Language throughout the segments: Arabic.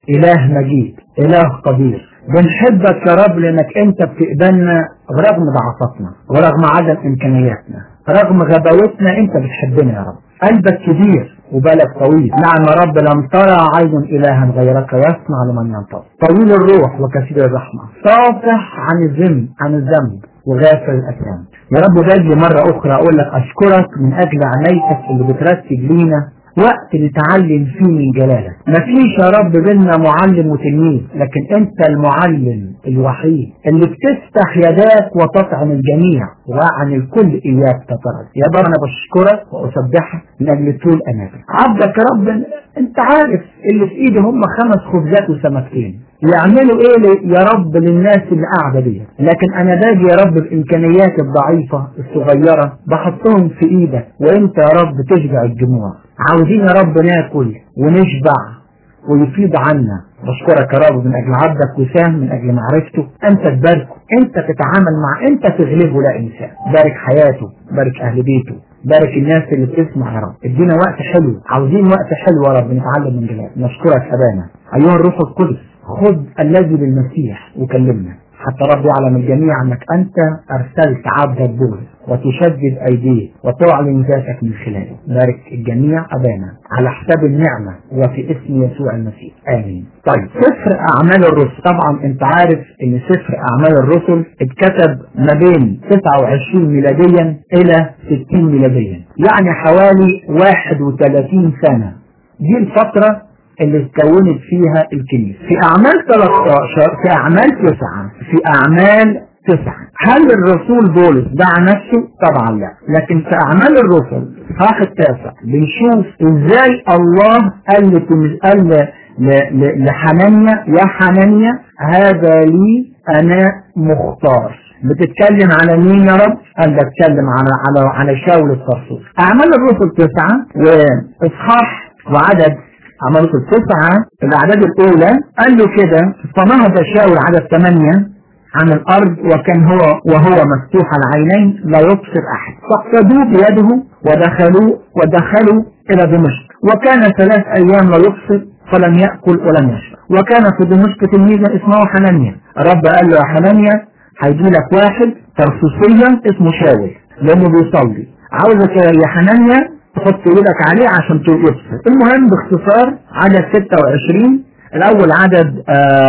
إله مجيد، إله قدير. بنحبك يا رب لأنك أنت بتقبلنا رغم ضعفاتنا ورغم عدم إمكانياتنا، رغم غباوتنا أنت بتحبنا يا رب. قلبك كبير وبالك طويل. نعم يا رب، لم ترى عين إلها غيرك يصنع لمن ينتظر. طويل الروح وكثير الرحمة، صافح عن الذنب وغافر الأثام. يا رب باجي مرة أخرى أقول لك أشكرك من أجل عنايتك اللي بترتب لينا وقت نتعلم فيه من جلالك. مفيش يا رب بيننا معلم وتلميذ، لكن انت المعلم الوحيد اللي بتفتح يداك وتطعم الجميع وعن الكل اياك تطرد. يا رب انا بشكرك واسبحك من اجل طول اناتك. عبدك يا رب انت عارف اللي في ايدي هم 5 خبزات وسمكتين، يعملوا ايه يا رب للناس اللي قاعده دي؟ لكن انا باجي يا رب بامكانياتي الضعيفه الصغيره بحطهم في ايدك، وانت يا رب تشبع الجموع. عاوزين يا رب ناكل ونشبع ويفيض عنا. بشكرك يا رب من اجل عبدك وسام، من اجل معرفته. انت تباركه، انت تتعامل مع، انت تغلبه لا انسان. بارك حياته، بارك اهل بيته، بارك الناس اللي بتسمع يا رب. ادينا وقت حلو، عاوزين وقت حلو يا رب نتعلم من جلالك. نشكرك ابانا. ايها الروح القدس خذ الذي بالمسيح وكلمنا، حتى رب يعلم الجميع انك انت ارسلت عبدك بولس وتشدد ايديه وتعلن ذاتك من خلاله. بارك الجميع ابانا على حساب النعمه وفي اسم يسوع المسيح، امين. طيب، سفر اعمال الرسل، طبعا انت عارف ان سفر اعمال الرسل اتكتب ما بين 29 ميلاديا الى 60 ميلاديا، يعني حوالي 31 سنه. دي الفتره اللي اتكونت فيها الكنيسة. في أعمال 13، في أعمال 9 هل الرسول بولس دعا نفسه؟ طبعا لا. لكن في أعمال الرسل الإصحاح 9 بنشوف إزاي الله قال لحنانيا: يا حنانيا هذا لي أنا مختار. بتتكلم على مين يا رب؟ قال بتكلم على شاول الطرسوس. أعمال الرسل 9 وإصحاح وعدد أعمال الرسل 9 الأعداد الأولى قال له كده: فنهض شاول عدد 8 عن الأرض وكان وهو مفتوح العينين لا يبصر أحد، فاقتدوا بيده ودخلوا إلى دمشق، وكان 3 أيام لا يبصر فلم يأكل ولم يشرب. وكان في دمشق تلميذا اسمه حنانيا. الرب قال له: يا حنانيا هيجي لك واحد ترسوسيا اسمه شاول لأنه بيصلي، عاوزك يا حنانيا تحط ايدك عليه عشان يبصر. المهم باختصار عدد 26 الأول عدد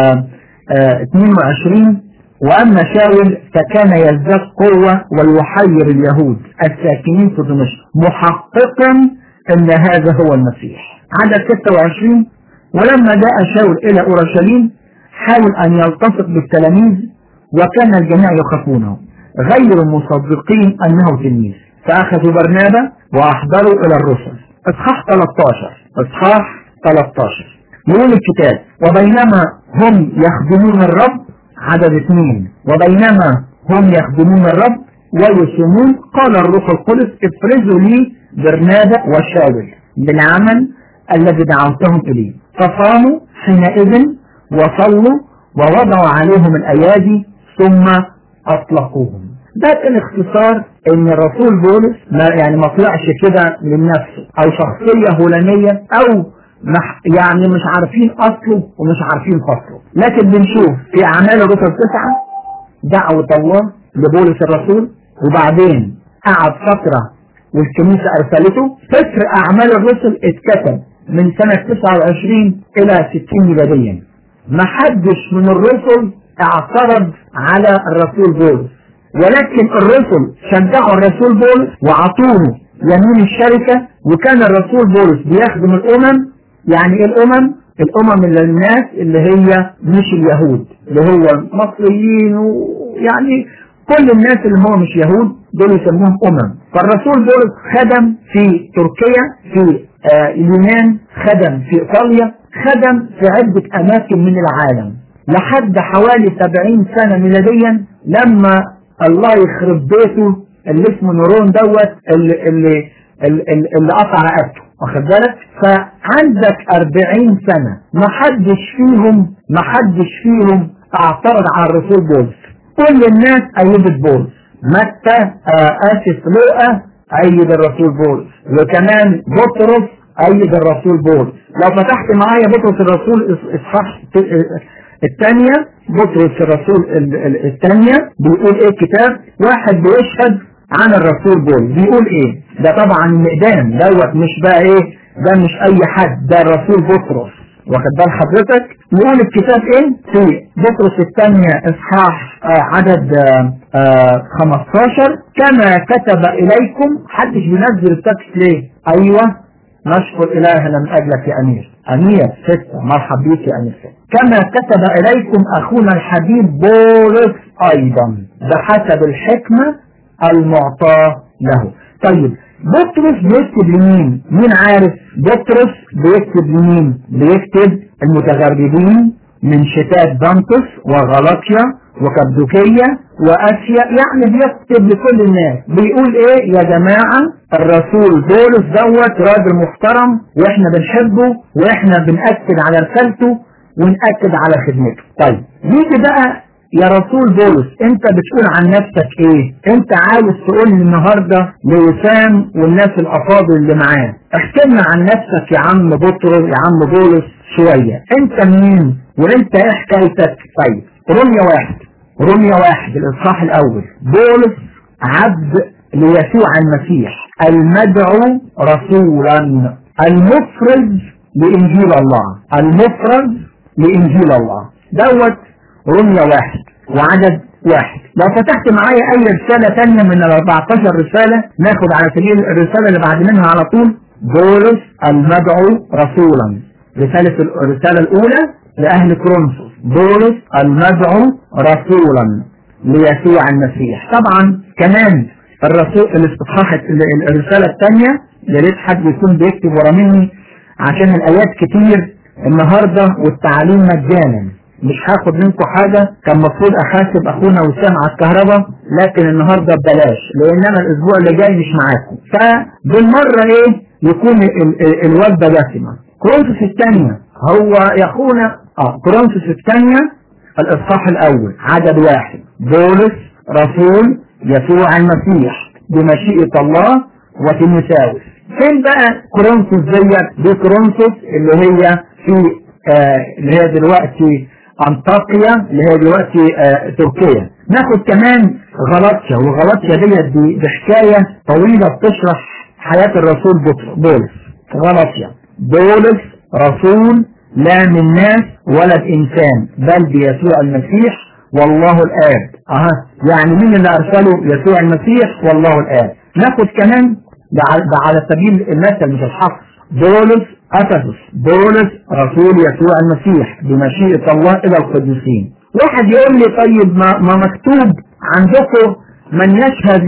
22: وأما شاول فكان يزداد قوة ويحير اليهود الساكنين في دمشق محققا أن هذا هو المسيح. عدد 26: ولما جاء شاول إلى أورشليم حاول أن يلتصق بالتلاميذ وكان الجميع يخافونه غير مصدقين أنه تلميذ، فأخذوا برنابا وأحضروا إلى الرسل. إصحاح 13 يقول الكتاب: وبينما هم يخدمون الرب، عدد 2: وبينما هم يخدمون الرب ويصومون قال الروح القدس: افرزوا لي برنابا وشاول بالعمل الذي دعوتهم إليه. فصاموا حينئذ وصلوا ووضعوا عليهم الأيادي ثم أطلقوهم. ده الاختصار ان الرسول بولس ما طلعش كده من نفسه او شخصية هولانية او يعني مش عارفين اصله ومش عارفين فصله. لكن بنشوف في اعمال الرسل 9 دعوة الله لبولس الرسول، وبعدين قعد فترة والكنيسة ارسلته. سفر اعمال الرسل اتكتب من سنة 29 الى 60 ميلاديا. ما حدش من الرسل اعترض على الرسول بولس، ولكن الرسل شجعوا الرسول بولس وعطوه يمين الشركة، وكان الرسول بولس بيخدم الأمم. يعني ايه الأمم؟ الأمم اللي الناس اللي هي مش اليهود، اللي هو مصريين ويعني كل الناس اللي هو مش يهود دول يسموهم أمم. فالرسول بولس خدم في تركيا، في اليونان، خدم في إيطاليا، خدم في عدة أماكن من العالم لحد حوالي 70 سنة ميلاديا، لما الله يخرب بيته اللي اسمه نيرون اللي قطع رقبته، واخد بالك؟ فعندك 40 سنة ما حدش فيهم اعترض على الرسول بولس. كل الناس ايدت بولس. لوقا ايد الرسول بولس، وكمان بطرس أيد الرسول بولس. لو فتحت معايا بطرس الرسول إصحاح الثانية، بطرس الرسول الثانية بيقول ايه الكتاب؟ واحد بيشهد عن الرسول بولس بيقول ايه؟ ده طبعا المقدام دوت، مش بقى ايه ده، مش اي حد، ده الرسول بطرس، واخد بال حضرتك؟ يقول الكتاب ايه في بطرس الثانية اصحاح عدد 15: كما كتب اليكم. حدش بينزل التكست ليه؟ ايوه، نشكر إلهنا من أجلك يا أمير. أمير 6، مرحب بيك يا أمير 6. كما كتب إليكم أخونا الحبيب بولس أيضا بحسب الحكمة المعطاة له. طيب بطرس بيكتب لمين؟ مين عارف؟ بطرس بيكتب لمين؟ بيكتب المتغربين من شتات بنطس وغلاطيا وكبدوكية وآسيا، يعني بيكتب لكل الناس. بيقول ايه يا جماعة؟ الرسول بولس دوت راجل محترم، واحنا بنحبه، واحنا بنأكد على رسالته ونأكد على خدمته. طيب نيجي بقى يا رسول بولس، انت بتقول عن نفسك ايه؟ انت عاوز تقول لي النهارده لوسام والناس الافاضل اللي معاه، احكي لنا عن نفسك يا عم بطرس، يا عم بولس شويه، انت مين وانت ايه حكايتك؟ طيب رومية واحد الاصحاح الاول: بولس عبد ليسوع المسيح المدعو رسولا المفرز لانجيل الله، دوت رمية 1 وعدد 1. لو فتحت معايا اي رسالة ثانية من ال 14 رسالة، ناخد على سبيل الرسالة اللي بعد منها على طول: بولس المدعو رسولا. الرسالة الاولى لاهل كورنثوس: بولس المدعو رسولا ليسوع المسيح. طبعا كمان الرسالة الثانية، يا ريت حد يكون بيكتب ورا مني عشان الايات كتير النهاردة والتعليم مجانا، مش هاخد منكم حاجة. كان المفروض احاسب اخونا وسام على الكهرباء، لكن النهاردة ببلاش لان انا الاسبوع اللي جاي مش معاكم، فبالمرة ايه يكون الوجبة دسمة. كورنثوس الثانية، هو يا اخونا كورنثوس الثانية الاصحاح الاول عدد 1: بولس رسول يسوع المسيح بمشيئة الله وتيموثاوس. فين بقى كورنثوس دي كورنثوس اللي هي في اللي هي دلوقتي أنطاكيا، اللي هي دلوقتي تركيا. ناخد كمان غلاطيا، وغلاطيا دي بحكاية طويلة بتشرح حياة الرسول بولس. غلاطيا: بولس رسول لا من ناس ولا بإنسان بل بيسوع المسيح والله الآب. يعني مين اللي أرسله؟ يسوع المسيح والله الآب. ناخد كمان ده على سبيل المثل مش الحصر: بولس أفسس، بولس رسول يسوع المسيح بمشيئة الله إلى القديسين. واحد يقول لي طيب ما مكتوب عندكم من يشهد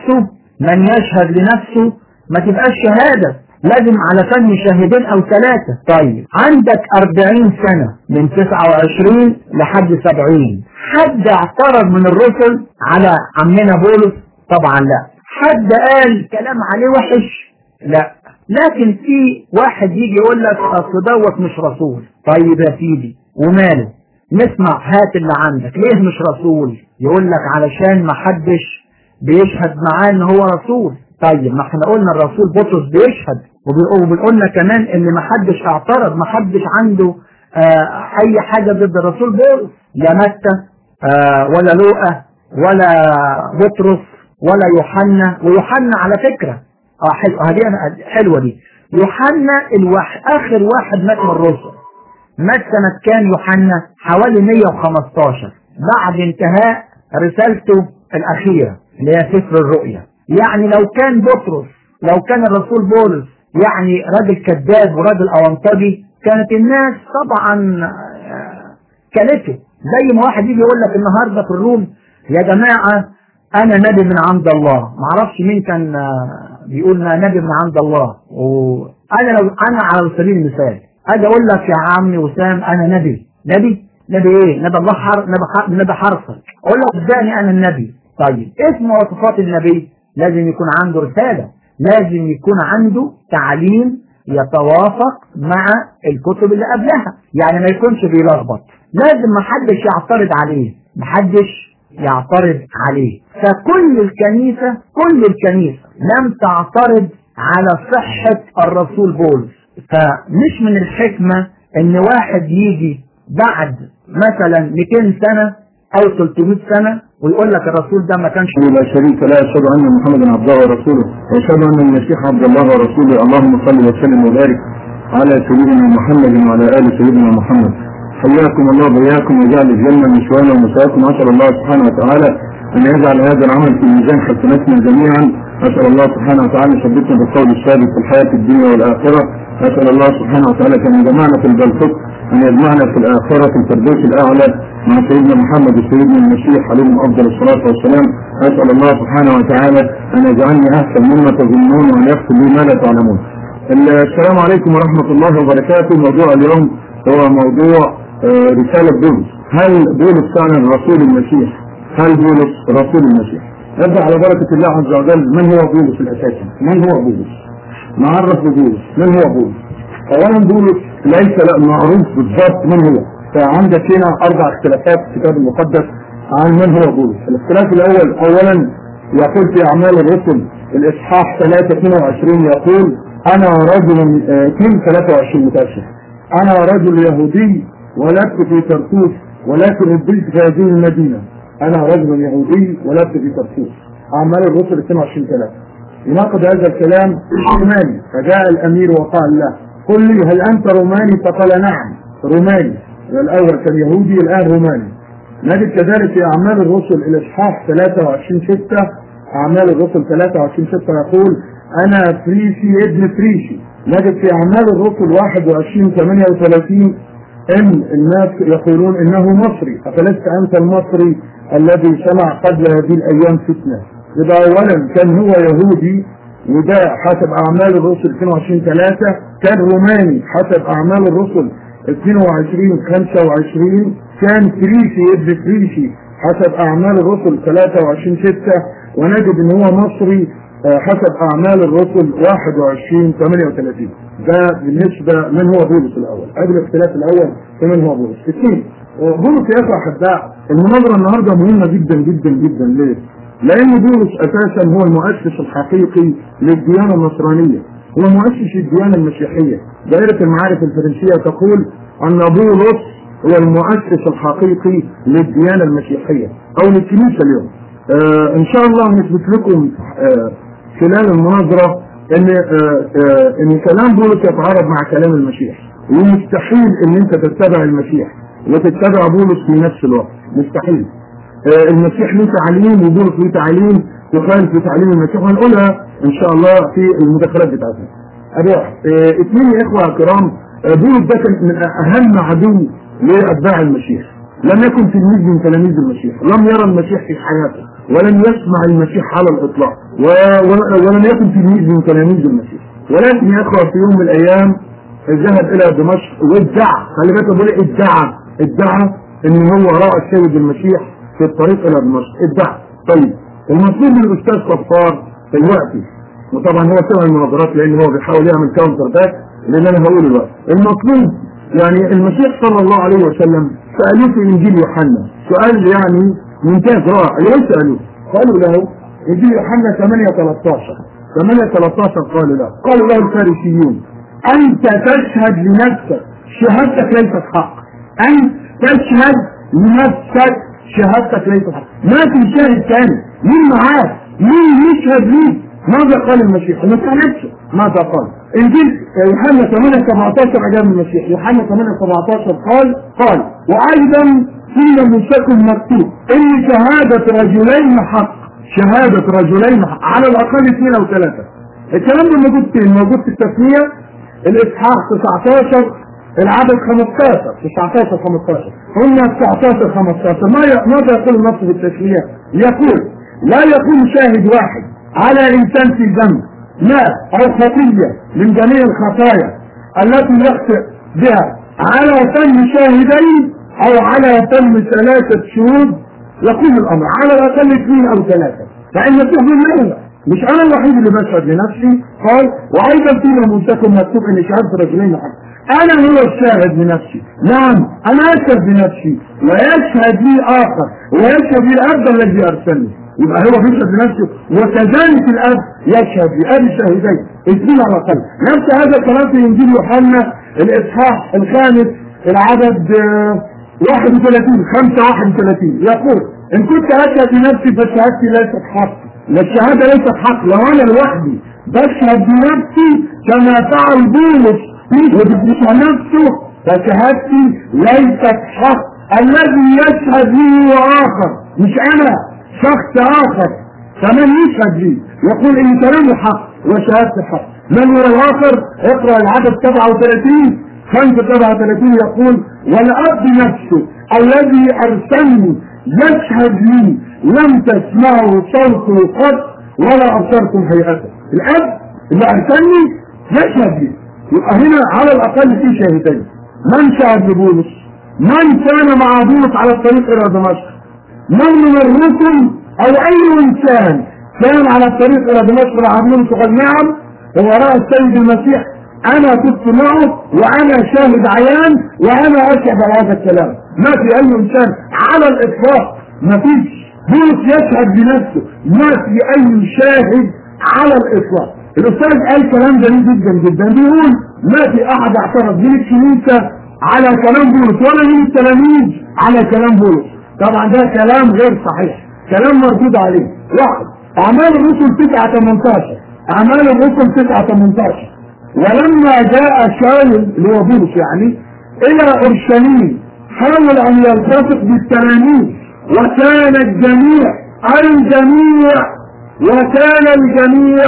لنفسه ما تبقاش شهادة، لازم على فن شاهدين أو 3. طيب عندك 40 سنة من 29 لحد 70، حد اعترض من الرسل على عمنا بولس؟ طبعا لا. حد قال كلام عليه وحش؟ لا. لكن في واحد يجي يقول لك اصل دوت مش رسول. طيب يا سيدي وماله، نسمع، هات اللي عندك. ليه مش رسول؟ يقول لك علشان ما حدش بيشهد معاه ان هو رسول. طيب ما احنا قلنا الرسول بطرس بيشهد، وبنقولنا كمان ان ما حدش اعترض، ما حدش عنده اي حاجة ضد الرسول بولس، لا متى ولا لوقا ولا بطرس ولا يوحنا. ويوحنا على فكرة حلوة دي، يوحنا اخر واحد مات من الرسل. مات سنة كان يوحنا؟ حوالي 115 بعد انتهاء رسالته الاخيرة اللي هي سفر الرؤيا. يعني لو كان بطرس، لو كان الرسول بولس يعني راجل كذاب وراجل اونطجي، كانت الناس طبعا كلته. زي ما واحد يجي يقول لك النهارده في الروم: يا جماعة انا نبي من عند الله. معرفش مين كان بيقول نبي من عند الله، وانا لو انا على سبيل المثال اجي اقول لك يا عمي وسام انا نبي ايه؟ نبي الله نبي حرفك. اقول لك صدقني انا النبي. طيب اسم وصفات النبي: لازم يكون عنده رسالة، لازم يكون عنده تعليم يتوافق مع الكتب اللي قبلها، يعني ما يكونش بيلخبط، لازم ما حدش يعترض عليه. فكل الكنيسة لم تعترض على صحة الرسول بولس، فمش من الحكمة ان واحد يجي بعد مثلا 200 سنة او 300 سنة ويقول لك الرسول ده ما كانش لا شريك له، اشهد ان محمدا عبده ورسوله واشهد ان المسيح عبد الله ورسوله. اللهم صل وسلم وبارك على سيدنا محمد وعلى ال سيدنا محمد. حياكم الله وبياكم وجعل الجنه مثوانا ومثواكم. اسال الله سبحانه وتعالى ان يجعل هذا العمل في ميزان حسناتنا جميعا. اسال الله سبحانه وتعالى يثبتنا بالقول الثابت في الحياه الدنيا والاخره. اسال الله سبحانه وتعالى كما جمعنا في البلطق ان يجمعنا في الاخره في الفردوس الاعلى مع سيدنا محمد وسيدنا المسيح عليهم افضل الصلاه والسلام. اسال الله سبحانه وتعالى ان يجعلني احسن مما تظنون وان يغفر لي ما لا تعلمون. السلام عليكم ورحمه الله وبركاته. موضوع اليوم هو موضوع رساله بولس. هل بولس كان رسول المسيح؟ هل بولس رسول المسيح؟ نبدا على بركه الله عز وجل. من هو بولس الاساسي؟ من هو بولس؟ نعرف بولس. من هو بولس؟ اولا بولس ليس معروف بالضبط من هو. فعندك هنا 4 اختلافات في الكتاب المقدس عن من هو بولس. الاختلاف الاول اولا يقول في اعمال الرسل الاصحاح 3:22 يقول انا رجل 2:23 متأسف. انا رجل يهودي ولدت في ترسوس ولكن ابدلت في هذه المدينة. انا رجل يهودي ولدت في ترسوس. اعمال الرسل 22:3. يناقض هذا الكلام روماني. فجاء الامير وقال له قل لي هل انت روماني؟ فقال نعم روماني. الاول كان يهودي الان روماني. نجد كذلك في اعمال الرسل الاصحاح 23:6. اعمال الرسل 23:6 يقول انا فريسي ابن فريسي. نجد في اعمال الرسل 21:38 ان الناس يقولون انه مصري افلست انت المصري الذي سمع قبل هذه الايام فتنه. يبقى اولا كان هو يهودي وده حسب اعمال الرسل 22:3. كان روماني حسب اعمال الرسل 22:25. كان فريسي ابن فريسي حسب اعمال الرسل 23:6. ونجد ان هو مصري حسب اعمال الرسل 21:38. ده بالنسبه من هو بولس الاول. قبل الاختلاف الاول من هو بولس. اثنين بولس يا اخوة احباء المناظره النهارده مهمه جدا جدا جدا. ليه؟ لان بولس اساسا هو المؤسس الحقيقي للديانه النصرانيه. هو مؤسس الديانه المسيحيه. دائره المعارف الفرنسيه تقول ان بولس هو المؤسس الحقيقي للديانه المسيحيه او للكنيسه اليوم. ان شاء الله نثبت لكم خلال المناظره ان كلام بولس يتعارض مع كلام المسيح. ومستحيل ان انت تتبع المسيح وتتبع بولس في نفس الوقت. مستحيل. المسيح له تعليم وبولس له تعليم يخالف في تعليم المسيح وهنقولها ان شاء الله في المداخلات بتاعتنا. اثنين يا اخوه الكرام بولس ده كان من اهم عدو لاتباع المسيح. لم يكن تلميذ من تلاميذ المسيح. لم يرى المسيح في حياته ولم يسمع المسيح على الاطلاق ولم يكن تلميذ من تلاميذ المسيح. ولكن يا اخوه في يوم من الايام ذهب الى دمشق وادعى. خلي بالك بقول ادعى ان هو راى السيد المسيح في الطريق الى دمشق. ادعى. طيب المطلوب من الاستاذ صفار دلوقتي وطبعا هو سمع المناظرات لان هو بيحاول يعمل كاونتر باك لان انا هقوله دلوقتي. المطلوب يعني المسيح صلى الله عليه وسلم سالوه في انجيل يوحنا سؤال يعني ممتاز رائع. ليه سالوه؟ قالوا له انجيل يوحنا 8:13 قالوا له الفارسيون انت تشهد لنفسك شهادتك ليست حق. انت تشهد لنفسك شهادتك ليست حق. ما في شاهد ثاني. مين معاه؟ مين يشهد ليه؟ ماذا قال المسيح؟ المسيح نفسه ماذا قال؟ انجيل يوحنا 8:17 عجب المسيح. يوحنا 8:17 قال وايضا في المسكن مكتوب ان شهادة رجلين حق. شهادة رجلين حق على الاقل 2 أو 3. الكلام ده موجود في التثنية الاصحاح 19 العدد 15. 19:15 هم 19:15. ماذا يقول النص في التثنية؟ يقول لا يكون شاهد واحد على انسان في ذنب لا او خطية من جميع الخطايا التي يخطئ بها على فم شاهدين او على فم 3 شهود. يقول الامر على الاقل 2 أو 3. فان تقول له مش انا الوحيد اللي بشهد لنفسي. قال وايضا في ناموسكم مكتوب ان شهاده رجلين حق. انا هو الشاهد لنفسي. نعم انا اشهد لنفسي ويشهد لي اخر ويشهد لي الاب الذي ارسلني. يبقى هو بيشهد لنفسه وكذلك الاب يشهد لي. ابي شاهدين اثنين على الاقل. نفس هذا الكلام في انجيل يوحنا الاصحاح الخامس العدد 31 يقول ان كنت اشهد لنفسي فشهادتي ليست حق. الشهاده ليست حق لو انا لوحدي بشهد بنفسي كما فعل بولس وبيدرس نفسه فشهادتي ليست حق. الذي يشهد لي هو اخر مش انا، شخص اخر كمان يشهد لي يقول ان كلامي حق وشهادتي حق. من هو الاخر؟ اقرا العدد 37 5:37 يقول والاب نفسه الذي ارسلني يشهد لي لم تسمعوا صوته قط ولا ابصرتم هيئته. الاب اللي ارسلني يشهد لي. يبقى هنا على الاقل في شاهدين. من شهد لبولس؟ من كان مع بولس على الطريق الى دمشق؟ من الرسل او اي انسان كان على الطريق الى دمشق مع بولس وقال نعم هو راى السيد المسيح انا كنت معه وانا شاهد عيان وانا اشهد على هذا الكلام. ما في اي انسان على الاطلاق، ما فيش. بولس يشهد بنفسه، ما في اي شاهد على الاطلاق. الاستاذ قال كلام جميل جدا جدا بيقول ما في احد اعترض من الكنيسه على كلام بولس ولا من التلاميذ على كلام بولس. طبعا ده كلام غير صحيح، كلام مردود عليه. واحد اعمال الرسل 9:18 اعمال الرسل 9:18 ولما جاء شاول اللي هو بولس يعني الى اورشليم حاول ان يلتصق بالتلاميذ وكان الجميع الجميع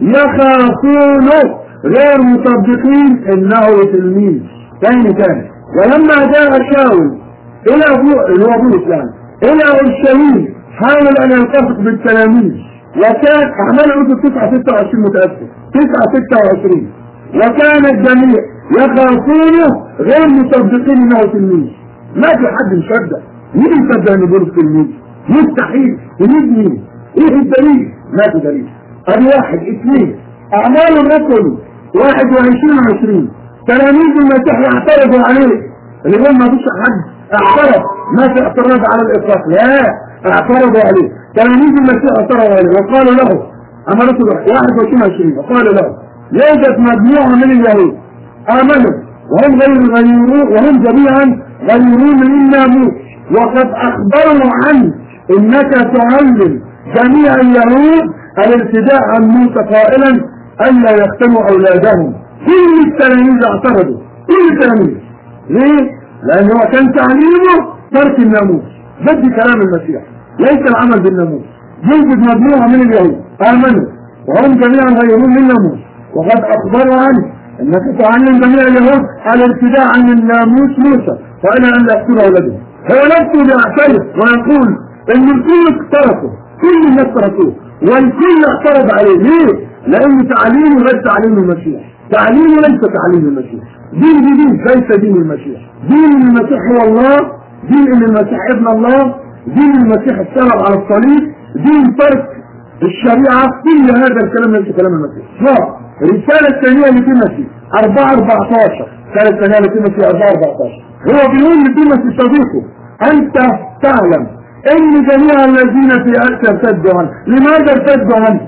يخافونه غير مصدقين انه تلميذ. تاني ولما جاء شاول الى بولس يعني الى اورشليم حاول ان يلتصق بالتلاميذ وكان اعمال الرسل 9:26 متأكد 9:26 وكان الجميع يخافونه غير مصدقين انه تلميذ. ما في حد مصدق. مين يصدق ان بولس تلميذ؟ مستحيل. تلميذ مين؟ ايه الدليل؟ ما في دليل. ادي 1 2 اعمال الرسل 21:20 تلاميذ المسيح يعترضوا عليه. اللي هم ما فيش حد اعترض، ما في اعتراض على الاطلاق، لا اعترضوا عليه. تلاميذ المسيح اعترضوا عليه وقالوا له اعمال الرسل 21:20 وقالوا له يوجد مجموعة من اليهود آمنوا وهم جميعا غيرون للناموس وقد أخبروا عنك إنك تعلم جميع اليهود الارتداء عن موسى قائلا ألا يختنوا أولادهم. كل التلاميذ اعترضوا، كل التلاميذ. ليه؟ لأن هو كان تعليمه ترك الناموس ضد كلام المسيح، ليس العمل بالناموس. يوجد مجموعة من اليهود آمنوا وهم جميعا غيرون للناموس وقد أخبروا عنه أنك تعلم جميع اليهود الارتداء عن الناموس موسى فإلى أن يقتلوا أولادهم. هو نفسه بيعترف ويقول إن الكل تركه، كل الناس تركوه والكل اعترض عليه. ليه؟ لأن تعليمه غير تعليم المسيح، تعليمه ليس تعليم المسيح. دين ليس دين المسيح. دين المسيح هو الله، دين إن المسيح ابن الله، دين المسيح السلام على الصليب، دين ترك الشريعة. كل هذا الكلام ليس كلام المسيح. الرسالة الثانية لتيموثي 4:14 الرسالة الثانية لتيموثي 4:14 هو بيقول لتيموثي صديقه أنت تعلم إن جميع الذين في آسيا ارتدوا عنه. لماذا ارتدوا عنه؟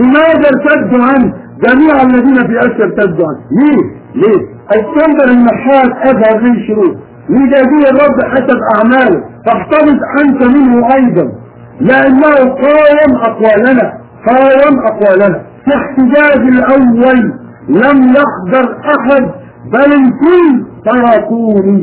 جميع الذين في آسيا ارتدوا عنه. ليه؟ السندر النحاس أظهر لي شروط لجزيء الرب حسب أعماله فاحتفظ أنت منه أيضا لأنه قاوم أقوالنا. في احتجاج الأول لم يحضر أحد بل الكل تركوني.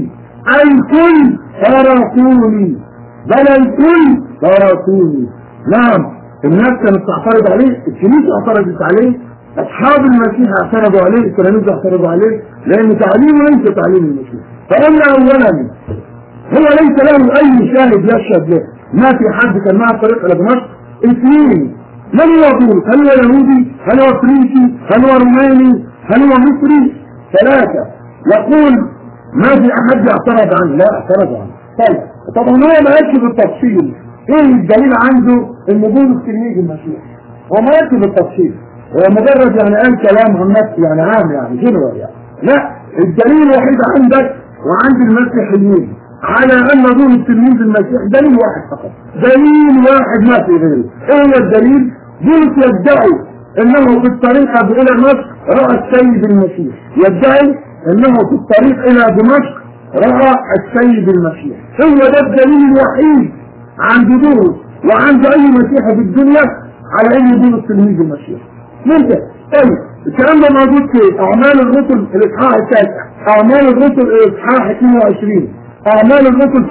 نعم الناس كانت تعترض عليه، الكنيسة اعترضت عليه، أصحاب المسيح اعترضوا عليه، التلاميذ اعترضوا عليه لأن تعليمه ليس تعليم المسيح. فقلنا أولا هو ليس له أي شاهد يشهد له. ما في حد كان معه الطريق إلى دمشق. 2 من هو بولس؟ هل هو يهودي؟ هل هو فرنسي؟ هل هو روماني؟ هل هو مصري؟ 3 يقول ما في احد يعترض عنه. لا اعترض عنه. طيب طبعا هو ما قالش بالتفصيل ايه الدليل عنده ان بولس تلميذ المسيح. وما يأتي بالتفصيل، هو مجرد يعني قال كلام عن نفسه يعني عام يعني جنرال يعني. لا، الدليل الوحيد عندك وعند المسيحيين على أن دون التلميذ المسيح دليل واحد فقط، دليل واحد ما في غيره. ايه هو الدليل؟ بولس يدعي انه في الطريق الى مصر رأى السيد المسيح، يدعي انه في الطريق الى دمشق رأى السيد المسيح. هو ده الدليل الوحيد عند بولس وعند اي مسيحي في الدنيا على ان بولس تلميذ المسيح. ممكن. طيب الكلام ده موجود في اعمال الرسل الاصحاح التاسع، اعمال الرسل الاصحاح 22، اعمال الرسل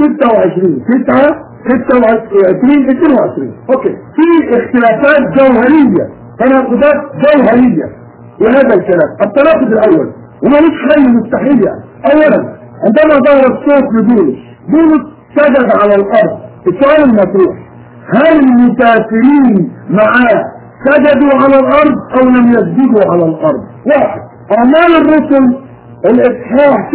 26 اوكي. في اختلافات جوهريه، تناقضات جوهريه وهذا الكلام. التناقض الاول ومالوش حل مستحيل يعني. اولا عندما ظهر الصوت لبولس سجد على الارض. السؤال المطروح، هل المسافرين معاه سجدوا على الارض او لم يسجدوا على الارض؟ واحد، اعمال الرسل الاصحاح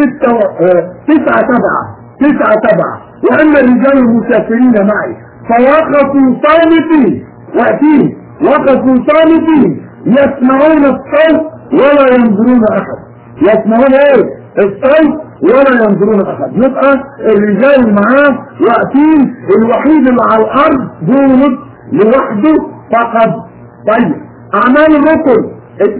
9:7 وان الرجال المسافرين معي فوقفوا صامتين، وقفوا صامتين يسمعون الصوت ولا ينظرون احد. يسمعون ايه؟ الصوت ولا ينظرون احد. يبقى الرجال معاه واقفين، الوحيد اللي على الارض بولس لوحده فقط. طيب اعمال الرسل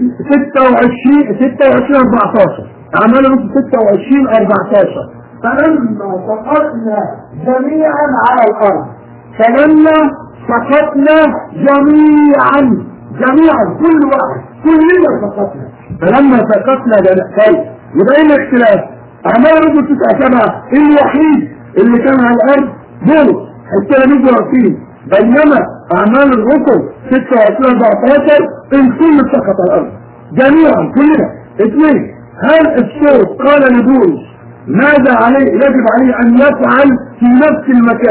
26:14، اعمال الرسل 26:14 فلما سقطنا جميعا على الارض، فلما سقطنا جميعا كل واحد كلنا سقطنا، فلما سقطنا طيب يبقى ايه الاختلاف؟ اعمال الرسل 9:7 الوحيد اللي كان على الارض بولس التلاميذ واقفين، بينما اعمال الرسل 26:14 الكل سقط على الارض جميعا كلنا. اثنين، هل الصوت قال لبولس ماذا عليه يجب عليه ان يفعل في نفس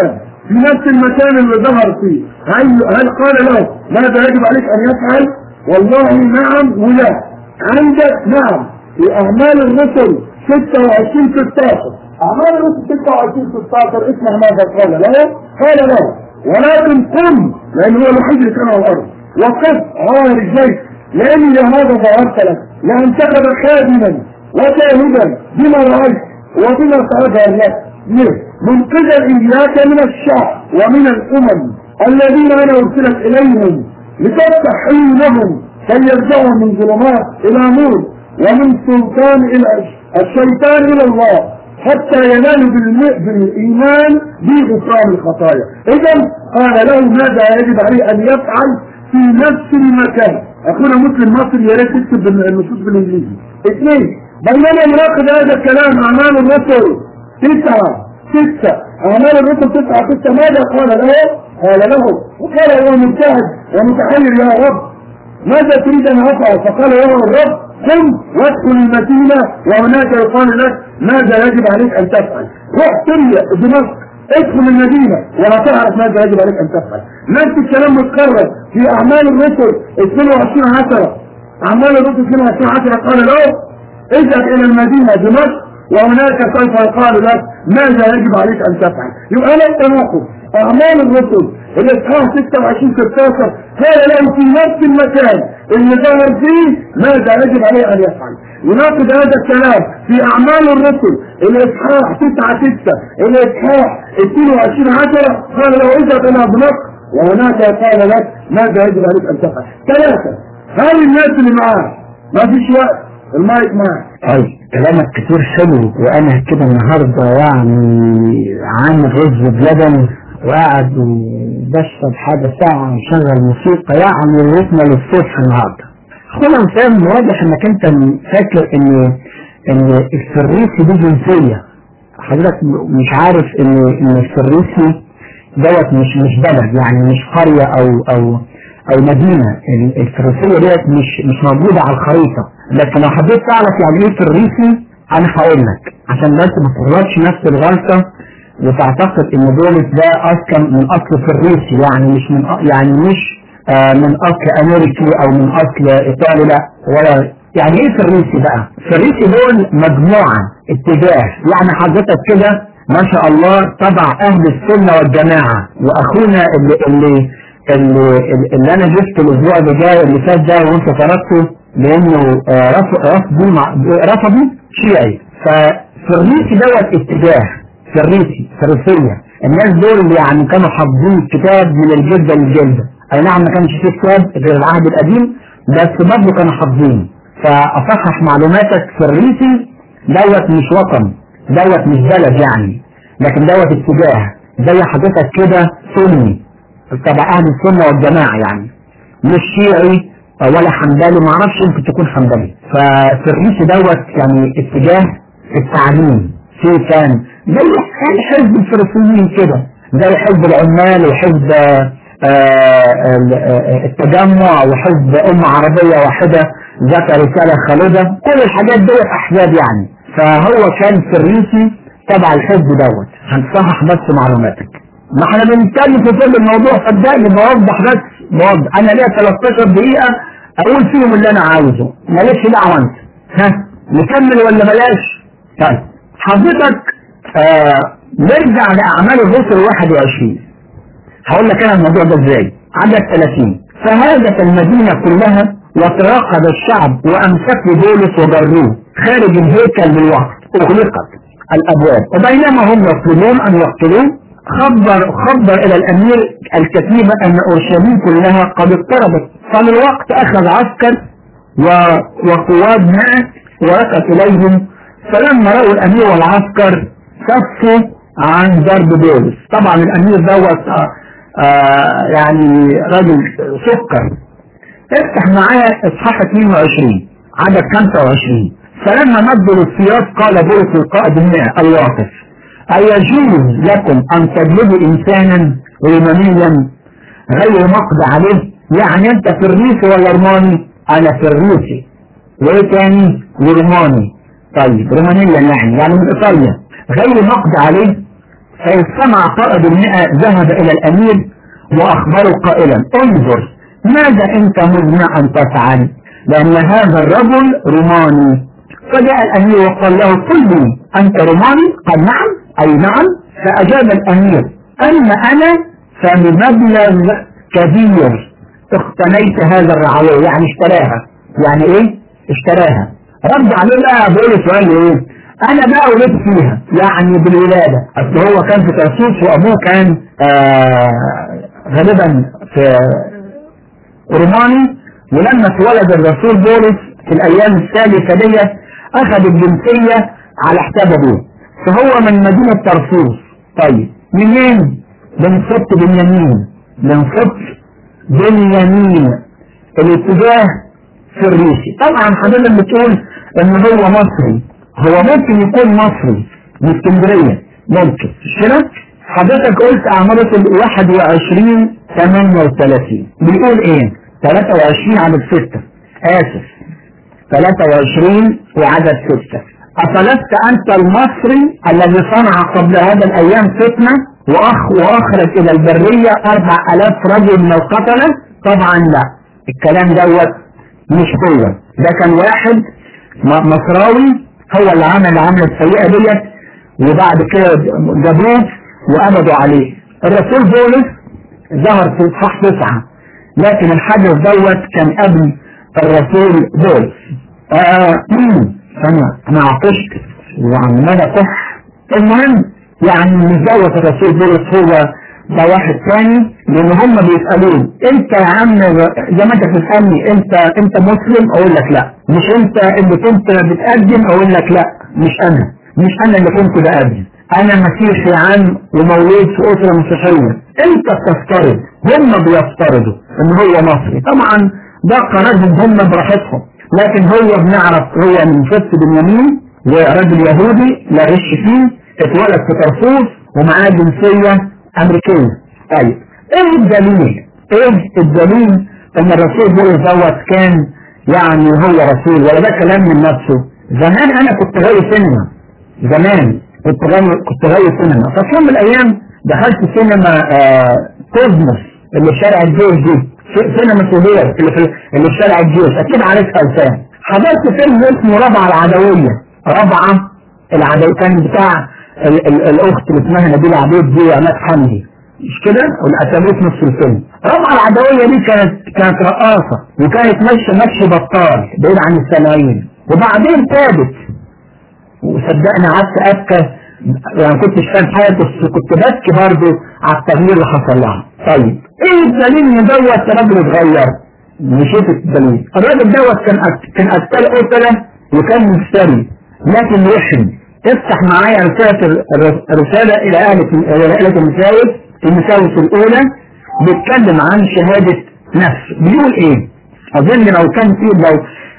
المكان اللي ظهر فيه؟ هل قال له ماذا يجب عليك ان يفعل؟ والله نعم ولا. عندك نعم في اعمال الرسل 26:16، اعمال الرسل 26:16 اسمع ماذا قال له ولكن قم، لان هو الوحيد اللي كان على الارض، وقف رجليك لاني لهذا ظهرت لك، لان تخذ خادما وشاهدا بما رايت وبما سأظهر لك منقذا إياك من الشعب ومن الأمم الذين أنا أرسلت إليهم لتفتح عيونهم كي يرجعوا من ظلمات إلى نور ومن سلطان إلى الشيطان إلى الله حتى ينالوا بالإيمان بغفران الخطايا. إذا قال له ماذا يجب عليه أن يفعل في نفس المكان. أخونا مسلم مصري يا ريت تكتب النصوص بالإنجليزي. اثنين، بينما نراقب هذا الكلام اعمال الرسل 9:6، اعمال الرسل 9:6 ماذا قال له؟ وقال هو مجتهد ومتحير يا رب ماذا تريد ان افعل؟ فقال له الرب قم وادخل المدينه وهناك يقال لك ماذا يجب عليك ان تفعل. روح سوريا دمشق، ادخل المدينه وهتعرف ماذا يجب عليك ان تفعل. نفس الكلام متكرر في اعمال الرسل 22:10، اعمال الرسل 22:10 قال له اذهب الى المدينة دمشق وهناك سوف يقال لك ماذا يجب عليك ان تفعل. يبقى لا تناقض. اعمال الرسل الاصحاح 26:16 قال له في نفس المكان اللي ظهر فيه ماذا يجب عليه ان يفعل. يناقض هذا الكلام في اعمال الرسل الاصحاح 9:6 الاصحاح 22:10 قال له اذهب الى دمشق وهناك يقال لك ماذا يجب عليك ان تفعل. ثلاثة، هل الناس اللي معاه ما فيش وقت؟ المايك معك. طيب كلامك كتير حلو، وانا كده النهارده يعني عامل رز بلبن وقاعد بشرب حاجه ساعه ومشغل موسيقى يعني رتم للصبح النهارده. خلينا نفهم، واضح انك انت فاكر ان الفريسي دي جنسيه. حضرتك مش عارف ان الفريسي دوت مش بلد، يعني مش قريه او مدينه. الفريسيه ديت مش موجوده على الخريطه. لكن لو حبيت تعرف يعني ايه فريسي انا هقول لك عشان بس ما تغلطش نفس الغلطه وتعتقد ان بولس ده اصلا من اصل فريسي، يعني مش من اصل امريكي او من اصل ايطالي، لا. ولا يعني ايه فريسي بقى؟ فريسي دول مجموعه اتجاه، يعني حضرتك كده ما شاء الله تبع اهل السنه والجماعه، واخونا اللي انا جبت الاسبوع اللي فات ده وانت تركته لانه رفضي شيعي. فالريسي دوت اتجاه فريسية. الناس دول يعني كانوا حافظين الكتاب من الجلدة للجلدة. اي نعم ما كانش فيه كتاب غير العهد القديم بس برضه كانوا حافظين. فاصحح معلوماتك، فريسي دوت مش وطن، دوت مش بلد يعني، لكن دوت اتجاه زي حضرتك كده سني تبع اهل السنة والجماعة يعني، مش شيعي ولا حنبلي، ما اعرفش يمكن تكون حنبلي. فالريسي دوت يعني اتجاه التعليم في كان زي حزب الفلسطينيين كده، زي حزب العمال وحزب التجمع وحزب أمة عربية واحدة ذات رسالة خالدة، كل الحاجات دي أحزاب يعني. فهو كان فريسي تبع الحزب دوت. هنصحح بس معلوماتك، ما احنا بنتكلم في كل الموضوع صدقني، بوضح انا ليا 13 دقيقة اقول فيهم اللي انا عاوزه، مالكش دعوة انت. ها نكمل ولا بلاش؟ طيب حضرتك نرجع لأعمال الرسل 21. هقول لك انا الموضوع ده ازاي. عدد 30: فهاجت المدينة كلها وتراقب الشعب وامسكوا بولس وجروه خارج الهيكل بالوقت اغلقت الابواب، وبينما هم يطلبون ان يقتلوه خبر الى الامير الكتيبة ان اورشليم كلها قد اقتربت. فللوقت اخذ عسكر وقواد معه وركض اليهم، فلما رأوا الامير والعسكر كفوا عن ضرب بولس. طبعا الامير دوت يعني راجل سكر. افتح معايا اصحاح 22 عدد 25: فلما مدوا للسياط قال بولس القائد المئة الواقف: أيجوز لكم أن تجلبوا إنسانا رومانيا غير مقضى عليه؟ يعني أنت فريسي ولا روماني؟ أنا فريسي. وإيه تاني؟ وروماني. طيب رومانيا يعني من إيطاليا، غير مقضى عليه. فاستمع قائد المئة ذهب إلى الأمير وأخبره قائلا: انظر ماذا أنت مزمع أن تفعل، لأن هذا الرجل روماني. فجاء الأمير وقال له: قل لي أنت روماني؟ قال: نعم. أي نعم. فأجاب الأمير: أما أنا فبمبلغ كبير اقتنيت هذا الرعوية، يعني اشتراها. يعني إيه؟ اشتراها. رد عليه بقى بولس وقال له إيه؟ أنا بقى ولدت فيها، يعني بالولادة. أصل هو كان في ترسوس وأبوه كان غالبا في روماني، ولما اتولد الرسول بولس في الأيام الثالثة دي أخذ الجنسية على حساب أبوه، فهو من مدينة ترسوس. طيب منين؟ من سبط بنيامين الاتجاه فريسي. طبعا حضرتك بتقول ان هو مصري، هو ممكن يكون مصري من اسكندرية، ممكن مش كده؟ حضرتك قلت اعمال 21:38 بيقول ايه؟ 23 عدد 6 آسف 23 وعدد 6: أفلست أنت المصري الذي صنع قبل هذا الأيام فتنة وأخرج إلى البرية 4000 رجل من القتلة؟ طبعا لا، الكلام دوت مش هو ده، كان واحد مصراوي هو اللي عمل العملة السيئة ديت، وبعد كده جابوه وقبضوا عليه. الرسول بولس ظهر في اصحاح 9، لكن الحدث دوت كان قبل الرسول بولس. انا عطشت وعمال اكح. المهم يعني مش دوت الرسول بولس، هو ده واحد ثاني، لان هم بيسالوه: انت يا عم زي ما انت بتسالني انت مسلم؟ اقول لك لا. مش انت اللي كنت بتقدم؟ اقول لك لا. مش انا اللي كنت بقدم، انا مسيحي عام ومولود في اسره مسيحيه. انت بتفترض، هم بيفترضوا ان هو مصري. طبعا ده قرارهم هم براحتهم، لكن هو بنعرف هو من سبط بنيامين ورجل يهودي لا غش فيه، اتولد في طرطوس ومعاه جنسية أمريكية. طيب ايه الدليل ان الرسول بولس دوت كان يعني هو رسول، ولا ده كلام من نفسه؟ زمان انا كنت غاوي سينما، كنت غاوي سينما. ففي يوم من الايام دخلت سينما كوزموس اللي في شارع الجيش دي، سينما سوبير اللي في شارع الجيش، اكيد عارفها لسان. حضرت فيلم اسمه رابعة العدوية. كان بتاع الاخت اللي اسمها نبيلة عبيد دي وعماد حمدي، مش كده؟ والقتلوه في نص الفيلم. رابعة العدوية دي كانت رقاصة وكانت ماشية بطال بعيد عن السامعين، وبعدين تابت. وصدقني قعدت ابكى، يعني كنتش فاهم حاجه، كنت ببكي برضه على التغيير اللي حصل لها. طيب ايه الدليل ان دوت راجل اتغير؟ نشوف الدليل. الراجل دوت كان قتال قتله وكان مفتري لكن رحم. افتح معايا رساله الى آلة المساوس الاولى، بيتكلم عن شهاده نفس. بيقول ايه؟ اظن لو كان فيه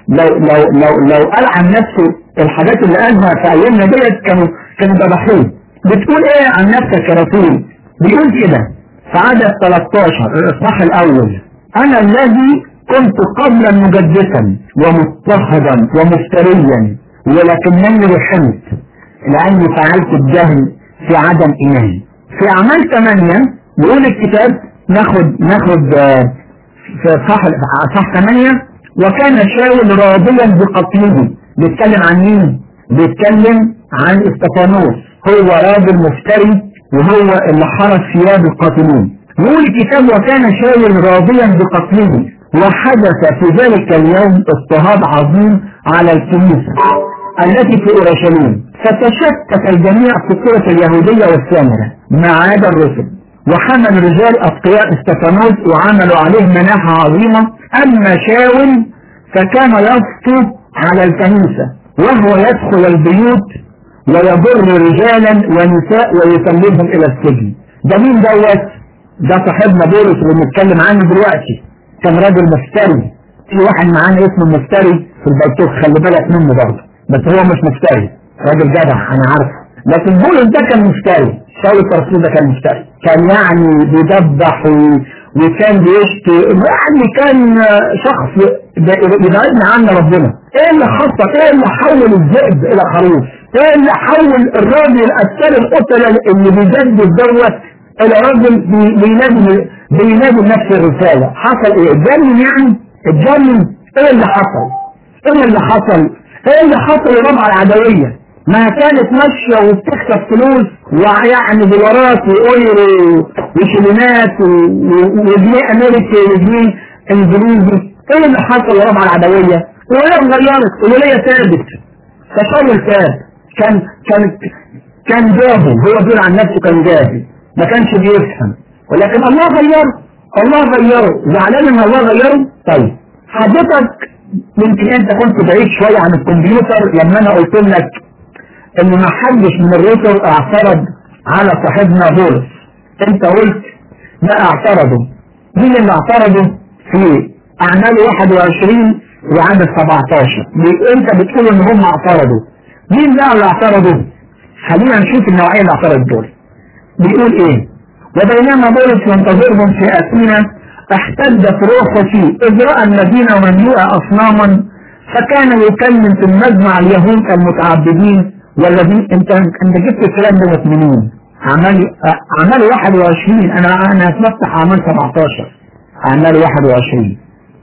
لو قال عن نفسه الحاجات اللي قالها في ايامنا ديت كانوا ذبحوه. بتقول ايه عن نفسك يا رسول؟ بيقول كده في عدد 13 الاصحاح الاول: انا الذي كنت قبلا مجدسا ومضطهدا ومفتريا ولكنني رحمت لاني فعلت الجهل في عدم ايمان. في اعمال 8 بيقول الكتاب، ناخد في صح 8: وكان شاول راضيا بقتله. بيتكلم عن مين؟ بيتكلم عن استفانوس، هو راجل مفتري وهو اللي حرس ثياب القاتلين. يقول الكتاب: وكان شاول راضيا بقتله وحدث في ذلك اليوم اضطهاد عظيم على الكنيسة التي في اورشليم، فتشتت الجميع في الطرق اليهودية والسامرة ما عدا الرسل، وحمل رجال أتقياء استفانوس وعملوا عليه مناحة عظيمة. أما شاول فكان يسطو على الكنيسة وهو يدخل البيوت ويضر رجالا ونساء ويسلمهم إلى السجن. ده مين دوت؟ ده صاحبنا بولس اللي بنتكلم عنه دلوقتي. كان راجل مفتري. في واحد معانا اسمه مفتري في البيتوت، خلي بالك منه برضه، بس هو مش مفتري، راجل جدع أنا عارفه. لكن بولس ده كان مفتري، شاول الترسول ده كان مفتري، كان يعني بيدبح وكان بيشتي، يعني كان شخص يبعدنا عنا ربنا. ايه اللي حصل؟ ايه اللي حول الذئب الى خروف؟ ايه اللي حول الراجل القتال القتله اللي بيجدد دوت الى راجل بينادي نفس الرساله؟ حصل ايه؟ اتجنن يعني؟ اتجنن؟ ايه اللي حصل؟ ايه اللي حصل؟ ايه اللي حصل لربع العدويه؟ ما كانت ماشيه وبتكسب فلوس ويعني دولارات وايرو وشلينات وجنيه امريكي وجنيه انجليزي. ايه اللي حصل لربع العدويه؟ وهي اتغيرت، الوليه ثابت، فشاول ثابت. كان جاهل، هو بيقول عن نفسه كان جاهل، ما كانش بيفهم، ولكن الله غيره. زعلان ان الله غيره. طيب حضرتك يمكن انت كنت بعيد شويه عن الكمبيوتر لما انا قلت لك ان ما حدش من الرسل اعترض على صاحبنا بولس. انت قلت ما اعترضوا. مين اللي اعترضوا؟ في اعمال 21 وعدد 17 انت بتقول ان هم اعترضوا. مين بقى اللي اعترضوا؟ خلينا نشوف النوعيه اللي اعترض دول. بيقول ايه؟ وبينما بولس ينتظرهم في اثينا احتدت روحه فيه اذ راى المدينه مملوءه اصناما، فكان يكلم في المجمع اليهود المتعبدين والذين انت جبت الكلام ده منين؟ اعمال 21. انا هفتح اعمال 17. اعمال 21.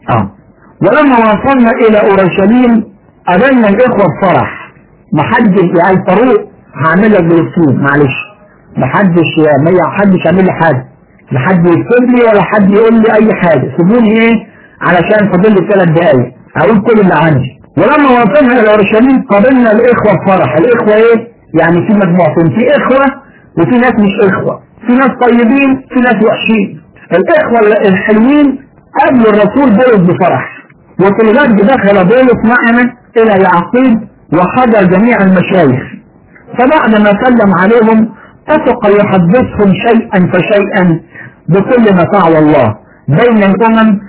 ولما وصلنا الى اورشليم قابلنا الاخوه بفرح. محدش يعني فاروق هعمل لك بالاسلوب، معلش محدش يعمل لي حاجه، لا حد يكتب لي ولا حد يقول لي اي حاجه، سيبوني ايه علشان فاضل لي 3 دقايق اقول كل اللي عندي. ولما وصلنا الى اورشليم قابلنا الاخوه بفرح. الاخوه ايه؟ يعني في مجموعتين، في اخوه وفي ناس مش اخوه، في ناس طيبين في ناس وحشين. الاخوه الحلوين قابلوا الرسول بولس بفرح. وفي الغد دخل بولس معنا الى يعقوب وحضر جميع المشايخ، فبعد ما سلم عليهم اتفق يحدثهم شيئا فشيئا بكل ما فعل الله بين الامم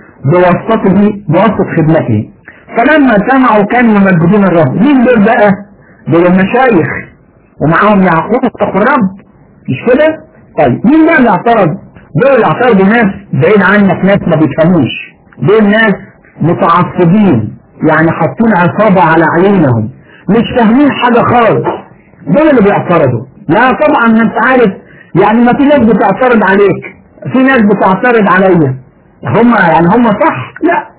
بواسطة خدمته. فلما سمعوا كانوا يمجدون الرب. مين دول بقى؟ دول المشايخ ومعاهم يعقوب اتقوا الرب، مش كده؟ طيب مين بقى اللي اعترض؟ دول اللي اعترضوا ناس بعيد عنك، ناس ما بيفهموش، دول ناس متعصبين، يعني حاطين عصابة على عيونهم، مش فاهمين حاجة خالص. دول اللي بيعترضوا. لا طبعا ما انت عارف، يعني ما في ناس بتعترض عليك، في ناس بتعترض عليا، هم صح؟ لا،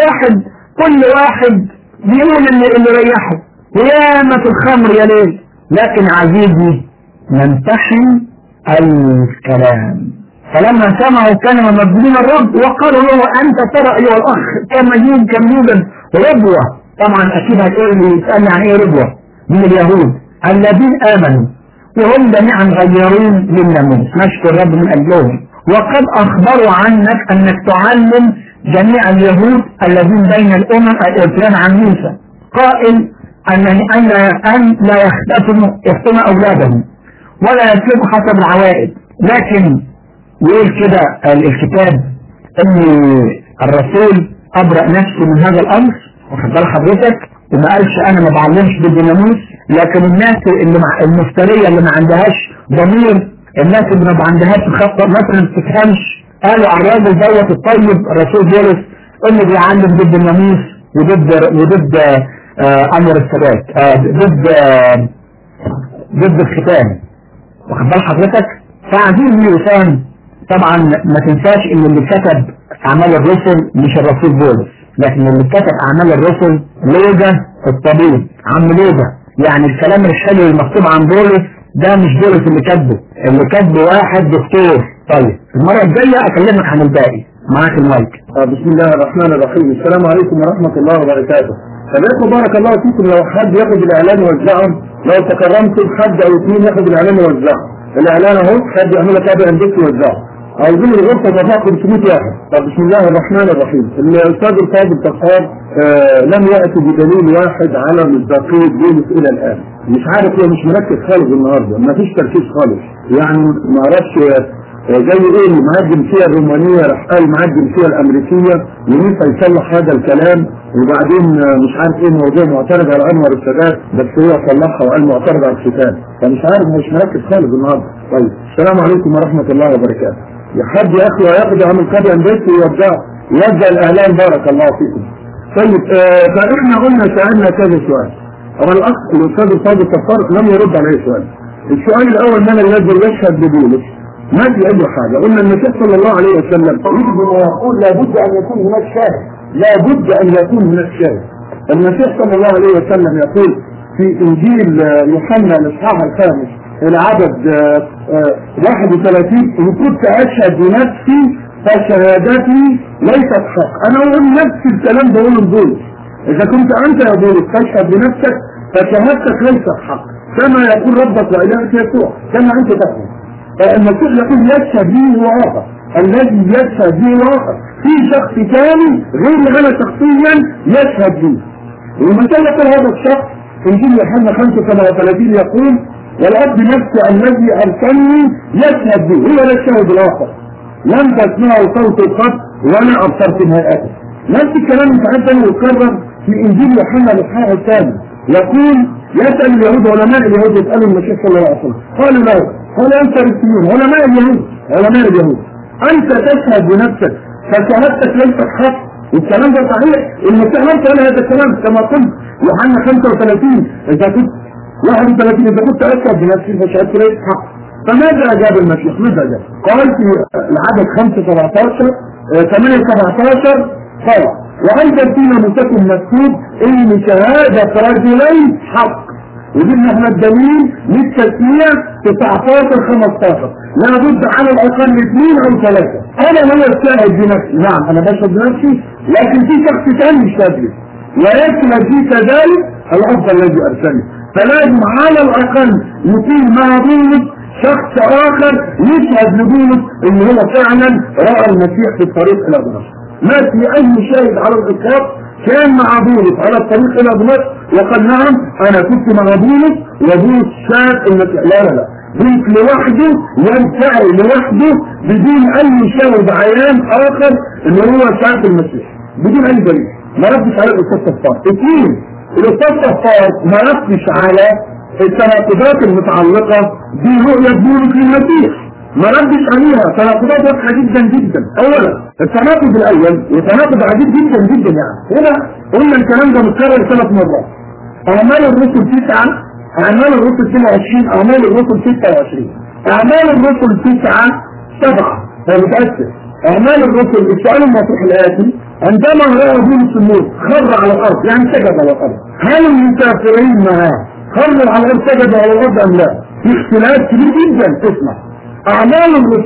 كل واحد بيقول اللي ريحه، وياما في الخمر يا ليل. لكن عزيزي نمتحن الكلام. فلما سمعوا كانوا مبدلين الرب وقالوا له أنت ترى أيها الأخ كم يوجد ربوة. طبعا أكيد هتقول لي يسألني عن إيه ربوة؟ من اليهود الذين آمنوا وهم جميعا غيرون للناموس، نشكر الرب من أجلهم. وقد أخبروا عنك أنك تعلم جميع اليهود الذين بين الأمم الإرسال عن موسى، قائل أن لا يختموا أولادهم ولا يسلبوا حسب العوائد. لكن يقول كده الكتاب أن الرسول أبرأ نفسه من هذا الأمر، واخد بال حضرتك، وما قالش أنا ما بعلمش بالناموس. لكن الناس المفترية اللي ما عندهاش ضمير، الناس اللي ما عندهاش خطة مثلا ما بتفهمش، قالوا على الراجل دوت الطيب الرسول بولس انه بيعلم ضد الناموس وضد امر الثبات، ضد الختان، واخد بال حضرتك. فعايزين يفهم طبعا ما تنساش ان اللي كتب اعمال الرسل مش الرسول بولس، لكن اللي كتب اعمال الرسل لوجا الطبيب، عم لوجا. يعني الكلام الحلو المكتوب عن بولس ده مش بولس اللي كاتبه، اللي كاتبه واحد دكتور. طيب المرة الجاية اكلمك عن الباقي. معاك المايك. بسم الله الرحمن الرحيم. السلام عليكم ورحمة الله وبركاته. فبيكم بارك الله فيكم لو حد ياخد الاعلان ويوزعه، لو تكرمتم حد او اثنين ياخد الاعلان ويوزعه. الاعلان اهو حد يعمل لك هذا عندك ويوزعه. عايزين الغرفة تبقى 500 واحد. طب بسم الله الرحمن الرحيم. الاستاذ الفاضل تقار لم يأتي بدليل واحد على مصداقية بولس الى الان. مش عارف هو مش مركز خالص النهارده، ما فيش تركيز خالص. يعني ما اعرفش زي ايه اللي معاه الجنسية الرومانية راح قال معاه الجنسية الامريكية ونفع يصلح هذا الكلام، وبعدين مش عارف ايه الموضوع معترض على انور السادات بس هو صلحها وقال معترض على الختان. فمش عارف مش مركز خالص النهارده. طيب السلام عليكم ورحمة الله وبركاته. يا حد يا اخي هياخد عن القضية بيت ويوزع الاعلان بارك الله فيكم. طيب فاحنا قلنا سألنا كذا سؤال. اما الاخ الاستاذ الفاضل تفار لم يرد على اي سؤال. السؤال الاول من الذي يشهد ببولس؟ ما في اي حاجة. قلنا المسيح صلى الله عليه وسلم يقول لابد ان يكون هناك شاهد، لابد ان يكون هناك شاهد. المسيح صلى الله عليه وسلم يقول في انجيل يوحنا الاصحاح الخامس العدد 31 ان كنت اشهد بنفسي فشهادتي ليست حق. انا اقول نفس الكلام ده اقوله لبولس. اذا كنت انت يا بولس تشهد بنفسك فشهادتك ليست حق كما يقول ربك والهك يسوع كما انت تفهم. المسيح يقول يشهد به واخر، الذي يشهد به واخر في شخص ثاني غير انا شخصيا يشهد به. ومثلا يقول هذا الشخص انجيل يوحنا 5:37 يقول والاب نفسه الذي ارسلني يشهد به، هو لا الشاهد الاخر. لم تسمعوا صوت القط ولا ابصرتم هيئته. نفس الكلام متعدل ويتكرر في انجيل يوحنا الاصحاح الثاني يقول يسال اليهود علماء اليهود يسالوا المسيح صلى الله عليه وسلم قالوا له قال انت رسيون علماء اليهود انت تشهد بنفسك فشهادتك ليست حق. والكلام ده صحيح. المسيح لم قال هذا الكلام كما قلت يوحنا 35 اذا كنت 31 اذا كنت اشهد بنفسي فشهادتي ليست حق. فماذا اجاب المسيح؟ ماذا اجاب؟ قال في العدد 5:17 8:17 قال وايضا فيما متكن مكتوب ان شهاده رجلين حق. وجبنا احنا الدليل للتسمية 19:15 لا بد على الاقل 2 أو 3. انا هو الشاهد بنفسي، نعم انا بشهد بنفسي لكن في شخص ثاني يشهد لي ويشهد لي كذلك الافضل الذي ارسلني. فلازم على الاقل يكون مع بولس شخص اخر يشهد لبولس ان هو فعلا راى المسيح في الطريق الى دمشق. ما في اي شاهد على الاطلاق كان مع بولس على الطريق الى دمشق وقال نعم انا كنت مع بولس وبولس شاهد المسيح. لا بولس لوحده ينفعل لوحده بدون اي شاهد عيان اخر اللي هو شاهد المسيح بدون اي دليل. ما ردش على الاستاذ صفار. 2 الاستاذ صفار ما ردش على التناقضات المتعلقة برؤية بولس للمسيح، ما ردش عليها. تناقضات واضحة جدا جدا. اولا التناقض الاول وتناقض عجيب جدا جدا. يعني هنا قلنا الكلام ده متكرر 3 مرات. اعمال الرسل 9 اعمال الرسل 22 اعمال الرسل 26 اعمال الرسل 9:7 هو متأسف. اعمال الرسل السؤال المطروح الاتي عندما رأى بولس الموت خر على الارض يعني سجد على الارض، هل المسافرين معاه خروا على الارض سجدوا على الارض ام لا؟ في اختلاف كبير جدا. اسمع اعمال الرسل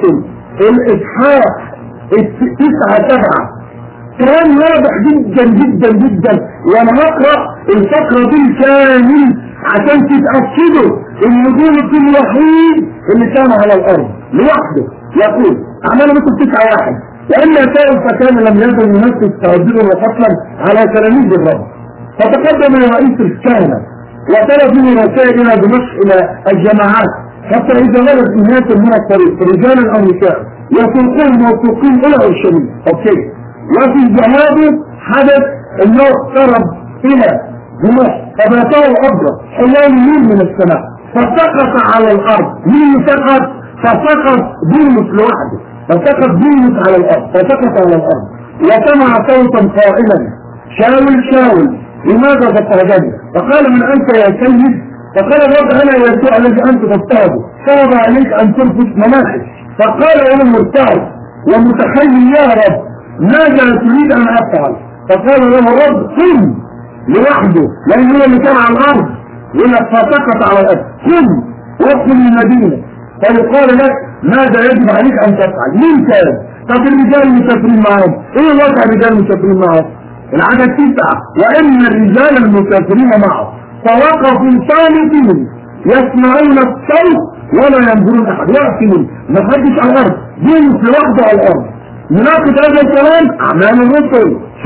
الإسحاق 9:7 كلام واضح جدا جدا جدا. وانا هقرأ الفقرة دي كامل عشان تتأكدوا ان دول الوحيد اللي كان على الارض لوحده. يقول اعمال رسل 9:1 لأن سائل فكان لم يزل ينفذ تعذيبا وقتلا على تلاميذ الرب، فتقدم رئيس الكهنة وطلب منه رسائل الى دمشق الى الجماعات، حتى اذا ولد نهاية من الطريق رجالا او نساء يسوقون موثوقين الى اورشليم. اوكي. وفي ذهابه حدث انه اقترب الى دمشق فباتاه ابرص حيال يمين من السماء فسقط على الارض. مين سقط؟ فسقط بولس لوحده، فسقط بولس على الارض، فسقط على الارض وسمع صوتا قائلا شاول شاول لماذا تضطهدني؟ فقال من انت يا سيد؟ فقال الرب انا يسوع الذي انت تضطهده، صعب عليك ان ترفض مناخك. فقال انا مرتعد ومتخيل يا رب ماذا تريد ان افعل؟ فقال له الرب قم لوحده لان هو اللي كان على الارض يقول لك فسقط على الارض، قم وادخل المدينه فيقال لك ماذا يجب عليك ان تفعل. مين كان؟ طب الرجال المسافرين معهم ايه وضع الرجال المسافرين معهم؟ العدد 9 وان الرجال المسافرين معه فوقفوا صامتين يسمعون الصوت ولا ينظرون احد، واقفين ما حدش على الارض، جنس لوحده على الارض. نناقض هذا الكلام اعمال الرسل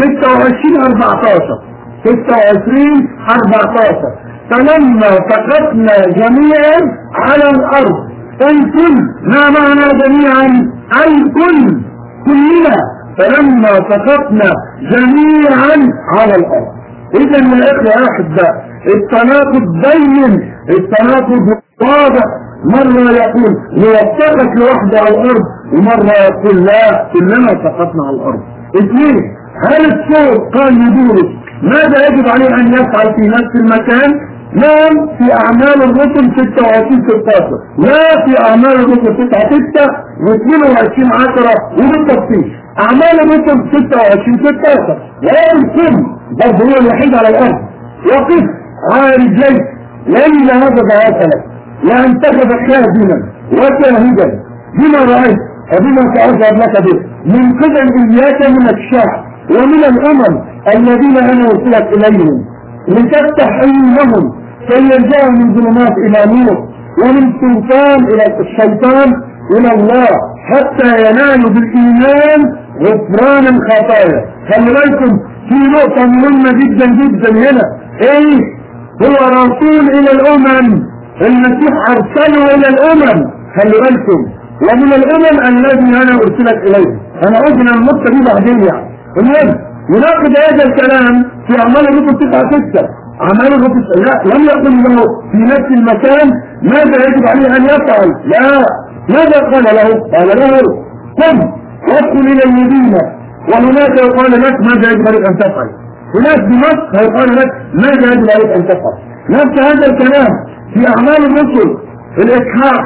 26:14 فلما سقطنا جميعا على الارض الكل. ما معنى جميعا؟ الكل كلنا. فلما سقطنا جميعا على الارض. اذا يا اخوة احباء التناقض بين، التناقض واضح. مرة يقول نوفقك لوحده على الارض ومرة يقول لا كلنا سقطنا على الارض. اثنين، هل الصوت قال لبولس ماذا يجب عليه ان يفعل في نفس المكان؟ نعم في اعمال الرسل 26:16 لا في اعمال الرسل 9:6 و22:10 وبالتفصيل. اعمال الرسل 26:16 وقال الكل برضه هو الوحيد على الارض وقف على رجليك لان هذا ضعافنا لان اتخذ خادما وشاهدا بما رايت وبما سأظهر لك به من قبل اياك من الشعب ومن الامم الذين انا ارسلت اليهم لتفتح عيونهم فيرجعوا من ظلمات الى نور ومن سلطان الى الشيطان الى الله حتى ينالوا بالايمان غفران الخطايا. خلي بالكم في نقطة مهمة جدا جدا هنا، ايه؟ هو رسول الى الامم، المسيح ارسله الى الامم. خلي بالكم ومن الامم الذي انا ارسلت اليه. انا قلت ان النقطة دي بعدين يعني. المهم يناقض هذا الكلام في اعمال الرسل 9:6. اعمال الرسل لا لم يقل له في نفس المكان ماذا يجب عليه ان يفعل، لا ماذا قال له؟ قال له قم وادخل الى المدينة وهناك يقال لك ماذا يجب عليك ان تفعل. هناك بمصر يقال لك ماذا يجب عليك ان تفعل. نفس هذا الكلام في اعمال الرسل الاصحاح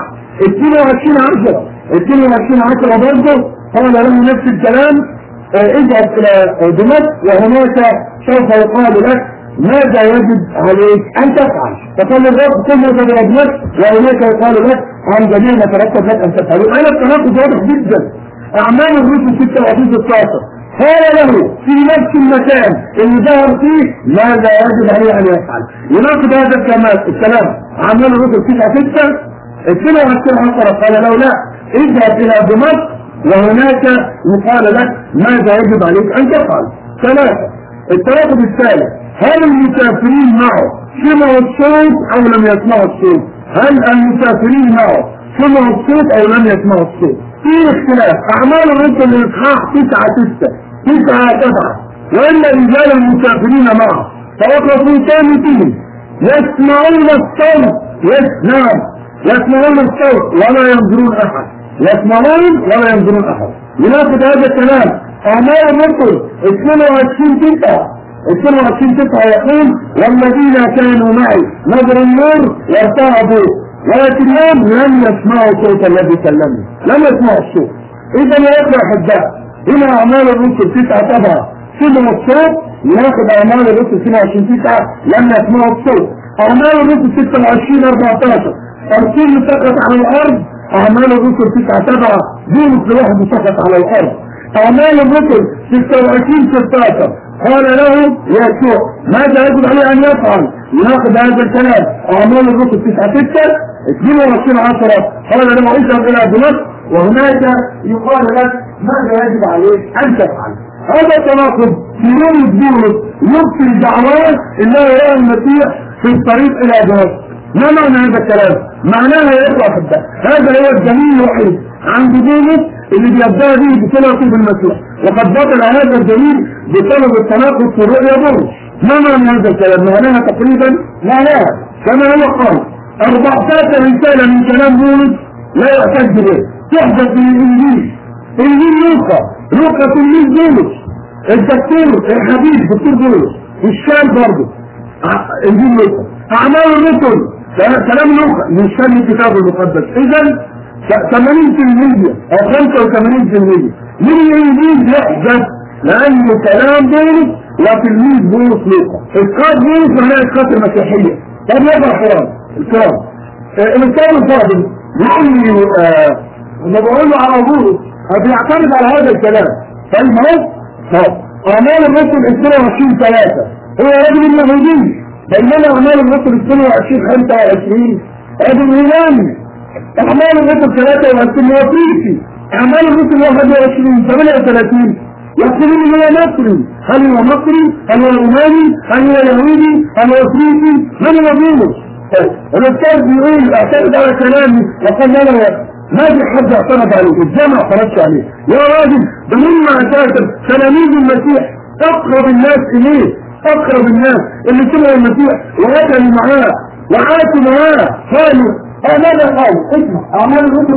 22:10 برضه قال له نفس الكلام اذهب الى دمشق وهناك سوف يقال لك ماذا يجب عليك ان تفعل. فقال الرب ثم اذهب الى دمشق وهناك يقال لك عن جميع ما ترتب لك ان تفعله. انا التناقض واضح جدا. اعمال الرسل 26:16 قال له في نفس المكان اللي ظهر فيه ماذا يجب عليه ان يفعل. يناقض هذا الكلام اعمال الرسل 9:6 22:10 قال له لا اذهب الى دمشق وهناك يقال لك ماذا يجب عليك ان تفعل. 3. التناقض الثالث، هل المسافرين معه سمعوا الصوت او لم يسمعوا الصوت؟ هل المسافرين معه سمعوا الصوت او لم يسمعوا الصوت؟ في اختلاف. اعمال الرسل الاصحاح 9:7 وان الرجال المسافرين معه فوقفوا صامتين يسمعون الصوت. نعم يسمعون الصوت ولا ينظرون احد، يسمعون ولا ينظرون احد. يناقض هذا الكلام اعمال الرسل 22:9 يقول والذين كانوا معي نظروا النور وارتعبوا ولكنهم لم يسمعوا صوت الذي كلمني، لم يسمعوا الصوت. اذا يا اخوة احباء هنا اعمال الرسل 9:7 سمعوا الصوت، يناقض اعمال الرسل 22:9 لم يسمعوا الصوت. اعمال الرسل 26:14 الرسول سقط على الارض أعمال الرسل 9:7 بولس لوحده سقط على الأرض. أعمال الرسل 26:16 قال له يسوع ماذا يجب عليه أن يفعل لناخذ هذا الكلام. أعمال الرسل 9:6 22:10 قال له اذهب إلى دمشق وهناك يقال لك ماذا يجب عليك أن تفعل. هذا تناقض في رؤية بولس يبطل دعوات الله يرى المسيح في الطريق إلى دمشق. ما معنى هذا الكلام؟ معناها يطلع حتى هذا هو الدليل الوحيد عند بولس اللي بيبدأ به بصلته بالمسيح، وقد بطل هذا الدليل بسبب التناقض في رؤية بولس. ما معنى هذا الكلام؟ معناها تقريبا معناها كما هو قال 14 رسالة من كلام بولس لا يعتد به تحدث في الإنجيل. إنجيل لوقا تلميذ بولس، الدكتور الحبيب دكتور بولس، الشام برضه إنجيل لوقا. أعمال الرسل كلام لوقا يشتغل الكتاب المقدس. إذا 80% أو 85% من الإنجيل يحدث لأنه كلام بولس وتلميذ بولس لوقا. إسقاط بولس معناه إسقاط المسيحية. طب يا حرام الكلام الإنسان الفاضل يعني لما بقول له على بولس بيعتمد على هذا الكلام. طيب أعمال الرسل 22:3 هو رجل يهودي، بينما أعمال الرسل 22:25 رجل يوناني. أعمال الرسل 23 هو فريسي. أعمال الرسل 21:38 يقول إن هو مصري. هل هو مصري؟ هل هو روماني؟ هل هو يهودي؟ هل هو فريسي؟ من هو بولس؟ الأستاذ بيقول اعتمد على كلامي وقال لا ما في حد اعترض عليه، الجامع ما اعترضش عليه. يا راجل ده هم اساسا تلاميذ المسيح اقرب الناس اليه، اقرب الناس اللي سمعوا المسيح وأكلوا معاه وعاشوا معاه. قالوا ماذا قالوا؟ اسمع اعمال الرسل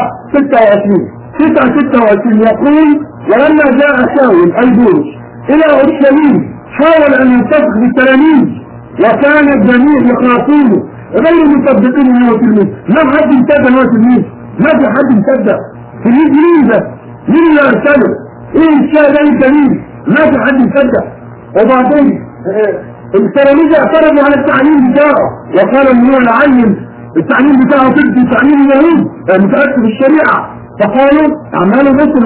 9:26 يقول ولما جاء شاول اي بولس الى اورشليم حاول ان يلتفت بالتلاميذ وكان الجميع يخافونه غير مصدقين انه تلميذ. ما حد يصدق انه تلميذ، ما في حد يصدق تلميذ. مين ده؟ مين اللي ارسله؟ ايه الشيء ده الجميل؟ ما في حد يصدق. وبعدين التلاميذ اعترضوا على التعليم بتاعه وقال ان هو يعلم التعليم بتاعه ضد تعليم اليهود متأكد الشريعة. فقالوا اعمال الرسل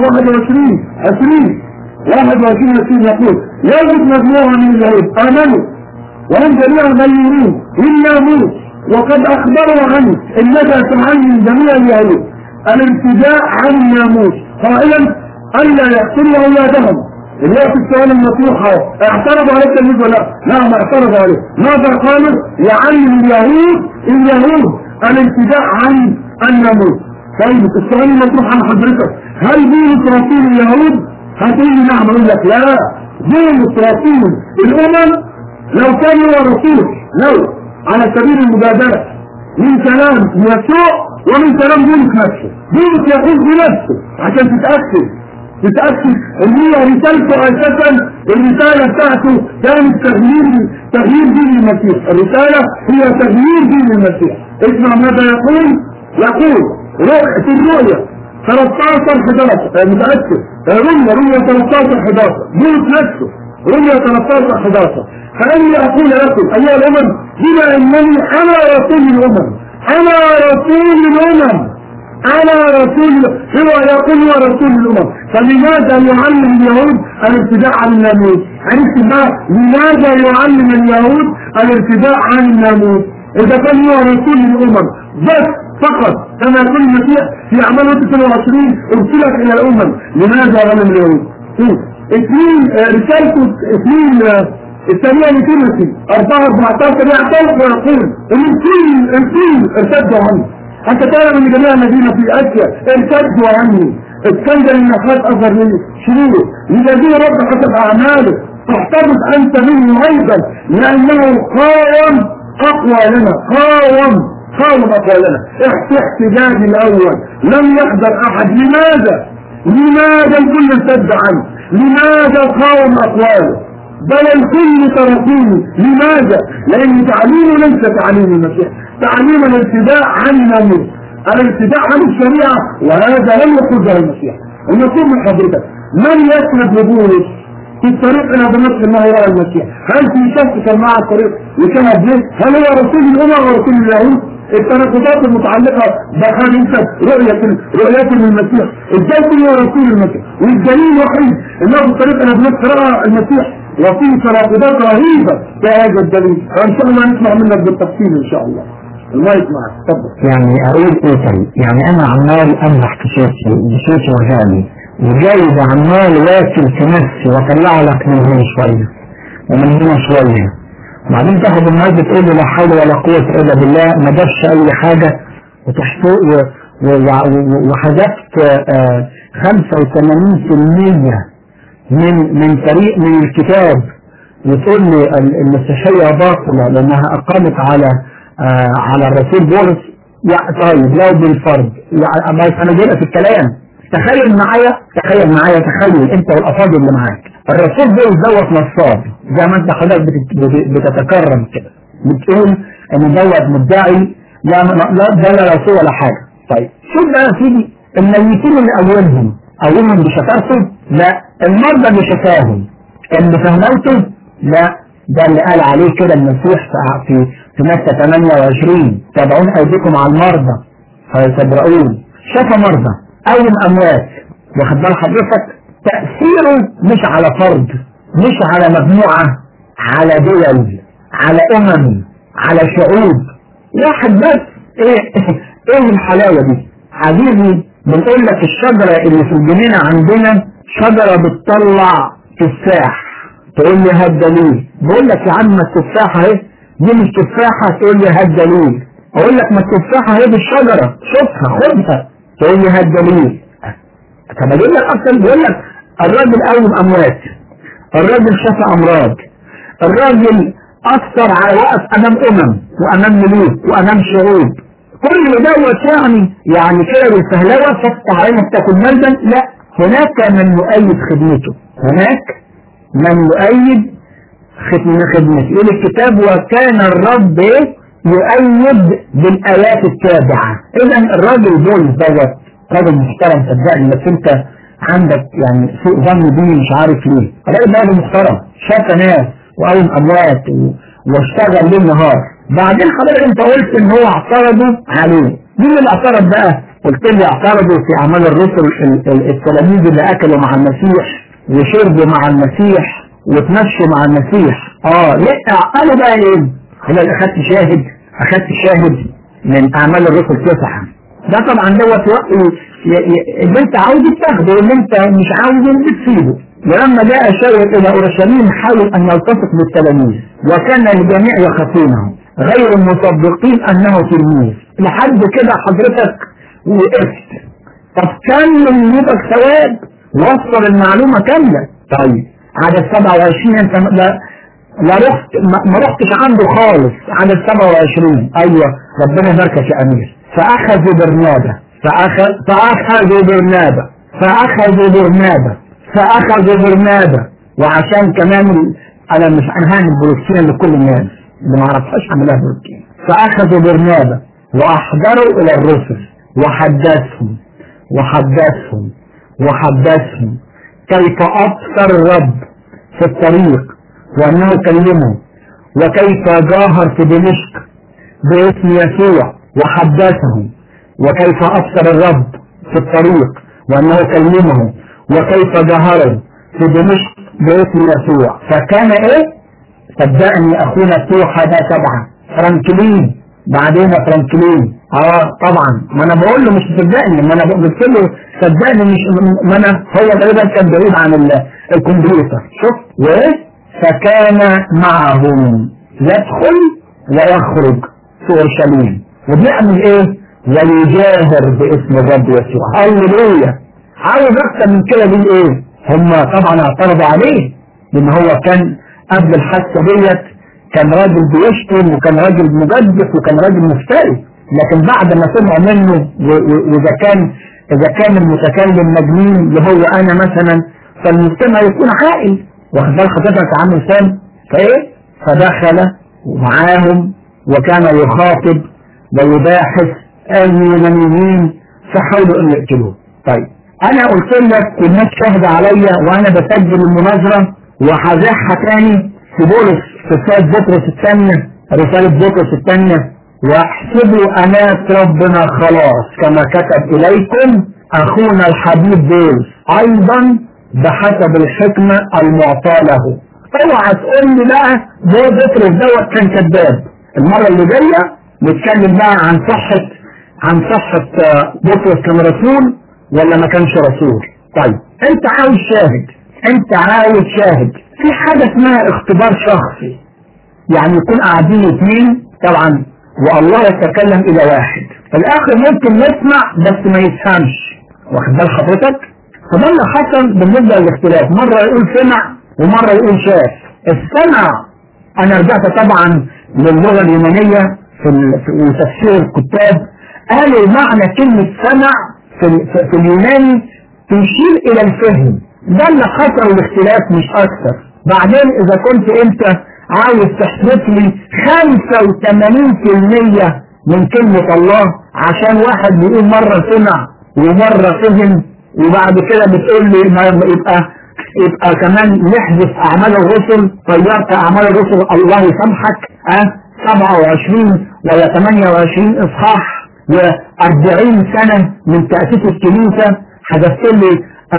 21:20 يقول يوجد مجموعة من اليهود امنوا وهم جميعا غيرون للناموس وقد اخبروا عنه انك تعلم جميع اليهود الابتداء عن الناموس قائلا الا يقتلوا اولادهم. الوقت السؤال المطروح اعترضوا على التلميذ ولا لا؟ ما اعترضوا عليه. ماذا قالوا؟ يعلم اليهود الابتداء عن الناموس. طيب السؤال المطروح عن حضرتك هل بولس رسول اليهود؟ هتقول لي نعم. اقول لك لا، بولس رسول الامم. لو كان هو رسول لو على سبيل المبادرة من كلام يسوع ومن كلام بولس نفسه. بولس يقول بنفسه عشان تتأكد ان هي رسالته اساسا الرسالة بتاعته كانت تغيير دين المسيح. الرسالة هي تغيير دين المسيح. اسمع ماذا يقول في الرؤية 13:11 متأكد. رؤية 13:11 بولس نفسه رؤية 13:11 فإني أقول لكم أيها الأمم بما أنني أنا رسول الأمم هو يقول هو رسول الأمم. فلماذا يعلم اليهود الابتداء عن الناموس؟ عرفت بقى لماذا يعلم اليهود الابتداء عن الناموس؟ إذا كان هو رسول الأمم بس فقط كما يقول المسيح في أعمال 22 أرسلت إلى الأمم، لماذا علم اليهود؟ رسالته الثانية لتيموثي 4:14 يعترف ويقول ان الكل ارتدوا عنه. حتى تعلم ان جميع الذين في اسيا ارتدوا عنه. اسكندر النحاس اثر من شروره لذي رب حسب اعماله تحتفظ انت منه ايضا لانه قاوم اقوالنا. احتجاج الاول لم يحضر احد. لماذا الكل ارتد عنه؟ لماذا قاوم اقواله؟ بل الكل تركوه. لماذا؟ لأن تعليمه ليس تعليم المسيح، تعليم الابتداء عن الناموس، الابتداء عن الشريعة، وهذا لم يقوله المسيح. ونقول من حضرتك من يسند لبولس في الطريق إلى دمشق أنه يرى المسيح؟ هل في شخص كان معه الطريق وشهد له؟ هل هو رسول الأمم ورسول اليهود؟ التناقضات المتعلقه بخان انت رؤية المسيح، ازاي هو رسول المسيح، والدليل الوحيد انه بطريقه انا بنقرا المسيح وفيه تناقضات رهيبه في هذا الدليل. ان شاء الله نسمع منك بالتفصيل ان شاء الله. الله يسمعك، اتفضل. يعني اقول ايه طيب؟ يعني انا عمال امزح في صوتي وغالي وجايز عمال واكل في نفسي واطلع لك من هنا شويه ومن هنا شويه، وبعدين تاخد الناس بتقول لي لا حول ولا قوه الا بالله، ما جابش اي حاجه وحذفت 85% من الكتاب، وتقول لي المسيحيه باطله لانها اقامت على الرسول بولس. طيب لو بالفرض يعني بس انا جاي في الكلام، تخيل معايا انت والافاضل اللي معاك، الرسول بولس دوت نصاب زي ما انت حضرتك بتتكرم كده، بتقول ان دوت مدعي لا رسول ولا حاجه. طيب شوف بقى يا سيدي، الميتين اللي اولهم بشفاهم؟ لا. المرضى اللي شفاهم اللي فهموته؟ لا. ده اللي قال عليه كده المسيح في متى 28 تابعون ايديكم على المرضى فيتبرؤون. شفى مرضى او اموات، واخد بال حضرتك؟ تأثيره مش على فرد، مش على مجموعة، على دول، على على شعوب. واحد بس. ايه الحلاوة دي عزيزي؟ بنقول لك الشجرة اللي في الجنينة عندنا شجرة بتطلع تفاح، تقول لي هات دليل. بقول لك يا عم التفاحة اهي، دي مش تفاحة، تقول لي هات دليل. اقول لك ما التفاحة اهي بالشجرة، شوفها خدها، تقول لي هات دليل. طب اجيب لك اصلا، بيقول لك الراجل قوم اموات، الراجل شفى امراض، الراجل اثر على وقف امام وامام ملوك وامام شعوب. كل دوت يعني كده بالفهلوه فتح عينك تاكل ملبن. لا، هناك من يؤيد خدمته، هناك من يؤيد خدمته. يقول الكتاب وكان الرب يؤيد بالايات التابعه. اذا الراجل بولس دوت راجل محترم صدقني، بس انت عندك يعني سوء ظن بيه مش عارف ليه. الراجل ده راجل محترم، شاف ناس وقوم اموات واشتغل ليل نهار. بعدين حضرتك انت قلت ان هو اعترضوا عليه. مين اللي اعترض بقى؟ قلت لي اعترضوا في اعمال الرسل التلاميذ اللي اكلوا مع المسيح وشربوا مع المسيح وتمشوا مع المسيح. لا قالوا بقى ايه؟ حضرتك اخدت شاهد من اعمال الرسل 9. ده طبعا دوت وقت اللي انت عاوز تاخده واللي انت مش عاوز تسيبه. ولما جاء شاول الى اورشليم حاول ان يلتصق بالتلاميذ، وكان الجميع يخافونه غير مصدقين انه تلميذ. لحد كده حضرتك وقفت. طب كمل يبقى ثواب، وصل المعلومه كامله. طيب عدد 27 انت لا رحت ما رحتش عنده خالص. عدد 27 ايوه ربنا يباركك يا امير. فاخذوا برنابا وعشان كمان انا مش هعمل بروتين لكل الناس اللي ما عرفهاش اعملها بروتين. فاخذوا برنابا واحضروا الى الرسل وحدثهم كيف ابصر الرب في الطريق وانه كلمه، وكيف جاهر في دمشق باسم يسوع. وحدثهم وكيف ابصر الرب في الطريق وانه كلمه، وكيف جاهر في دمشق باسم يسوع. فكان صدقني اخونا توحى ده 7 فرانكلين. بعدين فرانكلين طبعا ما انا بقول له مش صدقني، ما انا قلت له صدقني مش ما انا هو تقريبا كان بعيد عن الكمبيوتر. شوف فكان معهم يدخل ويخرج في اورشليم وبيعمل ويجاهر باسم الرب يسوع. هللويا. عاوز اكتر من كده دي هم طبعا اعترضوا عليه لان هو كان قبل الحادثه ديت كان راجل بيشتم وكان راجل مجدف وكان راجل مفتري، لكن بعد ما سمع منه واذا كان المتكلم مجنون اللي هو انا مثلا، فالمستمع يكون عاقل. واخد بال حضرتك عامل سام فدخل معاهم وكان يخاطب ويباحث يمين فحاولوا ان يقتلوه. طيب انا قلت لك والناس شاهده عليا وانا بسجل المناظره وهزحها تاني في بولس في رسالة بطرس الثانية واحسبوا أنات ربنا خلاص كما كتب إليكم أخونا الحبيب بولس أيضا بحسب الحكمة المعطاة له. اوعى تقول لي بقى بطرس دوت كان كذاب. المرة اللي جاية نتكلم بقى عن صحة بطرس كان رسول ولا ما كانش رسول. طيب انت عاوز شاهد في حاجة اسمها اختبار شخصي، يعني يكون قاعدين اثنين طبعا والله يتكلم الى واحد، الاخر ممكن يسمع بس ما يفهمش، واخد بال حضرتك؟ فده اللي حصل بالنسبة للاختلاف، مرة يقول سمع ومرة يقول شاف. السمع انا رجعت طبعا للغة اليونانية في تفسير الكتاب، قالوا معنى كلمة سمع في اليوناني تشير الى الفهم. ده اللي حصل الاختلاف مش اكثر. بعدين اذا كنت انت عاوز تحدث لي 85% من كلمة الله عشان واحد بيقول مرة سمع ومرة فهم، وبعد كده بتقول لي يبقى كمان نحذف اعمال الرسل، طيرت اعمال الرسل الله يسامحك 27 ولا 28 اصحاح و40 سنة من تأسيس الكنيسة، حذفت لي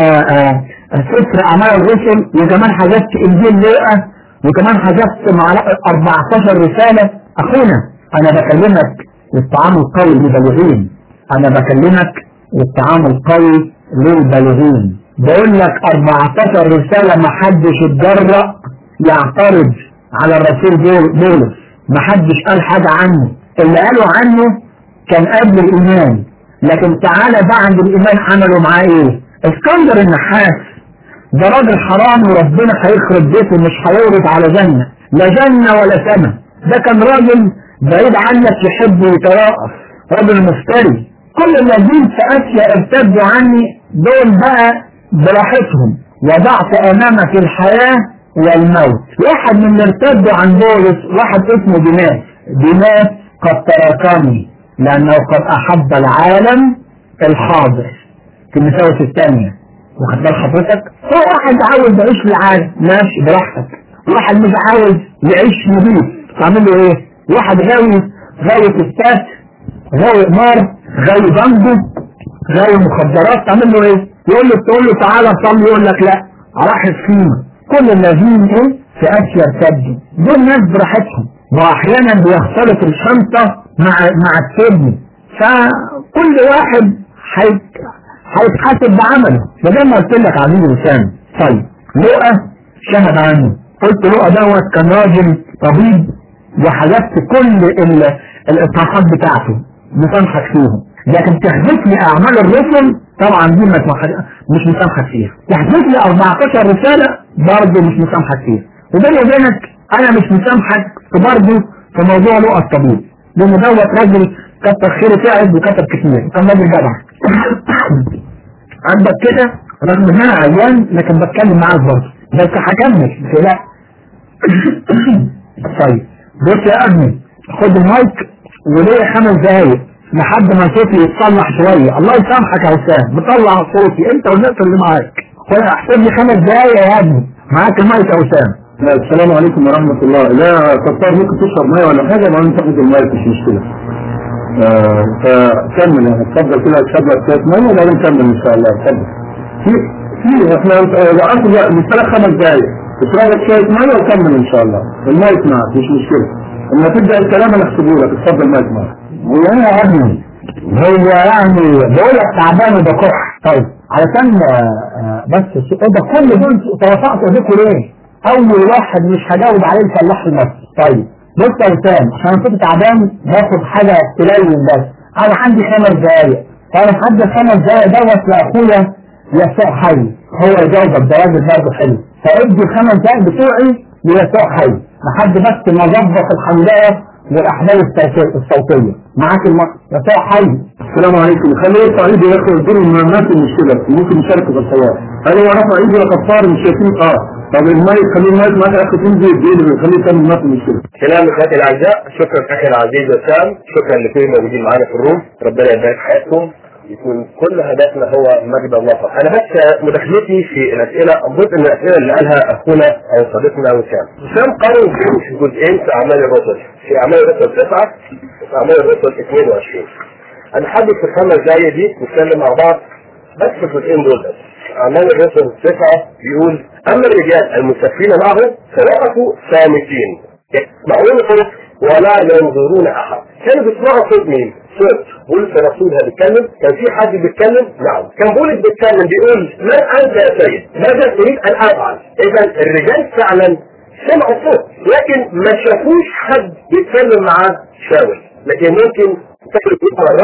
سفر اعمال الرسل، وكمان حذفت انجيل لوقا، وكمان حذفت 14 رسالة. اخونا انا بكلمك والطعام القوي للبالغين، انا بكلمك والطعام القوي للبالغين. بقول لك 14 رسالة ما حدش اتجرأ يعترض على الرسول بولس، ما حدش قال حاجة عنه، اللي قالوا عنه كان قبل الإيمان، لكن تعالى بعد الإيمان عملوا معاه ايه؟ اسكندر النحاس ده راجل حرام وربنا هيخرب بيته، مش هيورد على جنة، لا جنة ولا سماء. ده كان راجل بعيد عنك يحب ويتراءف، راجل مفتري. كل الذين في آسيا ارتدوا عني دول بقى براحتهم، وضعت أمامك الحياة والموت. واحد من اللي ارتدوا عن بولس واحد اسمه ديماس قد تركني لأنه قد أحب العالم الحاضر في المساوس الثانية. واخد بال حضرتك؟ هو واحد عاوز يعيش العالم ماشي براحتك، واحد مش عاوز يعيش نظيف تعمل له ايه؟ واحد غاوي ستات، غاوي نار، غاوي بنجو، غاوي مخدرات، تعمل له ايه؟ تقول له تعالى صلي يقول لك لا راح السيما. كل الذين ايه في اسيا ارتدوا دول ناس براحتهم، واحيانا بيختلط الشنطه مع السجن، فكل واحد هيتحاسب بعمله. فزي ما قلت لك عزيزي وسام. طيب لؤى شهد عنه، قلت لؤى دوت كان راجل طبيب وحذفت كل الاصحاحات بتاعته مسامحك فيهم، لكن تحذف لي اعمال الرسل طبعا دي مش مسامحك فيها. تحذف لي 14 رسالة برضه مش مسامحك فيها. وبيني وبينك انا مش مسامحك برضه في موضوع لؤى الطبيب، لان دوت راجل كتر خيره تعب وكتب كتير، كان راجل جدع. عندك كده رغم ان انا عيان لكن بتكلم معاك برضه، بس هكمل لا. طيب بص يا ابني، خد المايك وليه 5 دقايق لحد ما صوتي يتصلح شويه. الله يسامحك يا وسام، بطلع صوتي انت والناس اللي معاك. احسب لي 5 دقايق يا ابني، معاك المايك يا وسام. السلام عليكم ورحمة الله. لا كتار ممكن تشرب مية ولا حاجة وبعدين تاخد المايك مش مشكلة. فكمل يعني، اتفضل كده تشرب لك شوية مية وبعدين كمل ان شاء الله. اتفضل. في احنا اخد من 3-5 دقايق تشرب لك شوية مية وكمل ان شاء الله. المايك معك مش مشكلة. لما تبدأ الكلام انا احسبه لك. اتفضل المايك معك. وانا يا ابني هو يعني بقول لك تعبان وبكح. طيب علشان بس ده كل دول توافقت بيكم ليه؟ اول واحد مش هجاوب عليه الفلاح المصري. طيب بص يا وسام، عشان كنت تعبان باخد حاجه تلين بس. انا عندي 5 دقايق، فانا هدي 5 دقايق دوت لاخويا يسوع حي، هو يجاوبك، ده راجل برضه حلو، فادي 5 دقايق بتوعي ليسوع حي لحد بس ما اظبط الحملات والاحبال الصوتيه. معاك يسوع حي. السلام عليكم. خليه يرفع ايده وياخد الدور من الناس المشكله، ممكن يشاركوا في الحوار. هل هو رفع ايده يا كفار مش شايفين؟ طب المايك خليه المايك معاك يا اخي تنزل الدين خليه يكمل الناس المشكله. سلام اخواتي الاعزاء، شكرا اخي العزيز وسام، شكرا لكل الموجودين معانا في الروم، ربنا يبارك حياتكم يكون كل هدفنا هو مجد الله فقط. انا بس مداخلتي في الاسئله جزء من الاسئله اللي قالها اخونا او صديقنا وسام قارن بين جزئين في اعمال الرسل، في اعمال الرسل 9 وفي اعمال الرسل 22. انا حابب في الخمس دقايق دي نتكلم مع بعض بس في الجزئين دول بس. اعمال الرسل 9 بيقول اما الرجال المسافرين معه فوقفوا صامتين يسمعون ولا ينظرون احد. كانوا بيسمعوا صوت مين؟ صوت بولس الرسول اللي بيتكلم. كان في حد بيتكلم؟ نعم. كان بولس بيتكلم بيقول من انت يا سيد؟ ماذا تريد ان افعل؟ اذا الرجال فعلا سمعوا صوت لكن ما شافوش حد بيتكلم معاه شاول، لكن ممكن تفرق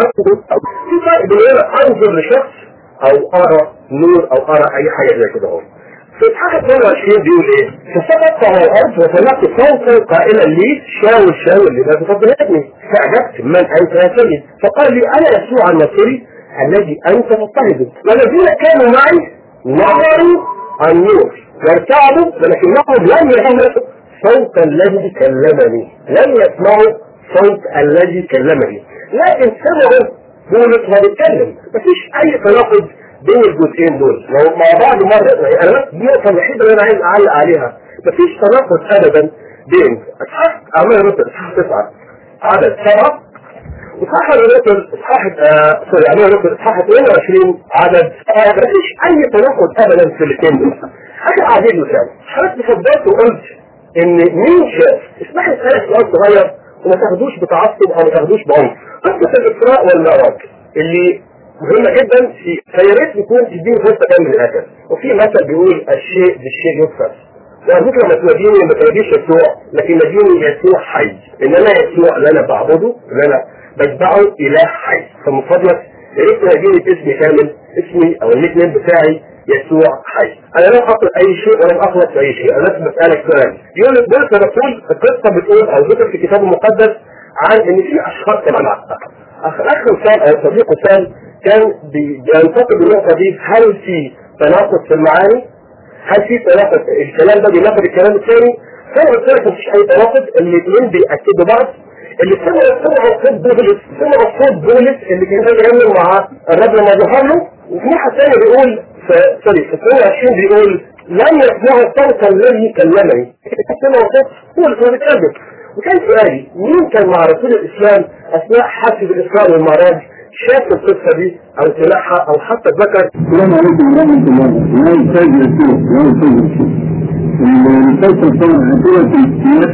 في فرق بين انظر لشخص او ارى نور او ارى اي حاجه زي كده. في اصحاح 22 بيقول ايه؟ فسقطت على الارض وسمعت صوتا قائلا لي شاول شاول لماذا تضطهدني؟ فعجبت من انت يا سيد؟ فقال لي انا يسوع الناصري الذي انت تضطهده، والذين كانوا معي نظروا النور وارتعبوا ولكنهم لم يسمعوا صوت الذي كلمني، لم يسمعوا صوت الذي كلمني، لكن سمعوا بولس وهو بيتكلم. مفيش اي تناقض بين الجزئين دول لو مع بعض مرة. يعني انا دي النقطة الوحيدة اللي انا عايز اعلق عليها، مفيش تناقض ابدا بين اصحاح اعمال الرسل اصحاح 9 عدد 7 واصحاح الرسل اصحاح اعمال الرسل اصحاح 22 عدد 7. مفيش اي تناقض ابدا في الاثنين دول. حاجة عجيبة فعلا. حضرتك فضلت وقلت ان مين شاف؟ اسمح لي اسالك سؤال صغير وما تاخدوش بتعصب او ما تاخدوش بعنف. قصة الاسراء والمعراج اللي مهمة جدا فيا ريت يكون تديني فرصة كامل للأكل. وفي مثل بيقول الشيء بالشيء يكسر. وعلى فكرة ما تناديش يسوع، لكن ناديني يسوع حي. إن أنا يسوع اللي أنا بعبده اللي أنا بتبعه إله حي. فمن فضلك يا ريت تناديني باسمي كامل، اسمي أو النيك نيم بتاعي يسوع حي. أنا لا أقصد أي شيء ولا أخلص في أي شيء. أنا بس بسألك سؤال. يقول لك بولس الرسول القصة بتقول أو ذكر في الكتاب المقدس عن إن في أشخاص كمان أخ وسام أو صديق وسام كان بينتقد النقطة دي. هل في تناقض في المعاني؟ هل في تناقض؟ الكلام ده بيناقض الكلام الثاني؟ فأنا قلت لك مفيش أي تناقض، الاثنين بيأكدوا بعض. اللي سمعوا صوت بولس، سمعوا صوت بولس اللي كان بيعمل مع الرب لما ظهر له. وفي واحد ثاني بيقول في 22 بيقول لم يسمعوا الصوت الذي كلمني. سمعوا صوت بولس وهو بيتكلم. وكان سؤالي مين كان مع رسول الإسلام أثناء حادثة الإسراء والمعراج شاف القصة دي أو سمعها أو حتى ذكر؟ السلام عليكم ورحمة الله. لا يحتاج يسوع، لا يحتاج يسوع. المسلسل طبعا عندنا في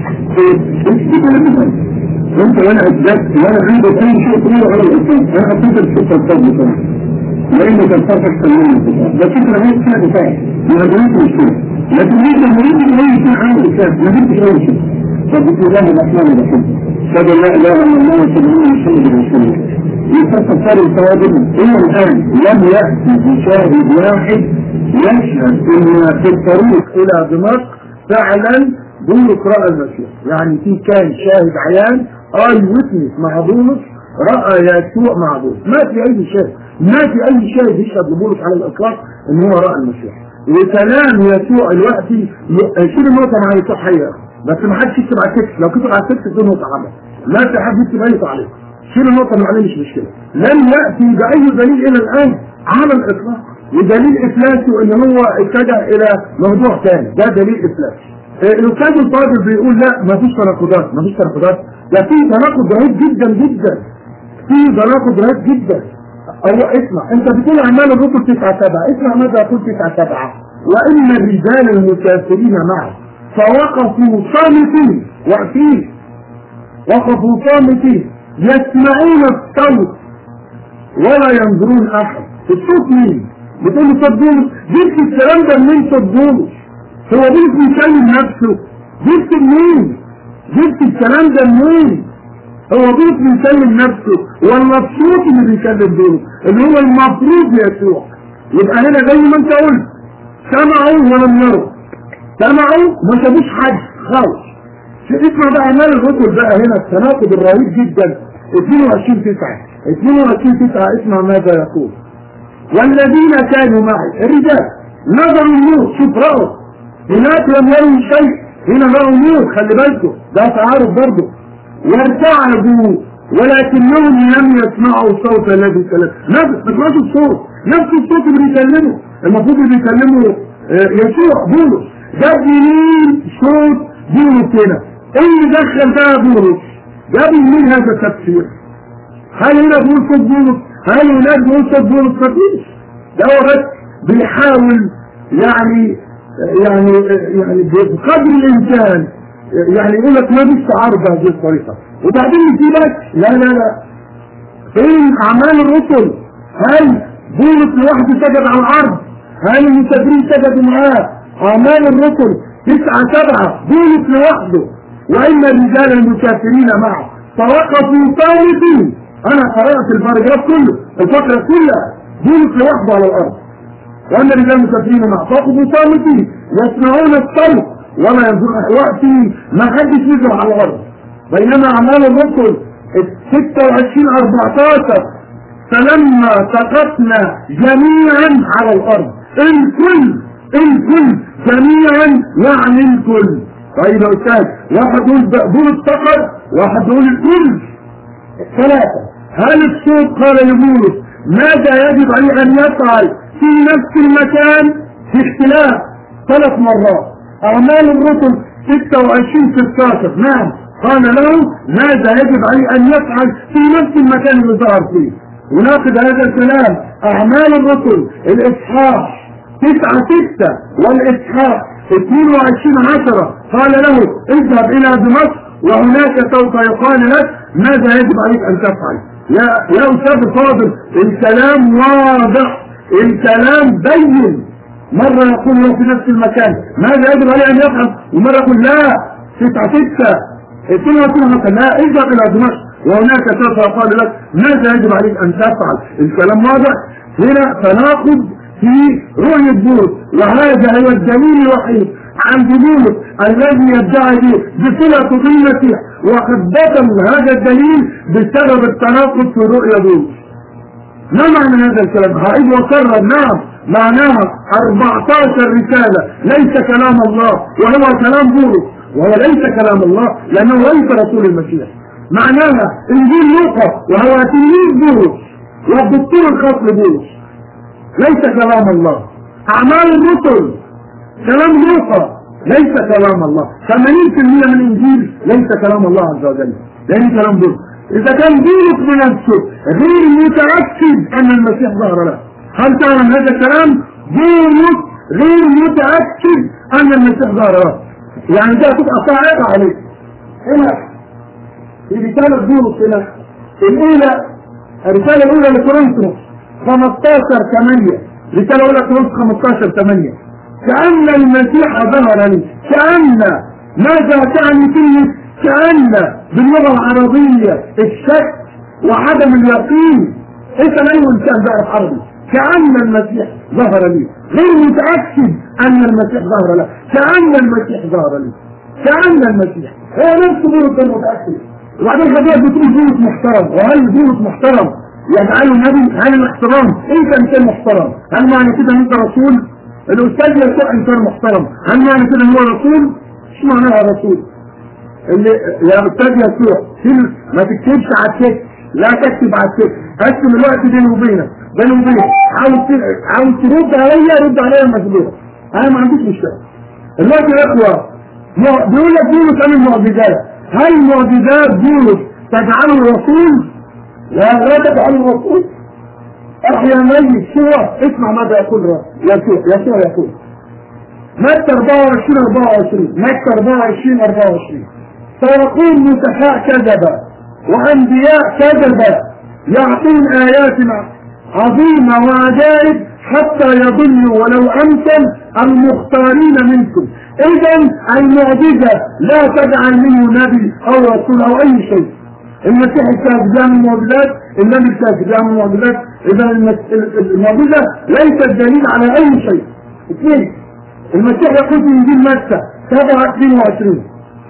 السياسة وانت وانا أجدت وانا عندي أي شيء كله على الإسلام. أنا أفضل الشيء الفضل طبعا لأنه تنفرق تماما. لكن أنا عايز فيها دفاع ما عندناش مشكلة، لكن ليس مريد أن يكون عن الإسلام ما جبتش أي شيء. فبسم الله الرحمن الرحيم. أشهد أن لا إله إلا الله وأشهد أن محمدا رسول الله. يفسر صار الثوابت إلى الآن لم يأتي بشاهد واحد يشهد أن في الطريق إلى دمشق فعلا بولس رأى المسيح. يعني في كان شاهد عيان ويتنس مع بولس رأى يسوع مع بولس. ما في أي شاهد، ما في أي شاهد يشهد لبولس على الإطلاق أن هو رأى المسيح. وكلام يسوع الوقتي شيل النقطة مع يسوع حقيقة، بس ما حدش يكتب على التكست. لو كتب على التكست دي نقطة عامة، لا تحب يكتب أي تعليق. شيل النقطة اللي عليه مش مشكلة. لم يأتي بأي دليل إلى الآن على الإطلاق، ودليل إفلاسه إن هو اتجه إلى موضوع ثاني، ده دليل إفلاس. الأستاذ الفاضل بيقول لا ما فيش تناقضات، ما فيش تناقضات، ده في تناقض رهيب جدا جدا، في تناقض رهيب جدا. اسمع، أنت بتقول أعمال الرسل 9:7، اسمع ماذا يقول 9:7 وإن الرجال المسافرين معه فوقفوا صامتين، واقفين وقفوا صامتين يسمعون الصوت ولا ينظرون احد. الصوت مين؟ بتقول صوت بولس. جبت الكلام ده منين؟ صوت بولس. هو بولس بيكلم نفسه؟ جبت منين؟ جبت الكلام ده منين؟ هو بولس بيكلم نفسه ولا الصوت اللي بيكلم بولس اللي هو المفروض يسوع؟ يبقى هنا زي ما انت قلت سمعوا ولم يروا، سمعوا ما شافوش حد خالص. اسمع بقى اعمال الرسل بقى هنا التناقض الرهيب جدا. 22:9 اسمع ماذا يقول. والذين كانوا معي الرجال نظروا النور. شوف رأوا هناك لم يروا شيء، هنا رأوا النور. خلي بالكم ده تعارف برضه. وارتعبوا ولكنهم لم يسمعوا الصوت الذي كلم. ما سمعوش الصوت، نفس الصوت اللي بيكلمه، المفروض اللي بيكلمه يسوع بولس. جاب منين صوت بولس هنا؟ ايه اللي دخل بقى بولس؟ جاب منين هذا التفسير؟ هل هنا بيقول صوت بولس؟ هل هناك بيقول صوت بولس؟ مفيش. ده هو بس بيحاول يعني بقدر الامكان يعني يقول لك ما فيش تعارض بهذه الطريقه، وبعدين يجيبك لا فين اعمال الرسل؟ هل بولس لوحده سجد على الارض؟ هل المسافرين سجدوا معاه؟ اعمال الرسل 9:7 بولس لوحده، وان الرجال المسافرين معه فوقفوا صامتين. انا قرات الباراجراف كله، الفقره كلها، بولس لوحده على الارض، وان الرجال المسافرين معه فوقفوا صامتين يسمعون الصوت ولا ينظرون وقتي، ما حدش يزرع على الارض. بينما اعمال الرسل 26:14 فلما سقطنا جميعا على الارض، الكل جميعا يعني الكل. طيب يا استاذ، واحد يقول بولس سقط، واحد يقول الكل. 3. هل الصوت قال لبولس ماذا يجب عليه ان يفعل في نفس المكان؟ في اختلاف 3 مرات. اعمال الرسل 26:16 نعم قال له ماذا يجب عليه ان يفعل في نفس المكان اللي ظهر فيه. وناخذ هذا الكلام اعمال الرسل الاصحاح 9:6 والاصحاح 22:10 قال له اذهب الى دمشق وهناك سوف يقال لك ماذا يجب عليك ان تفعل. يا استاذ الفاضل، الكلام واضح، الكلام بين. مرة يقول له في نفس المكان ماذا يجب عليه ان يفعل، ومرة يقول لا 9:6 لا اذهب الى دمشق وهناك سوف يقال لك ماذا يجب عليك ان تفعل. الكلام واضح هنا. فناخذ في رؤية بولس، وهذا هو الدليل الوحيد عند بولس الذي يدعي بصلة بالمسيح، وقد بطل هذا الدليل بسبب التناقض في رؤية بولس. ما معنى هذا الكلام؟ هعيد واكرر. نعم معناها 14 رسالة ليس كلام الله، وهو كلام بولس، وهو ليس كلام الله لأنه ليس رسول المسيح. معناها انجيل لوقا وهو تلميذ بولس والدكتور الخاص لبولس، ليس كلام الله. اعمال الرسل كلام لوقا ليس كلام الله. 80% من الانجيل ليس كلام الله عز وجل، لان كلام بولس. اذا كان بولس بنفسه غير متاكد ان المسيح ظهر له، هل تعلم هذا الكلام؟ بولس غير متاكد ان المسيح ظهر له، يعني ده تبقى صاعقه عليه. هنا في رساله بولس هنا الاولى، الرساله الاولى لكورنثوس 15:8، رساله اولى كورنثوس 15:8 كأن المسيح ظهر لي. كأن ماذا تعني كلمة كأن باللغة العربية؟ الشك وعدم اليقين. ايش معنى الانسان بقى عربي؟ كأن المسيح ظهر لي، غير متأكد ان المسيح ظهر له. كأن المسيح ظهر لي، كأن المسيح هو نفسه بولس المتأكد. وبعدين حضرتك بتقول بولس محترم، وهل بولس محترم يجعله نبي؟ هل الاحترام انت انسان محترم؟ هل معنى كده ان انت رسول؟ الاستاذ يسوع انسان محترم، هل معنى كده ان هو رسول؟ ايش معناها رسول؟ اللي يا استاذ يسوع ما تكتبش على الشيك، لا تكتب على الشيك، قسم الوقت بيني وبينك، عاوز ترد عليا رد عليا المسؤوليه، انا ما عنديش مشكله. الوقت يا اخوه بيقول لك بولس عن المعجزات، هل معجزات بولس تجعله رسول؟ لا تجعله رسول. احيا ميت سوى. اسمع ماذا يقول يسوع يقول متى 24 متى 24 سيقوم مسحاء كذبا وانبياء كذبا يعطون ايات عظيمه وعجائب حتى يضلوا ولو امثل المختارين منكم. اذا المعجزه لا تجعل منه نبي او رسول او اي شيء. المسيح الكاذب يعمل معجزات، النبي الكاذب يعمل معجزات. اذا المعجزه ليست دليل على اي شيء. اثنين، المسيح يقول في انجيل متى 7:22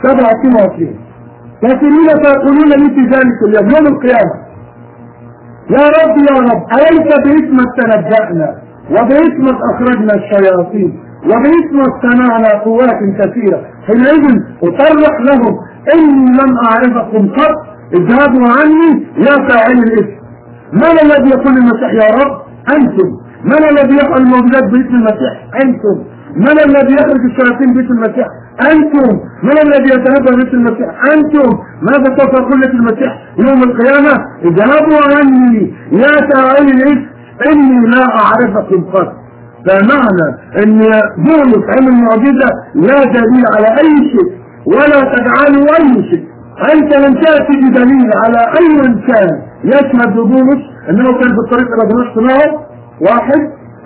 كثيرين سيقولون لي في ذلك اليوم يوم القيامه يا رب أليس باسمك تنبأنا وباسمك أخرجنا الشياطين وباسمك صنعنا قوات كثيرة؟ حينئذ أصرح لهم إني لم أعرفكم قط اذهبوا عني يا فاعلي الاسم. من الذي يقول للمسيح يا رب؟ انتم. من الذي يفعل المعجزات باسم المسيح؟ انتم. من الذي يخرج الشياطين باسم المسيح؟ انتم. من الذي يتنبأ باسم المسيح؟ انتم. ماذا سوف يقول لك المسيح يوم القيامه؟ اذهبوا عني يا فاعلي الاسم اني لا اعرفكم قط. فمعنى ان بولس عمل معجزه لا دليل على اي شيء ولا تجعلوا اي شيء. انت لم تاتي بدليل على اي انسان يشهد ببولس انه كان في الطريق الى دمشق معه. واحد.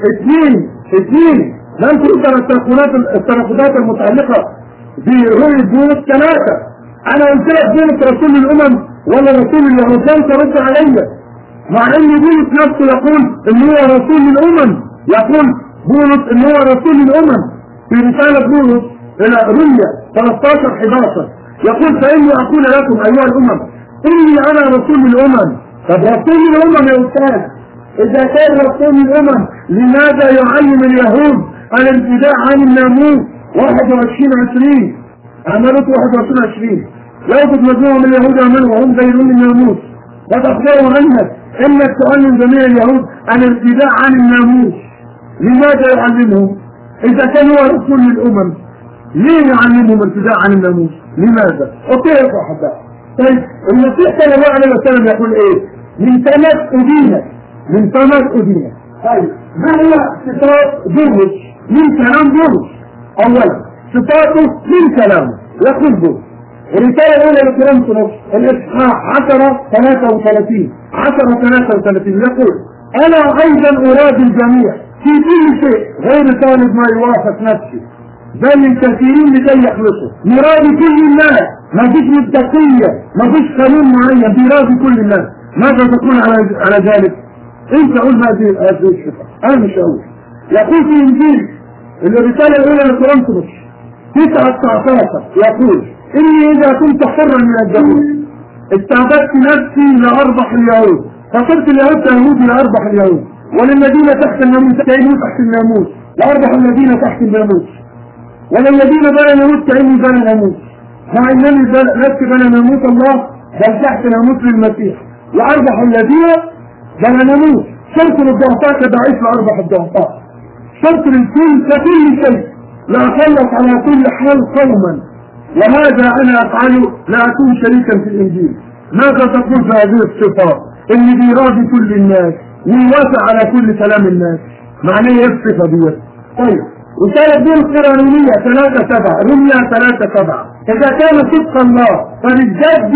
اثنين لم تذكر التناقضات المتعلقه برؤيه بولس. ثلاثه انا قلت لك بولس رسول الامم ولا رسول اليهود؟ لم ترد علي، مع ان بولس نفسه يقول ان هو رسول الامم. يقول بولس ان هو رسول الامم في رساله بولس الى روميا 13:11 يقول فاني اقول لكم ايها الامم اني انا رسول الامم. طب رسول الامم يا استاذ، اذا كان رسول الامم لماذا يعلم اليهود الابتداع عن الناموس؟ 21:20 عملت 21:20 يوجد مجموعه من اليهود يعملوا وهم غيرون الناموس وتخبروا عنك انك تعلم جميع اليهود الابتداع عن الناموس. لماذا يعلمهم؟ اذا كان هو رسول للامم ليه يعلمهم الابتداع عن الناموس؟ لماذا؟ اوكي يا احبائي. طيب المسيح صلى الله عليه وسلم يقول ايه؟ من ثمر ادينك، من ثمر ادينك. طيب ما هي صفات بولس من كلام بولس؟ اولا صفاته من كلامه. يقول بولس الرسالة الأولى لكورنثوس الإصحاح 10:33 يقول أنا أيضا أراد الجميع في كل شيء غير طالب ما يوافق نفسي بل الكثيرين لكي يخلصوا. مراد كل الناس، ما فيش متقية، ما فيش قانون معين، مراد كل الناس. ماذا تقول على ذلك؟ انت قول هذه الصفة، انا مش اقول. يقول في انجيل الرسالة الاولى لكورنثوس 9:19 يقول اني اذا كنت حرا من الجهود استعبدت نفسي لاربح اليهود فصرت اليهود كيهود لاربح اليهود وللذين تحت الناموس كيهود تحت الناموس لاربح الذين تحت الناموس وللذين بنى اليهود كاني بنى الناموس مع انني لست بنى ناموس الله بل تحت ناموس المسيح لاربح الذين بنى ناموس. صرت للضعفاء كضعيف لاربح الضعفاء. صرت للكل ككل شيء لأخلص على كل حال قوما. وهذا أنا أفعله لا أكون شريكا في الإنجيل. ماذا تقول في هذه الصفات؟ اللي بيراضي كل الناس ويوافق على كل كلام الناس. معناه ايه الصفة دي؟ طيب رسالة بولس رومية 3:7 رومية 3:7 إذا كان صدق الله فللجد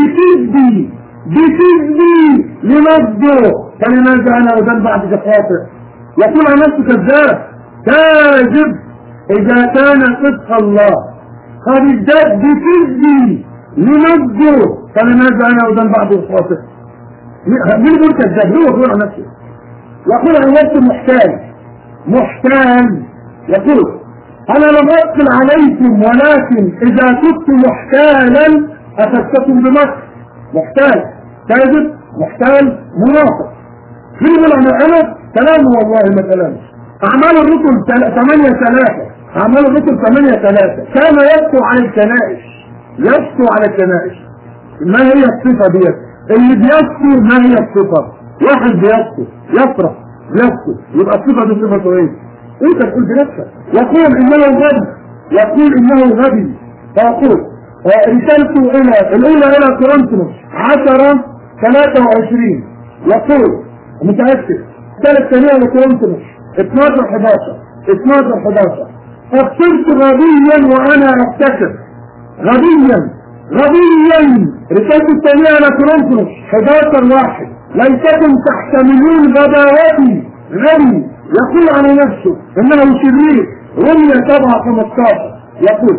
بكذبي لمجده فلماذا أنا أذل بعد خاطئ؟ يقول عن نفسه كذاب كاذب. إذا كان صدق الله فللجد بكذبي لمجده فلماذا أنا أذل بعد خاطئ؟ مين يقول كذاب؟ هو يقول عن نفسه. يقول عن نفسه محتال. يقول أنا لم أقل عليكم ولكن إذا كنت محتالا أخذتكم بمصر. محتال كاذب محتال منافق. مين يقول أنا كلامه والله ما كلامه. أعمال الرسل 8:3 أعمال الرسل 8:3 كان يسطو على الكنائس ما هي الصفة دي؟ اللي بيسطو ما هي الصفة؟ واحد بيسطو يفرح يسطو يبقى الصفة دي صفته ايه؟ انت تقول بنفسك. يقول انه غبي فيقول رسالته الاولى الى كورنثوس 10:23 يقول متأكد. الرسالة الثانية لكورنثوس 12:11 قد صرت غبيا وانا افتكر غبيا. رسالة الثانية لكورنثوس 11:1 ليتكن تحتملون غباوتي غبي. يقول عن نفسه انه شرير. رمية 7:15 يقول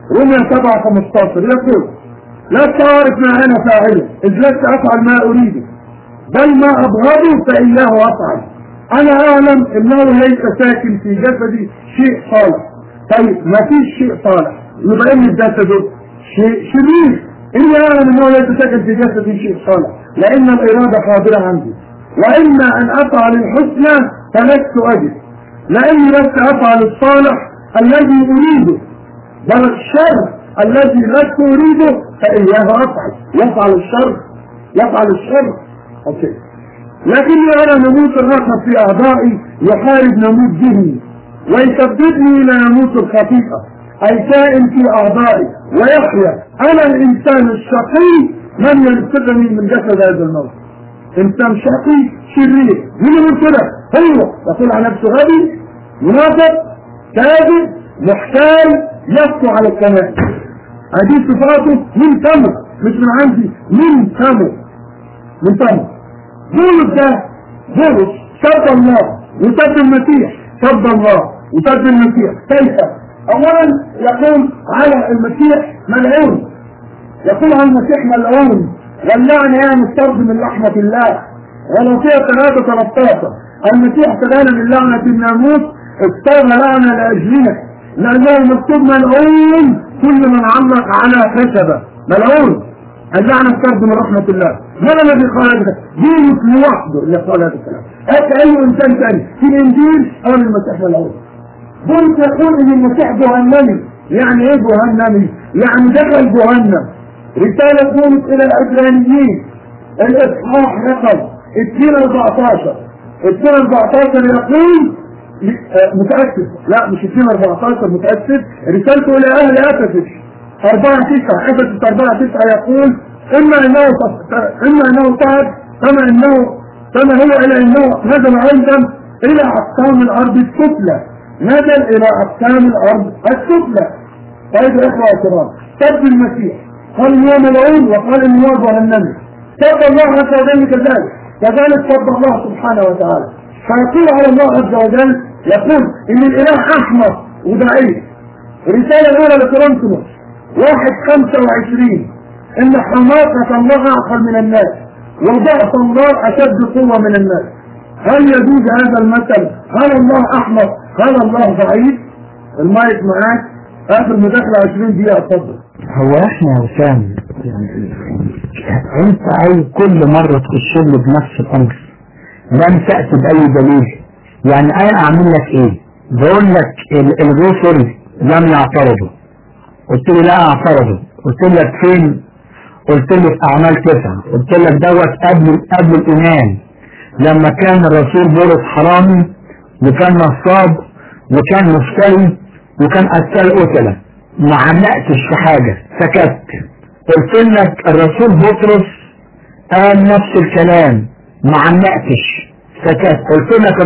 لا تعرف ما انا فاعله اذ لست افعل ما اريده بل ما ابغضه فإياه افعل. انا اعلم انه ليس ساكن في جسدي شيء صالح. طيب ما فيش شيء صالح يبقى ان الجسد شيء شرير. اني اعلم انه ليس ساكن في جسدي شيء صالح لان الاراده حاضره عندي واما ان افعل الحسنى فلست اجد لاني لست افعل الصالح الذي اريده بل الشر الذي لست اريده فاياه افعل. يفعل الشر يفعل الشر اوكي. لكني انا نموت الرغبة في اعضائي يحارب نموت ذهني ويسببني الى نموت الخطيئة، اي كائن في اعضائي ويحيا. انا الانسان الشقي من ينقذني من جسد هذا الموت. انسان شقي شرير، مين يقول كده؟ هو يقول عن نفسه غبي منافق كاذب محتال يفتو على الكلام. هذه صفاته من تمر، مش من عندي، من تمر، من تمر. بولس ده بولس سب الله وسب المسيح، سب الله وسب المسيح. كيف؟ اولا يقول على المسيح ملعون، يقول على المسيح ملعون، واللعنة يعني الطرد من رحمة الله. غلاطية 3:13 المسيح تبان من لعنة الناموس اضطر لعنة لأجلنا، لأنه مكتوب ملعون كل من علق على خشبة. ملعون، اللعنة الطرد من رحمة الله. من الذي قال هذا؟ دينك لوحده اللي قال هذا الكلام. هكا أي إنسان ثاني في الإنجيل قال المسيح ملعون. بولس يقول إن المسيح جهنمي. يعني إيه جهنمي؟ يعني دخل جهنم. رسالة بولس إلى العبرانيين الإصحاح رقم 2:14 يقول متأكد، لا مش 2:14 متأكد، رسالته إلى أهل أفسس 4:9 أفسس 4:9 يقول إما أنه تعب كما هو إلى أنه نزل أيضا إلى أقسام الأرض السفلى، نزل إلى أقسام الأرض السفلى. طيب يا إخوة الكرام، سب المسيح قال إن هو ملعون وقال إن هو جهنمي. سب الله عز وجل كذلك سب الله سبحانه وتعالى. فيقول على الله عز وجل يقول إن الإله أحمق وضعيف. رسالة الأولى لكورنثوس 1:25 إن حماقة الله أعقل من الناس وضعف الله أشد قوة من الناس. هل يجوز هذا المثل؟ هل الله أحمق؟ هل الله ضعيف؟ المايك معاك، آخر مداخلة 20 دقيقة اتفضل. هو احنا يا وسام يعني انت عايز كل مرة تخش لي بنفس الامر، لم تأتي بأي دليل. يعني انا اعمل لك ايه؟ بقول لك الرسل لم يعترضوا، قلت لي لا اعترضوا، قلت لك فين؟ قلت لي في اعمال 9، قلت لك دوت قبل الايمان لما كان الرسول بولس حرامي وكان نصاب وكان مفتري وكان قتال قتله، ما علقتش في حاجة، سكت. قلت لك الرسول بطرس قال نفس الكلام، ما علقتش، سكت. قلت لك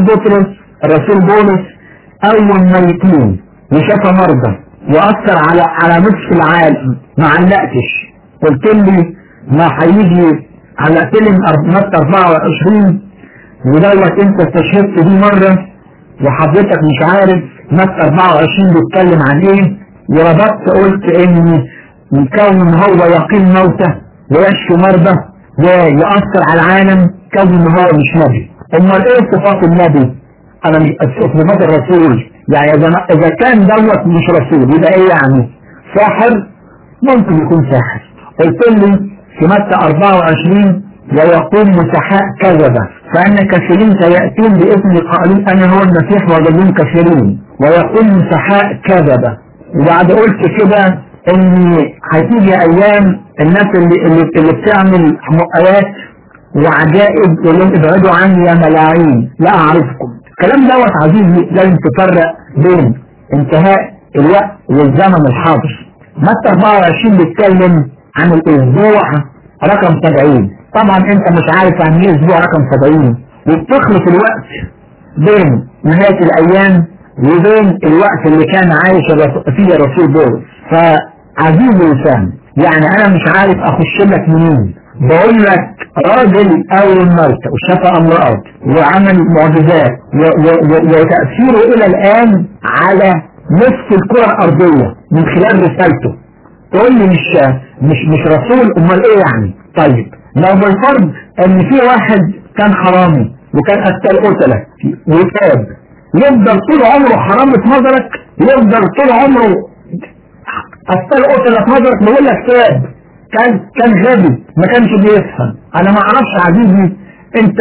الرسول بولس اول ما يتوب وشاف مرضى واثر على نصف العالم، ما علقتش. قلت لي ما هيجي على فيلم متى 24 ودوت انت استشهدت دي مرة وحضرتك مش عارف متى 24 بيتكلم عن ايه، وربطت قلت ان كون هو يقيم موته ويشفي مرضى ويؤثر على العالم، كون هو مش نبي. امال ايه صفات النبي؟ انا مش صفات الرسول. يعني اذا كان دوت مش رسول يبقى ايه يعني؟ ساحر؟ ممكن يكون ساحر. قلت لي في متى 24 ويقول مسحاء كذبة فان كثيرين سيأتون باسم قائلين انا هو المسيح ويضلون كثيرين، ويقول مسحاء كذبة. وبعد قلت كده ان هتيجي ايام الناس اللي بتعمل مؤامرات وعجائب يقول لهم ابعدوا عني يا ملاعين لا اعرفكم. الكلام دوت عزيزي لازم تفرق بين انتهاء الوقت والزمن الحاضر. متى 24 بيتكلم عن الاسبوع رقم 70. طبعا انت مش عارف عن ايه اسبوع رقم 70، وبتخلط الوقت بين نهاية الايام وبين الوقت اللي كان عايش فيه الرسول بولس. فعزيزي وسام يعني انا مش عارف اخش لك منين. بقول لك راجل اول موتى وشفى امراض وعمل معجزات وتأثيره الى الان على نصف الكرة الارضية من خلال رسالته. تقول لي مش رسول؟ امال ايه يعني؟ طيب لو بالفرض ان في واحد كان حرامي وكان قتال قتله وتاب، يفضل طول عمره حرام في نظرك؟ يفضل طول عمره قتال قتله في نظرك؟ بقول لك تاب، كان غبي ما كانش بيفهم. انا ما اعرفش عزيزي انت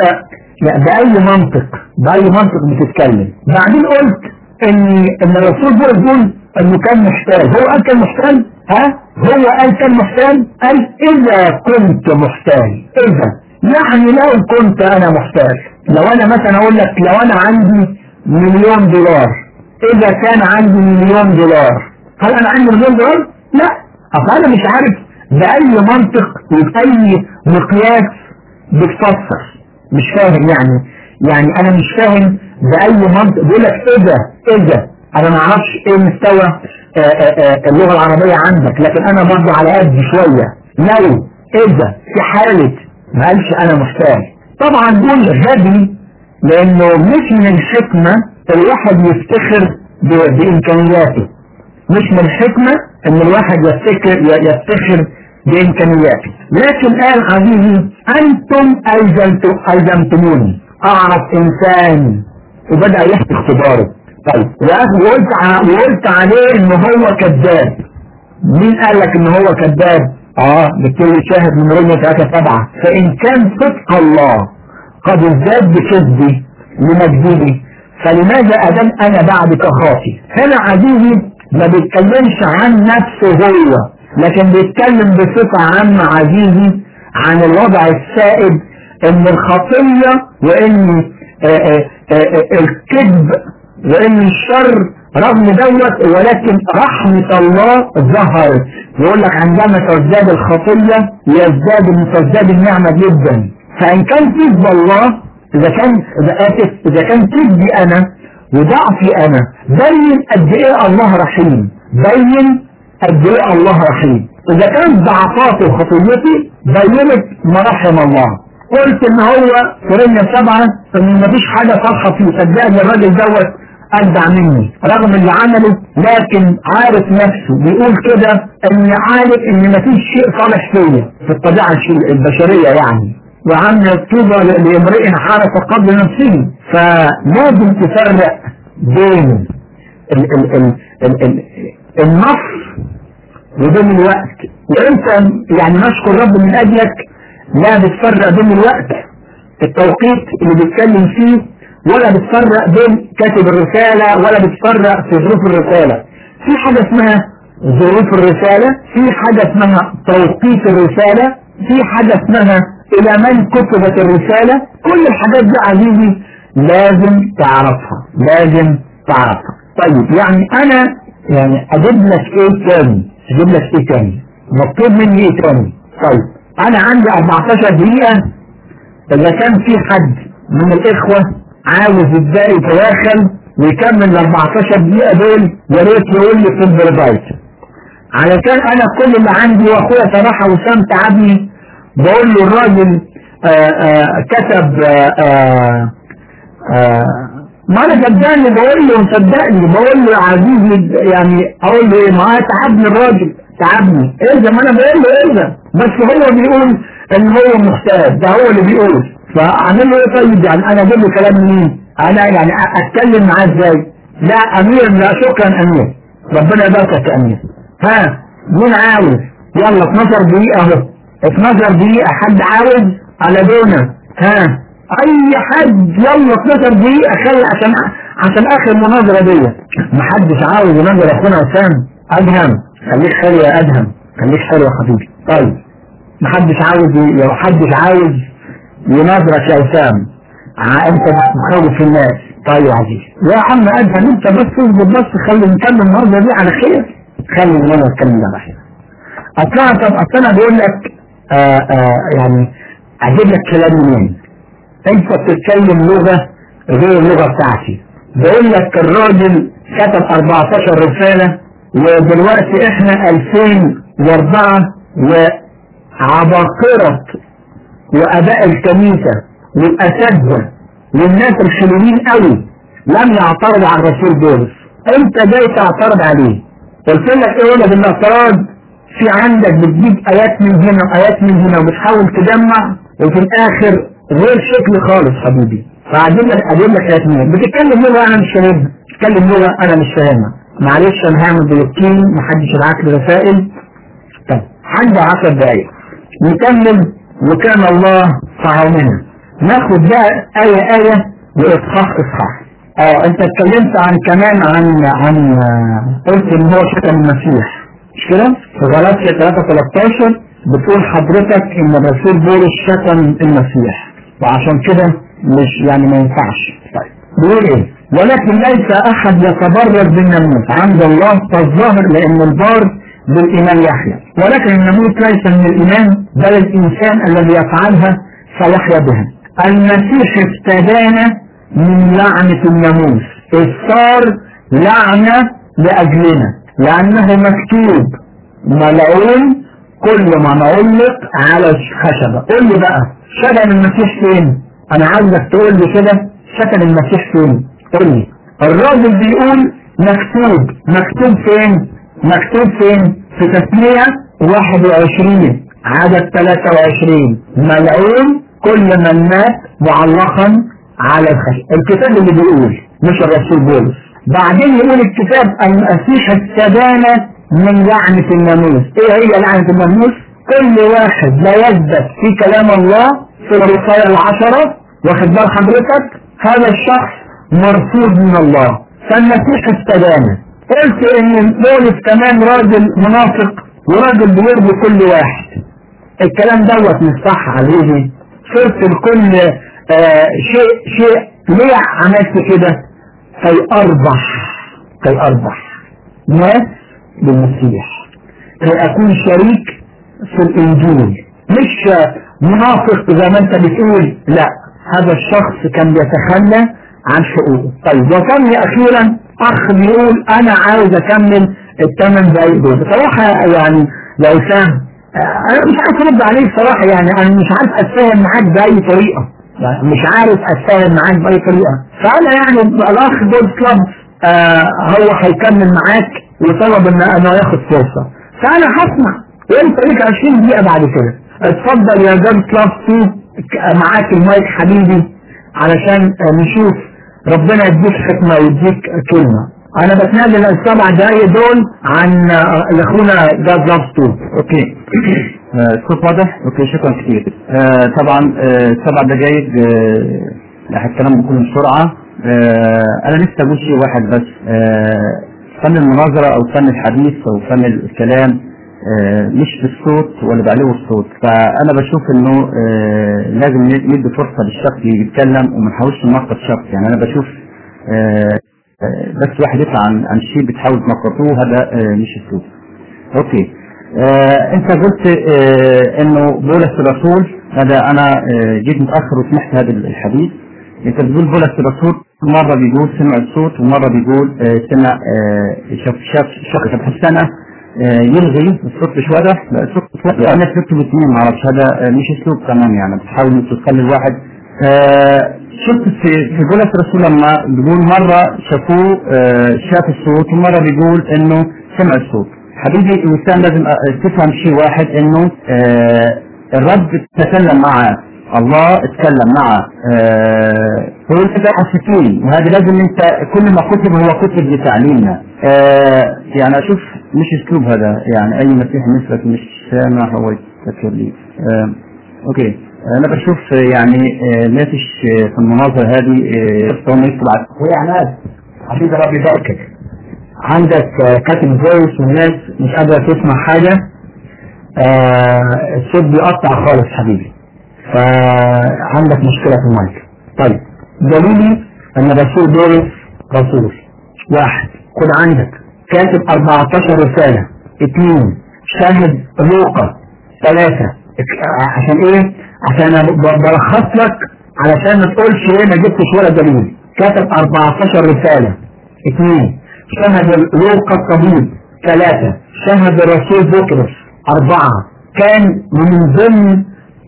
بأي منطق بتتكلم. بعدين قلت ان الرسول بولس انه كان محتال. هو قال كان محتال؟ هو قال كان محتاج؟ قال إذا كنت محتاج. إذا يعني لو كنت أنا محتاج، لو أنا مثلا أقول لك لو أنا عندي $1,000,000، إذا كان عندي $1,000,000، هل أنا عندي $1,000,000؟ لا. أصل أنا مش عارف بأي منطق وبأي مقياس بتفسر، مش فاهم يعني أنا مش فاهم بأي منطق. بيقول لك إذا أنا ما أعرفش إيه مستوى اللغة العربية عندك، لكن أنا برضه على قد شوية. لو إذا في حالة ما قالش أنا محتاج، طبعا دول غبي، لأنه مش من الحكمة الواحد يفتخر بإمكانياته، مش من الحكمة إن الواحد يفتخر بإمكانياته. لكن قال عزيزي أنتم ألزمتموني أعرف إنسان، وبدأ يحكي اختباره. طيب وقلت عليه إنه هو كذاب. مين قال لك إنه هو كذاب؟ بكل شاهد من رمية 3:7. فإن كان صدق الله قد ازداد بكذبي لمجدي، فلماذا أدام أنا بعدك خاطي؟ هنا عزيزي ما بيتكلمش عن نفسه هو، لكن بيتكلم بصفة عامة عزيزي عن الوضع السائد، ان الخطية وان الكذب وان الشر رغم دوت، ولكن رحمة الله ظهرت. يقول لك عندما تزداد الخطية تزداد النعمة جدا. فإن كان كذب الله، إذا كان كذبي أنا وضعفي أنا، بين قد إيه الله رحيم، بين قد إيه الله رحيم. إذا كانت ضعفاتي وخطيتي بينت مراحم الله. قلت إن هو في رمية 7 إن مفيش حاجة صالحة فيه. صدقني الراجل دوت أجدع مني رغم اللي عمله، لكن عارف نفسه، بيقول كده إن عارف إن مفيش شيء صالح فيا في الطبيعة البشرية يعني. وعن طوبى لامرئ حارس قبل نفسه. فلازم تفرق بين النصر وبين الوقت. وانت يعني نشكر رب من اجلك لا بتفرق بين الوقت التوقيت اللي بيتكلم فيه، ولا بتفرق بين كاتب الرسالة، ولا بتفرق في ظروف الرسالة. في حاجة اسمها ظروف الرسالة، في حاجة اسمها توقيت الرسالة، في حاجة اسمها إلى من كتبت الرسالة. كل الحاجات دي عزيزي لازم تعرفها، لازم تعرفها. طيب يعني أنا أجيب لك إيه تاني؟ مطلوب مني إيه تاني؟ طيب أنا عندي 14 دقيقة. إذا كان في حد من الإخوة عاوز يبدأ يتواصل ويكمل ال 14 دقيقة دول، يا ريت يقول لي في البريفايت، علشان أنا كل اللي عندي. وأخويا صراحة وسام تعبني، بقول له الراجل كتب ما انا صدقني، بقول له صدقني، بقول له عزيزي يعني اقول له ايه؟ ما تعبني الراجل، تعبني. ايه ده؟ ما انا بقول له ايه ده؟ بس هو بيقول ان هو محتاج، ده هو اللي بيقول. فاعمل له ايه طيب؟ يعني انا اجيب له كلام مين؟ انا يعني اتكلم معاه ازاي؟ لا امير، لا شكرا امير، ربنا يباركك يا امير. مين عاوز؟ يلا 12 دقيقة اهو، 12 دقيقة. حد عاوز على دونا؟ اي حد يلا 12 دقيقة خلي عشان اخر مناظرة دي. محدش عاوز يناظر اخونا وسام؟ ادهم خليك حلو يا ادهم، خليك حلو يا حبيبي. طيب محدش عاوز يناظرك يا وسام؟ انت مخوف الناس. طيب يا عزيز يا عم ادهم، انت بس اصبر، بس خلي نكمل المناظرة دي على خير، خلي المناظرة نتكلم على خير. اصلا بقول لك يعني اجيب لك كلام منين؟ انت بتتكلم لغة غير اللغة بتاعتي. بقول لك الراجل كتب 14 رسالة، ودلوقتي احنا 2004، وعباقرة واباء الكنيسة والاساتذة والناس الحلوين قوي لم يعترضوا على الرسول بولس. انت جاي تعترض عليه. قلت لك ايه ولا بالاعتراض؟ في عندك بتجيب ايات من هنا وايات من هنا وبتحاول تجمع، وفي الاخر غير شكل خالص حبيبي. فاجيب لك ايات منين؟ بتتكلم لغه انا مش فاهمها، بتتكلم لغه انا مش فاهمها. معلش انا هعمل بلوكين، محدش يبعت لي رسائل. طيب عندي 10 دقايق نكمل، وكان الله فعوننا. ناخد بقى آية وإصحاح. انت اتكلمت عن كمان عن قلت ان هو شتم المسيح. مش كده؟ في غلاطيا 3:13 بتقول حضرتك ان الرسول بولس شتم المسيح وعشان كده مش يعني ما ينفعش. طيب بيقول ايه؟ ولكن ليس احد يتبرر بالناموس عند الله فالظاهر لان البار بالايمان يحيى، ولكن الناموس ليس من الايمان بل الانسان الذي يفعلها فيحيا بها. المسيح افتدانا من لعنة الناموس، صار لعنة لاجلنا لانه مكتوب ملعون كل ما نعلق على الخشبة. قول لي بقى شتم المسيح فين؟ انا عايزك تقول لي كده شتم المسيح فين؟ قول لي. الراجل بيقول مكتوب فين؟ مكتوب فين؟ في تثنية 21 عدد 23 ملعون كل من مات معلقا على الخشبة. الكتاب اللي بيقول مش الرسول بولس. بعدين يقول الكتاب المسيح استدان من لعنة الناموس. ايه هي لعنة الناموس؟ كل واحد لا يثبت في كلام الله في الوصايا 10 واخد بال حضرتك هذا الشخص مرفوض من الله. فالمسيح استدان. قلت ان بولس كمان راجل منافق وراجل بيرضي كل واحد. الكلام دوت مش صح عليه. صرت الكل شيء ليه عملت كده؟ كي اربح ناس بالمسيح، كي اكون شريك في الانجيل، مش منافق زي ما انت بتقول. لا، هذا الشخص كان بيتخلى عن حقوقه. طيب وكان اخيرا اخ بيقول انا عاوز اكمل ال8 دقايق دول. بصراحه يعني لو سام انا مش عارف ارد عليه بصراحه. يعني انا مش عارف اتفاهم معاك باي طريقه، يعني مش عارف اتفاهم معاك باي طريقه. فانا يعني الاخ جولد كلاب هو هيكمل معاك وطلب انه ياخد فرصه، فانا هسمع وانت ليك 20 دقيقه بعد كده. اتفضل يا جولد كلاب 2 معاك المايك حبيبي علشان نشوف ربنا يديك حكمه ويديك كلمه. انا بتنازل ال7 دقايق دول عن اخونا جولد كلاب 2. اوكي الصوت واضح؟ اوكي شكرا كثير. طبعا 7 دقايق الكلام بكل بسرعه. انا لسه اقول شيء واحد بس. فن المناظره او فن الحديث او فن الكلام مش بالصوت ولا بعلو الصوت. فانا بشوف انه لازم ندي فرصه للشخص يتكلم وما نحاولش ننقد شخص. يعني انا بشوف بس واحد يطلع عن شيء بتحاول تنقطوه، هذا مش الصوت. اوكي انت قلت انه بولس الرسول، هذا انا جيت متاخر وسمعت هذا الحديث. انت بتقول بولس الرسول مره بيقول سمع الصوت ومره بيقول سمع شاف السنه يلغي الصوت مش واضح. لا الصوت واضح. الناس بتكتب اثنين ما اعرفش، هذا مش اسلوب تمام. يعني بتحاول تخلي الواحد شفت في بولس الرسول لما بيقول مره شافوه شاف الصوت ومره بيقول انه سمع الصوت. حبيبي الانسان لازم تفهم شيء واحد، انه الرب تكلم معه، الله اتكلم معه هو كده حسيتين، وهذا لازم انت كل ما كتب هو كتب لتعليمنا. يعني اشوف مش اسلوب هذا. يعني اي مسيح مثلك مش سامع هو يتذكر لي. اوكي انا بشوف يعني ما فيش في المناظره هذه يطلع ويعني حبيبي ربي يباركك. عندك كاتب فويس والناس مش قادره تسمع حاجه. الصوت بيقطع خالص حبيبي، فعندك مشكله في المايك. طيب دليلي ان رسول بولس رسول. 1 خد عندك كاتب 14 رساله. 2 شاهد لوقا. 3 عشان ايه؟ عشان بلخص لك علشان ما تقولش ايه ما جبتش ولا دليل. كاتب 14 رساله. 2 شاهد لوقا الطبيب. 3 شاهد الرسول بطرس. 4 كان من ضمن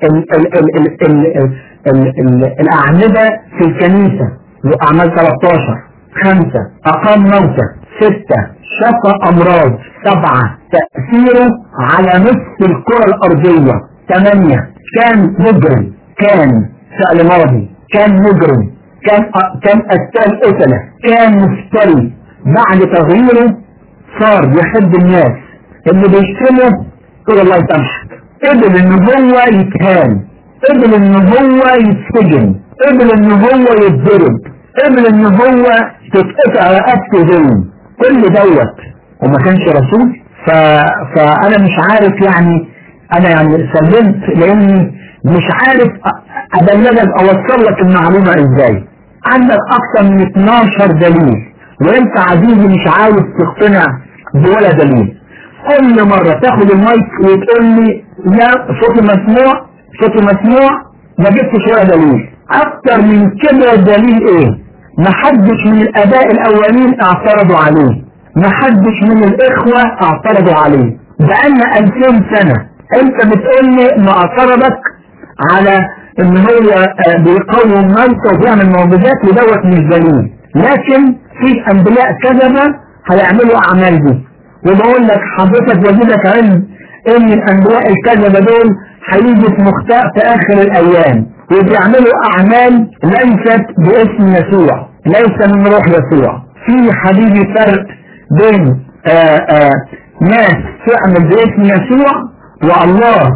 الأعمدة في الكنيسة وأعمال 13. 5 أقام موتى. 6 شفى أمراض. 7 تأثيره على نصف الكرة الأرضية. 8 كان مجرم، كان فعل ماضي، كان مجرم، كان قتال قتلة، كان مفتري. بعد تغييره صار يحب الناس اللي بيشتموا يقول الله يسامحك. قبل ان هو يتهان، قبل ان هو يتسجن، قبل ان هو يتضرب، قبل ان هو تتقطع رقبته ظلم. كل دوت وما كانش رسول. فانا مش عارف يعني، انا يعني سلمت لاني مش عارف ابلغك اوصل لك المعلومة ازاي. عندك اكثر من 12 دليل وانت عزيزي مش عاوز تقتنع بولا دليل. كل مرة تاخد المايك وتقول لي لا صوتي مسموع ما جبتش ولا دليل. اكتر من كده الدليل ايه؟ محدش من الاباء الاولين اعترضوا عليه، محدش من الاخوة اعترضوا عليه. بقالنا 2000 سنة انت بتقول لي ما اعترضك على ان هو بيقوم الموتى وبيعمل معجزات ودوت مش دليل، لكن في انبياء كذبة هيعملوا اعمال دي. وبقول لك حضرتك وجدك علم ان الانبياء الكذبة دول هيجوا في مختاء في اخر الايام وبيعملوا اعمال ليست باسم يسوع، ليس من روح يسوع. في حبيبي فرق بين ناس تعمل باسم يسوع والله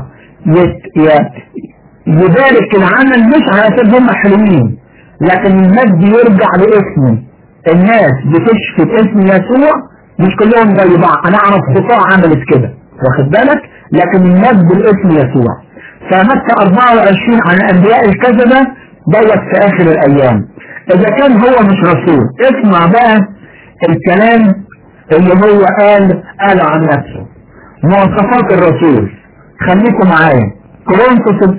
يبارك العمل مش على اساس هم حلوين، لكن المجد يرجع لاسمه. الناس بتشفي باسم يسوع مش كلهم زي بعض، انا اعرف قطاع عملت كده واخد بالك، لكن المجد بالاسم يسوع. فمتى 24 عن الانبياء الكذبة دوت في اخر الايام. اذا كان هو مش رسول اسمع بقى الكلام اللي هو قال عن نفسه. مواصفات الرسول خليكم معايا. كورنثوس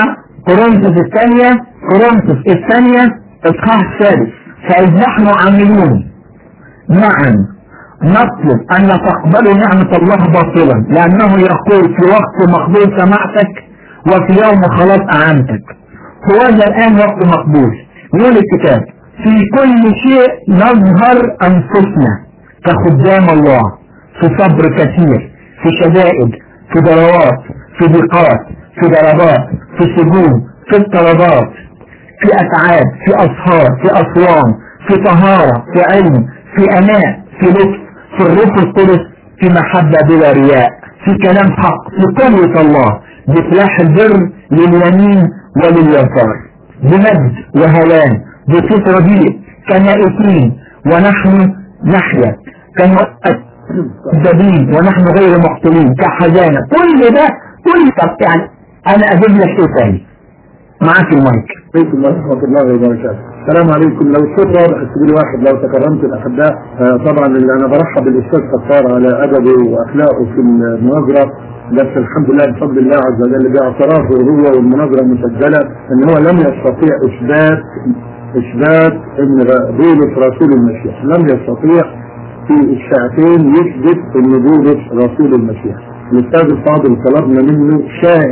الثانية اصحاح السادس. فإذ نحن عاملون معا نطلب أن تقبلوا نعمة الله باطلا، لأنه يقول في وقت مقبول سمعتك وفي يوم خلاص أعانتك. هو الآن وقت مقبول. يقول الكتاب في كل شيء نظهر أنفسنا كخدام الله، في صبر كثير، في شدائد، في ضروات، في ضيقات، في ضربات، في سجون، في اضطرابات، في أتعاب، في أسهار، في أصوام، في طهارة، في علم، في أناء، في لطف، في الروح القدس، في محبة بلا رياء، في كلام حق، في قوة الله، بسلاح البر لليمين ولليسار، بمجد وهلان، بصوت رديء كنائسين ونحن نحيا، كمؤدبين ونحن غير مقتولين، كحزانة. كل ده يعني انا اجيب لك ايه تاني؟ معاك المايك. عليكم ورحمة الله وبركاته. السلام عليكم. لو الصوت واضح السبيل واحد لو تكرمت الأحباء. طبعا اللي أنا برحب بالأستاذ فتار على أدبه وأخلاقه في المناظرة، بس الحمد لله بفضل الله عز وجل باعترافه هو والمناظرة مسجلة إن هو لم يستطيع إثبات إن بولس رسول المسيح، لم يستطيع في الساعتين يثبت إن بولس رسول المسيح. الأستاذ الفاضل طلبنا منه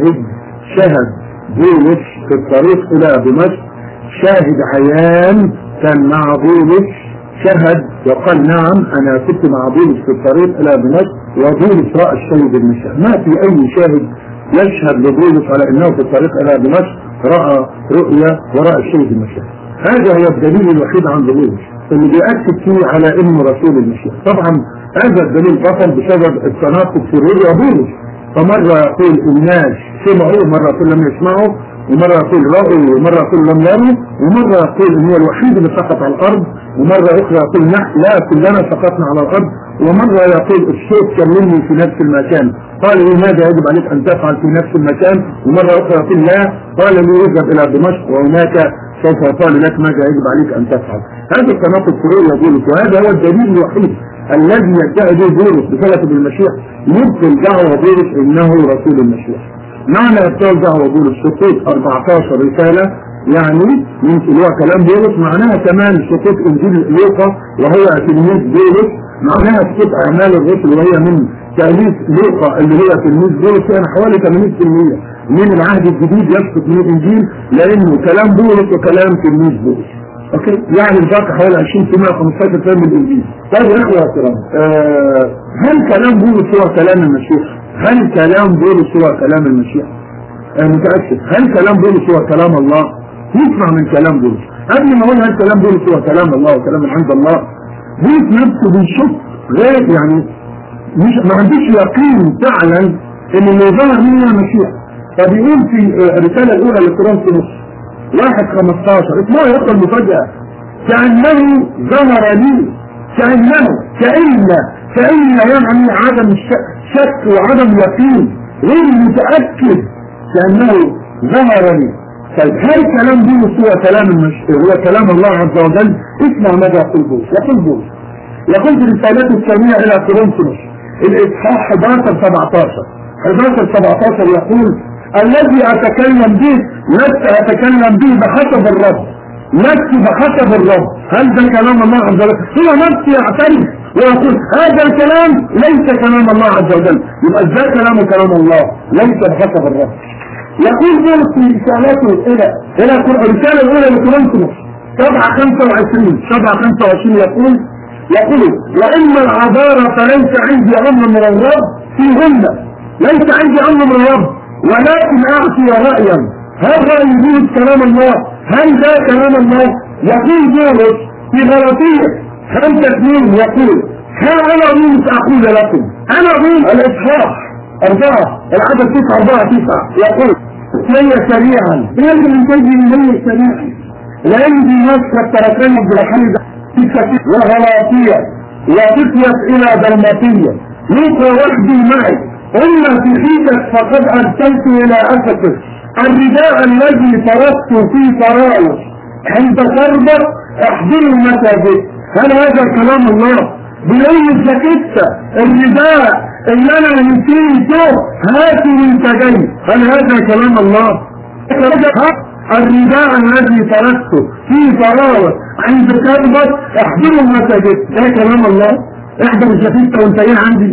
شهد بولس في الطريق إلى دمشق، شاهد عيان كان مع بولس، شهد وقال نعم أنا كنت مع بولس في الطريق إلى دمشق وبولس رأى السيد المسيح. ما في أي شاهد يشهد لبولس على أنه في الطريق إلى دمشق رأى رؤيا ورأى السيد المسيح. هذا هو الدليل الوحيد عند بولس اللي بيأكد فيه على أنه رسول المسيح. طبعا هذا الدليل بطل بسبب التناقض في رؤيا بولس، فمرة يقول الناس سمعوا ومرة يقول لم يسمعوا، ومرة يقول رأوا ومرة يقول لم يروا، ومرة يقول إن هو الوحيد اللي سقط على الأرض، ومرة أخرى يقول لا كلنا سقطنا على الأرض، ومرة يقول الصوت كلمني في نفس المكان قال لي ماذا يجب عليك أن تفعل في نفس المكان، ومرة أخرى يقول لا قال لي اذهب إلى دمشق وهناك سوف يقال لك ماذا يجب عليك أن تفعل. هذا التناقض في رؤيا بولس، وهذا هو الدليل الوحيد الذي يدعي به بولس بثبت بالمسيح يبطل دعوة بولس إنه رسول المسيح. معنى يبطل دعوة بولس سقوط 14 رسالة يعني يمكن هو كلام بولس، معناها كمان سقوط إنجيل لوقا وهو تلميذ بولس، معناها سقوط أعمال الرسل وهي من تأليف لوقا اللي هو تلميذ بولس، يعني حوالي 80% من العهد الجديد يسقط من الإنجيل لأنه كلام بولس وكلام تلميذ بولس. اوكي يعني الباقي حوالي 20% 15% من الانجيل. طيب يا اخوه يا كرام، هل كلام بولس هو كلام المسيح؟ هل كلام بولس هو كلام المسيح؟ متأكد هل كلام بولس هو كلام الله؟ نسمع من كلام بولس. قبل ما اقول هل كلام بولس هو كلام الله وكلام من عند الله، بولس نفسه بيشك غير يعني مش ما عندوش يقين فعلا ان اللي ظهر منه المسيح. فبيقول في الرساله الاولى لكورنثوس 1:15 اسمعوا يا اخوة المفاجأة، كأنه ظهر لي كأن فإن يعني عدم شك وعدم يقين غير متأكد كأنه ظهر لي. طيب هل كلام بولس هو كلام الله عز وجل؟ اسمع ماذا يقول بولس. يقول في رسالته الثانية إلى كورنثوس الإصحاح 11-17 يقول: الذي أتكلم به لست أتكلم به بحسب الرب، لست بحسب الرب. هل ده كلام الله عز وجل؟ هو نفسه يعترف ويقول هذا الكلام ليس كلام الله عز وجل. يبقى ازاي كلام الله ليس بحسب الرب؟ يقول بولس في رسالته إلى الرسالة الأولى لكورنثوس 7:25 يقول: وإما العذارى فليس عندي أمر من الرب فيهن، ليس عندي أمر من الرب، ولكن أعطي رأيا. هل رأي بولس كلام الله؟ هل ده كلام الله؟ يقول بولس في غلاطية 5:2 يقول: ها أنا بولس أقول لكم، أنا بولس الإصحاح 4 العدد 9 يقول: لي سريعا لازم تجي لي سريعا لأن دي ناس كالتركين بالحمد وغلاطية وفتيت إلى دلماتية لوكا وحدي معي. إلا في حيدك فقد أرسلت إلى أفسس الرداء الذي تركت في فراوس عند قربك احضروا المساجد. هل هذا كلام الله؟ بلي الجاكيتة الرداء اللي انا نسيته هاتوا وانت جاي. هل هذا كلام الله؟ الرداء الذي تركته في فراوس عند قربك احضروا المساجد. ده كلام الله؟ احضر الجاكيتة وانت جاي عندي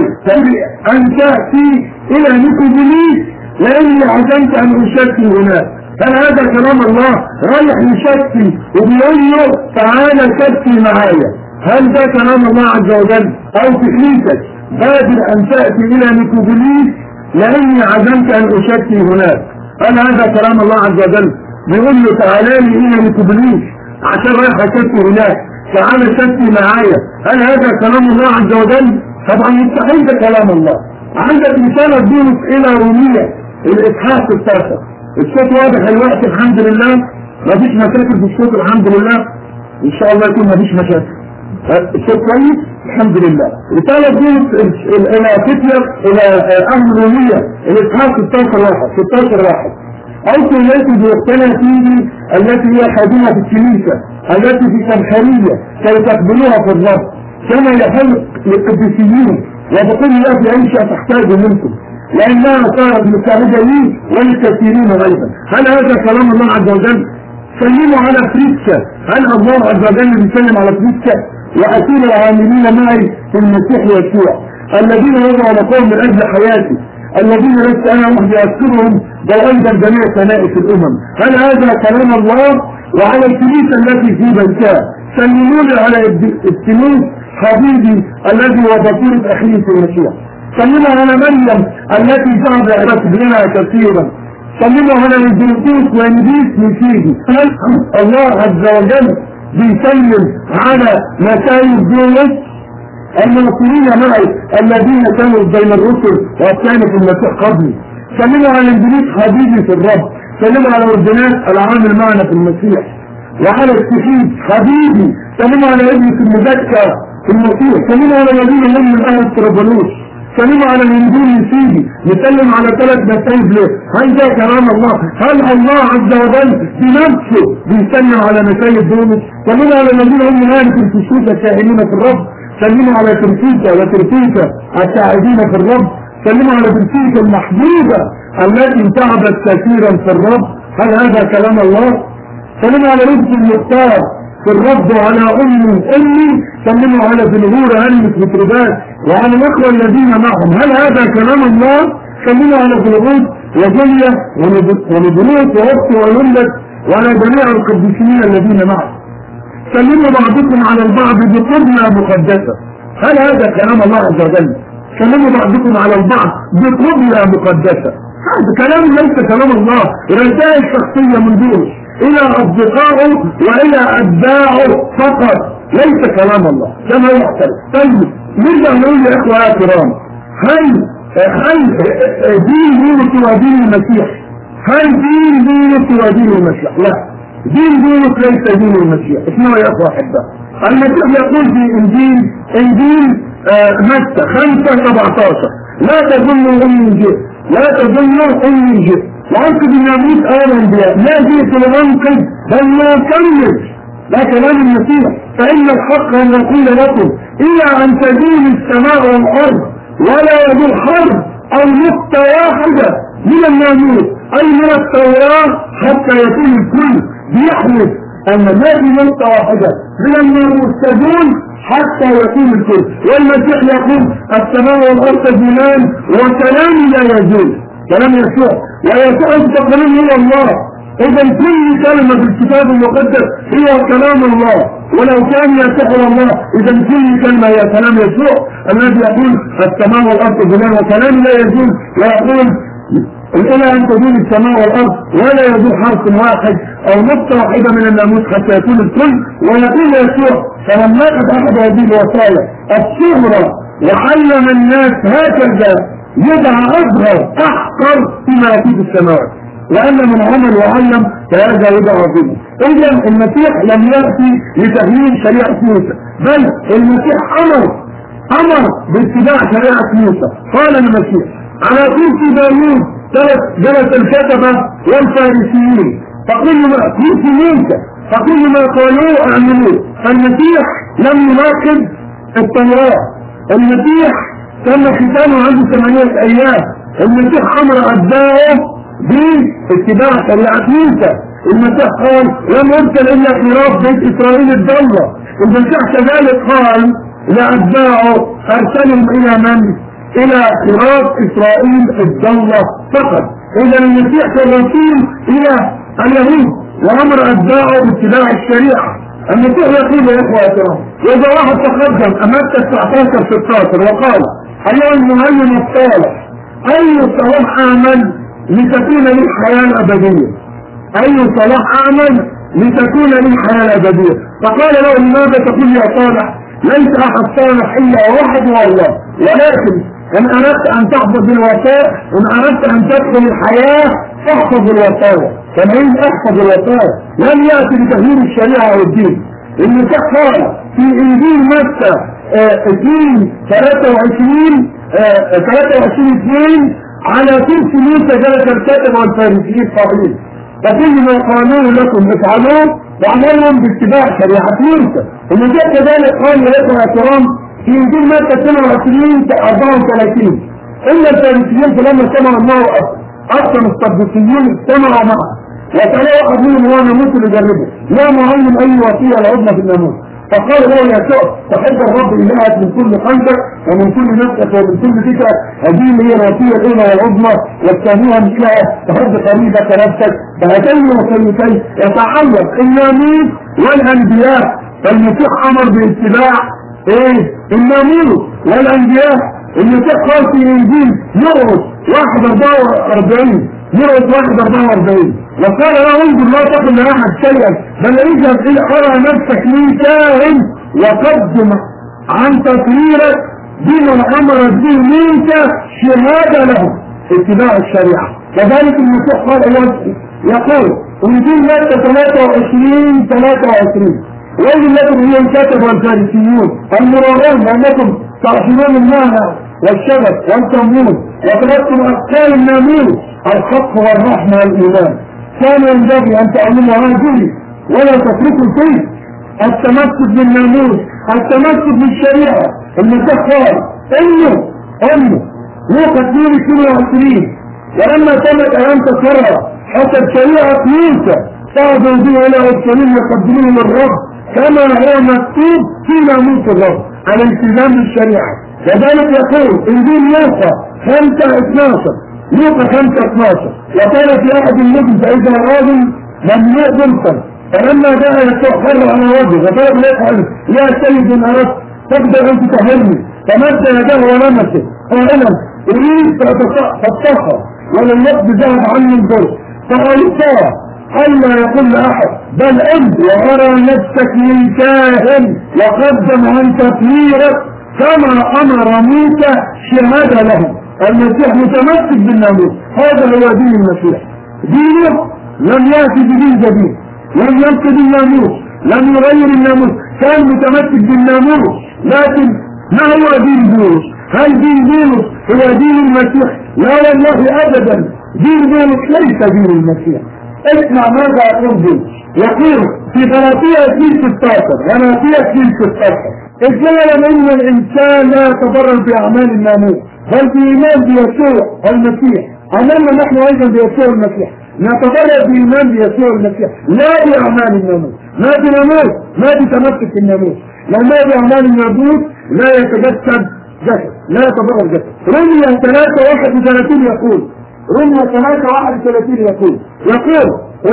ان تأتي الى نيكوبوليس لاني عزمت ان اشكي هناك. هل هذا كلام الله؟ رايح يشكي وبيقول له تعالى شكي معايا. هل ده كلام الله عز وجل؟ او تكليفك بادر ان تأتي الى نيكوبوليس لاني عزمت ان اشكي هناك. هل هذا كلام الله عز وجل؟ بيقول له تعالى لي الى نيكوبوليس عشان رايح اشكي هناك، تعالى شكي معايا. هل هذا كلام الله عز وجل؟ طبعا مستحيل ده كلام الله. عندك رسالة بولس الى رومية الإصحاح 16. الصوت واضح الوقت الحمد لله، مفيش مشاكل في الصوت الحمد لله، ان شاء الله يكون مفيش مشاكل. الصوت كويس الحمد لله. رسالة بولس الى فتية الى اهل رومية الإصحاح 16 واحد. اوصي اليكم بوقتنا فيه التي هي خادمة في الكنيسة التي في سمحرية كي تقبلوها في الرب كما يحل للقديسيين وبكل الأهل أنشأ تحتاج منكم لأنها صارت مساعدة لي وللكثيرين أيضا. هل هذا كلام الله عز وجل؟ سلموا على فريسكا. هل الله عز وجل يسلم على فريسكا وأسير العاملين معي في المسيح يسوع الذين وضعوا لقوم من أجل حياتي الذين لست أنا وحدي أذكرهم بل أيضا جميع كنائس الأمم. هل هذا كلام الله؟ وعلى الكنيسة التي في بيتها سلموني على التلميذ حبيبي الذي هو بصيرة أخيه في المسيح. سلموا على مريم التي تعبت بنا كثيرا. سلموا على البرقوس ونبيس نسيدي. الله عز وجل بيسلم على مسايب بولس المنصرين معي الذين كانوا بين الرسل وكانوا في المسيح قبلي. سلموا على البريق حبيبي في الرب. سلموا على الجنات العامل معنا في المسيح وعلى السحيد حبيبي. سلموا على ابنك المذكى في المسيح. سلموا على الذين هم من اهل الطرابلوس. سلموا على الانجيل نسيبي. نسلم على 3 مسايب له. هل ده كلام الله؟ هل الله عز وجل بنفسه بيسلم على مسايب دونس؟ سلموا على الذين هم من اهل الفسوس الساهمين في الرب. سلموا على تركيكا وتركيكا الساعدين في الرب. سلموا على تركيكا المحبوبة التي تعبت كثيرا في الرب. هل هذا كلام الله؟ سلموا على ربط المختار في الرب وعلى أمي. سلموا على بلغور هلمة متربات وعلى الأخوة الذين معهم. هل هذا كلام الله؟ سلموا على بلغور وجلية ونبلوت ووقت ولندت وعلى جميع القديسين الذين معهم. سلموا بعضكم على البعض بقرنة مقدسة. هل هذا كلام الله عز وجل؟ سلموا بعضكم على البعض بقرنة مقدسة. هذا كلام ليس كلام الله. رسائل شخصية من دول الى اصدقائه والى اتباعه فقط، ليس كلام الله كما يحصل. طيب نرجع نقول يا اخوة يا كرام، هل دين بولس ودين المسيح؟ هل دين بولس ودين المسيح؟ لا، دين بولس ليس دين المسيح. اسمعوا يا اخوة احباء، المسيح يقول في انجيل متى 5:17 لا تظنوا اني جئت، لا تظنوا اني جئت وانقذ الناموس ايام الانبياء، لا جئت لانقذ بل لاكمل. لا كلام المسيح، فان الحق ان يقول لكم الى ان تزول السماء والارض ولا يزول حرف او نقطه واحده من الناموس اي من التوراه حتى يكون الكل بيحلف ان ما في نقطه واحده من الناموس تزول حتى يكون الكل. والمسيح يقول السماء والارض تزولان وكلامي لا يزول، كلام يسوع، ويسوع تقولون الى الله. اذا كل كلمه في الكتاب المقدس هي كلام الله، ولو كان يسوع الله اذا كل كلمه هي كلام يسوع الذي يقول السماء والارض تزولان وكلامي لا يزول، ويقول الى ان تزول السماء والارض ولا يزول حرف واحد او نقطه واحده من الناموس حتى يكون الكل. ويقول يسوع فمن نقض احد هذه الوصايا الصغرى وعلم الناس هكذا يدعى اصغر احقر فيما يفيد السماوات، لان من عمل وعلم فهذا يدعى عظيم. اذا المسيح لم ياتي لتغيير شريعه موسى، بل المسيح امر باتباع شريعه موسى. قال المسيح على كرسي داوود جلس الكتبه والفارسيين فكل ما كرسي موسى فكل ما قالوه اعملوه. فالمسيح لم يناقض التوراه، المسيح كان ختامه عنده 8 ايام، المسيح امر اتباعه باتباع شريعه موسى. المسيح قال لم ارسل الا خراف بيت اسرائيل الضاله. المسيح كذلك قال لاتباعه ارسلهم الى من؟ الى خراف اسرائيل الضاله فقط. اذا المسيح كالرسول الى اليهود وامر اتباعه باتباع الشريعه. المسيح يقول يا اخوه الكرام، واذا واحد تقدم امام 19:16 وقال ايها المعلم الصالح اي صلاح اعمل لتكون لي الحياه الابديه، اي صلاح اعمل لتكون لي الحياه الابديه، فقال له لماذا تقول يا صالح؟ ليس احد صالح الا واحد هو الله، ولكن ان اردت ان تحفظ الوصايا، ان اردت ان تدخل الحياه فاحفظ الوصايا. فمن احفظ الوصايا لم ياتي بتغيير الشريعه والدين. المسيح قال في انجيل متى 23:2 على كرسي موسى جلس الكتبه والفارسيين قائلين فكل ما قالوه لكم افعلوه واعملهم باتباع شريعه موسى. المسيح كذلك قال يا اخوه الكرام في انجيل متى 22:34 الا الفارسيين فلما سمع الله اصلا الصدوقيون اجتمعوا معه وسالوا واحد منهم هو ناموس يجربه يا معلم اي وصيه لعبنا في الناموس؟ فقال له يسوع تحب الرب الهك من كل قلبك ومن كل نفسك ومن كل فكرك، هذه هي الوصيه الاولى والعظمى، والثانيه مثلها تحب قريبك نفسك. فهاتين الوصيتين يتعلق الناموس والانبياء. فالمسيح امر باتباع الناموس والانبياء. المسيح قال في انجيل مرقس 1:44 وقال لا انظر لا تقل لاحد شيئا بل اذهب الى ارى نفسك لي كاهن وقدم عن تطهيرك بما امرت به موسى شهاده له اتباع الشريعه. كذلك المسيح قال يقول انجيل متى 23:23 ويل لكم هي الكتب والفارسيون المراغون لانكم تعصون الله والشبك والتموين وتركتم أفكار الناموس الحق والرحمة والإيمان. كان ينبغي أن تعلموا هذه ولا تتركوا فيه التمسك بالناموس، التمسك بالشريعة. المسيح قال إنه لوقا 22 ولما تمت أيام تسرى حسب شريعة موسى صعدوا به إلى أورشليم يقدمون للرب كما هو مكتوب في ناموس الرب على التزام بالشريعة. كذلك يقول انجيل لوقا 5:12 وقال في احد المدن فاذا الراجل ممنوع ضرسا فلما جاء يسوع خر على وجهه وقال يا سيد ان اردت تقدر ان تطهرني فمد يده ولمسه قائلا اريد فاتطهر ولم يقض ذهب عني الضرس فقالتا الا يقول لاحد بل انت وارى نفسك من كاهن وقدم عن تطهيرك كما امر موسى شهاده له. المسيح متمسك بالناموس، هذا هو دين المسيح. دينه لم ياتي بدين جديد، لم ينقض الناموس، لم يغير الناموس، كان متمسك بالناموس لكن ما هو دين بولس؟ هل دين بولس هو دين المسيح؟ لا والله ابدا، دين بولس ليس دين المسيح. اسمع ماذا يقول بولس، يقول في غلاطية 2:16 غلاطية 2:16 اجعل ان الانسان لا يتبرر باعمال الناموس بل بايمان بيسوع المسيح. امنا نحن ايضا بيسوع المسيح، نتبرر بايمان بيسوع المسيح لا باعمال الناموس. ما بناموس، ما بتمسك الناموس، لو ما باعمال الناموس لا يتجسد جسد، لا يتبرر جسد. رمية 3:31 يقول، رمية 3:31 يقول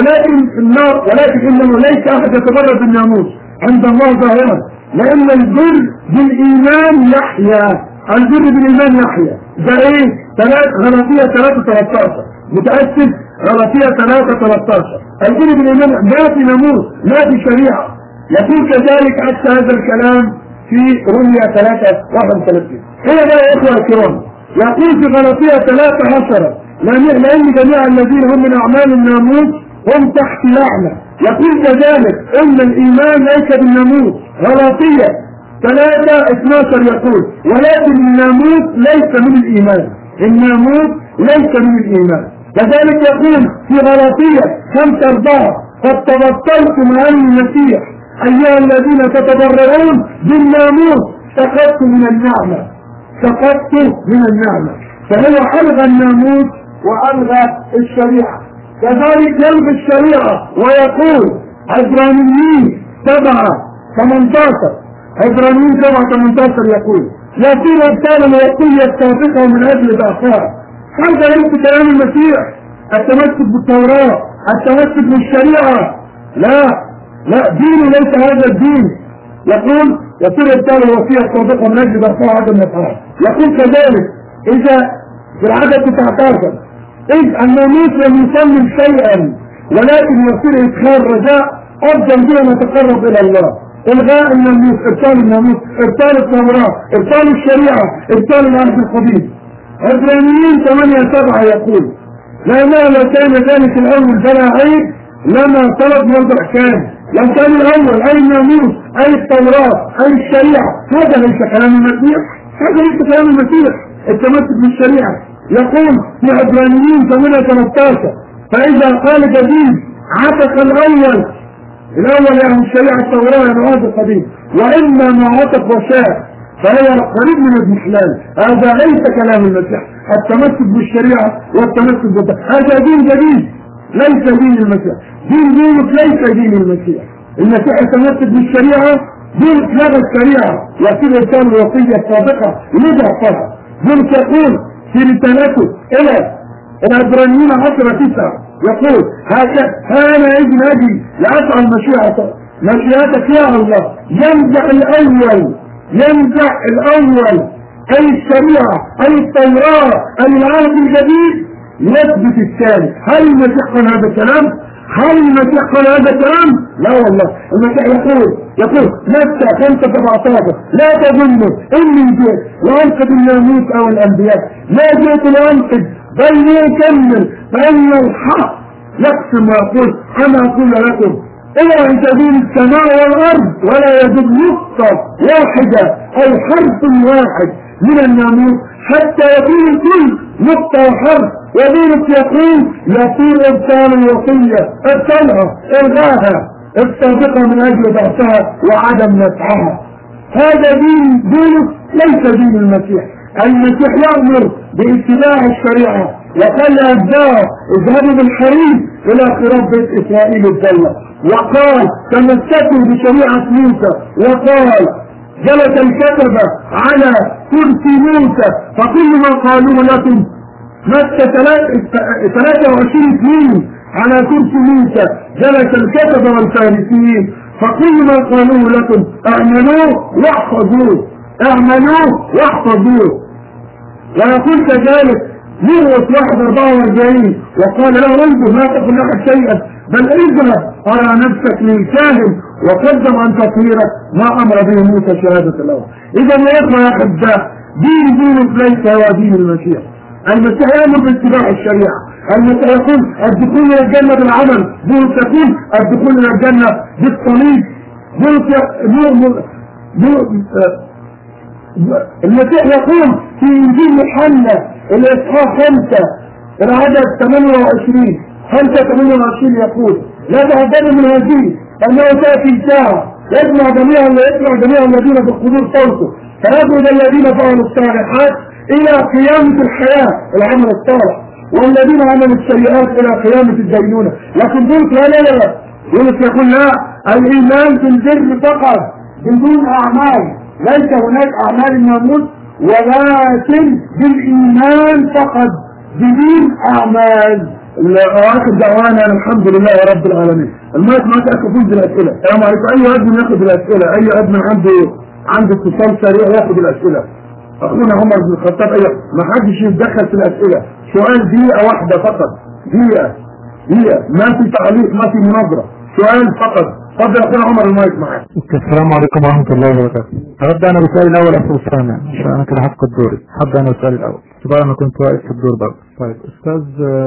ولكن انه ليس احد يتبرر بالناموس عند الله ظاهرا، لان البر بالايمان يحيا. البر بالايمان يحيا. ده ايه؟ غلاطية 3:13 متأسف، غلاطية 3:13 البر بالايمان ما في ناموس ما في شريعة. يقول كذلك حتى هذا الكلام في رمية 3:31. هنا بقى يا اخوة الكرام يقول في غلاطية 3:10 لأن جميع الذين هم من أعمال الناموس هم تحت لعنة. يقول كذلك أن الإيمان ليس بالناموس. غلاطية 3:12 يقول ولكن الناموس ليس من الإيمان. الناموس ليس من الإيمان. كذلك يقول في غلاطية 5:4 قد تبطلتم عن المسيح أيها الذين تتبررون بالناموس سقطتم من النعمة. سقطتم من النعمة. فهو ألغى الناموس وألغى الشريعة. كذلك يلغي الشريعة ويقول عبرانيين 7:18 عبرانيين 7:18 يقول يصير ابطال الوصية السابقة من أجل ضعفها. هذا ليس كلام المسيح التمسك بالتوراة، التمسك بالشريعة. لا دينه ليس هذا الدين. يقول يصير ابطال الوصية السابقة من أجل ضعفها عدم نفعها. يقول كذلك إذا في العدد 19 إذ الناموس لم يصمم شيئا ولكن يصير إدخال رجاء أفضل بها نتقرب إلى الله. إلغاء الناموس، إبطال الناموس، إبطال التوراة، إبطال الشريعة، إبطال العهد القديم. عبرانيين 8:7 يقول لأنه لو كان ذلك الأول بلا عيب لما طلب موضع كان. لو كان الأول أي الناموس أي التوراة أي الشريعة هذا ليس كلام المسيح. هذا ليس كلام المسيح التمسك بالشريعة. يقول في عبرانيين 8:13 فإذا قال جديد عتق الأول يعني الشريعة التوراة العهد القديم وإما ما عتق وشاء فهو قريب من الاضمحلال. هذا ليس كلام المسيح التمسك بالشريعة والتمسك هذا دين جديد ليس دين المسيح. دين ليس دين المسيح. المسيح التمسك بالشريعة دين لغى الشريعة يصير إنسان الوصية السابقة لضعفها. دين تقول في رسالته إلى العبرانيين 10:9 يقول أنا إذن أجي لأسعى مشيئتك يا الله. ينزع الأول أي الشريعة أي التوراة أي العهد الجديد يثبت الثاني. هل المسيح قال هذا الكلام؟ لا والله. المسيح يقول متى 5:17 لا تظنوا إني جئت لأنقذ الناموس أو الأنبياء، لا جئت لأنقذ بل ليكمل. فإن الحق يقسم ويقول أنا أقول لكم إلى أن تزول السماء والأرض ولا يزول نقطة واحدة أو حرف واحد من الناموس حتى يكون الكل نقطة وحرف. وذلك يقول يصير إبطال الوصية إبطالها إلغاها السابقة من أجل ضعفها وعدم نفعها. هذا دين ليس دين المسيح. المسيح يأمر باتباع الشريعة وقال لأتباعه اذهبوا بالحريم إلى خراب بيت إسرائيل الدولة. وقال تمسكوا بشريعة موسى. وقال جلس الكتبة على كرسي موسى فكل ما قالوه لكم متى 23 على كرسي موسى جلس الكتبة والفارسيين فكل ما قالوه لكم اعملوه واحفظوه. ويقول كذلك مرقس 1:44 وقال له انظر لا تقل لك شيئا بل اذهب ارى نفسك للكاهن وقدم عن تطهيرك ما امر به موسى شهادة له. اذا يا اخوة يا احباء دين ليس هو دين المسيح. المسيح يأمر باتباع الشريعة. المسيح يقول الدخول الى الجنة بالعمل. بولس يقول الدخول الى الجنة بالصليب. المسيح يقول في إنجيل يوحنا الإصحاح 5 العدد 28 5:28 يقول: لا تهدنوا من هذه أنه تأتي ساعة يسمع جميع الذين بالقبور صوته فيبعد الذين فعلوا الصالحات إلى قيامة الحياة العمل الصالح، والذين عملوا السيئات إلى قيامة الدينونة. لكن بولس لا بولس يقول لا، الإيمان بالبر فقط بدون أعمال، ليس هناك أعمال الناموس، ولكن بالإيمان فقط بدون أعمال. آخر دعوانا الحمد لله رب العالمين. المايك ما تأكفون بالأسئلة. السلام عليكم. أي أدمن يأخذ الأسئلة، أي أدمن عنده اتصال سريع يأخذ الأسئلة. أخونا عمر بن الخطاب ما حدش يتدخل في الأسئلة. سؤال دقيقة واحدة فقط، دقيقة ما في تعليق ما في مناظرة، سؤال فقط. تفضل أخونا عمر المايك معاك. السلام عليكم ورحمة الله وبركاته. هبدأ أنا بالسؤال الأول أخو سامع عشان أنا كده هفقد دوري. هبدأ أنا بالسؤال الأول. طبعا أنا كنت واقف في الدور ده. طيب أستاذ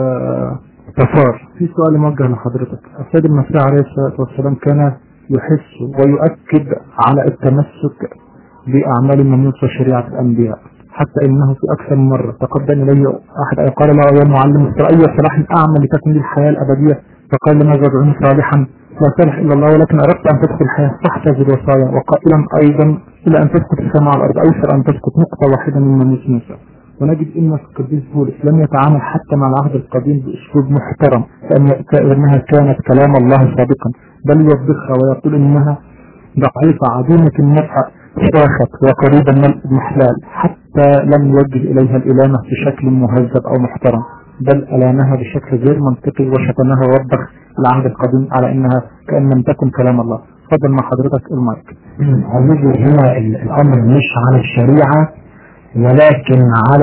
تفار، في سؤال موجه لحضرتك. السيد المسيح عليه الصلاة والسلام كان يحس ويؤكد على التمسك بأعمال الناموس وشريعة الأنبياء، حتى إنه في أكثر من مرة تقدم إليه أحد قال له: يا معلم أي صلاح أعمل لتكمل الحياة الأبدية؟ فقال: لماذا تدعوني صالحا؟ لا صالح إلا الله، ولكن أردت أن تدخل الحياة فاحفظ الوصايا. وقائلا أيضا: إلى أن تسقط السماء على الأرض أيسر أن تسقط نقطة واحدة من ناموس موسى. ونجد إن القديس بولس لم يتعامل حتى مع العهد القديم بأسلوب محترم، لأنها كانت كلام الله سابقا، بل يوضحها ويقول إنها ضعيفة عديمة النفع شاخت وقريبا من المحلال، حتى لم يوجه إليها الإلامة بشكل مهذب أو محترم، بل ألامها بشكل غير منطقي وشتمها ووضح العهد القديم على إنها كأن لم تكن كلام الله. فضل مع حضرتك المايك. عزيزي، هنا الأمر مش على الشريعة ولكن على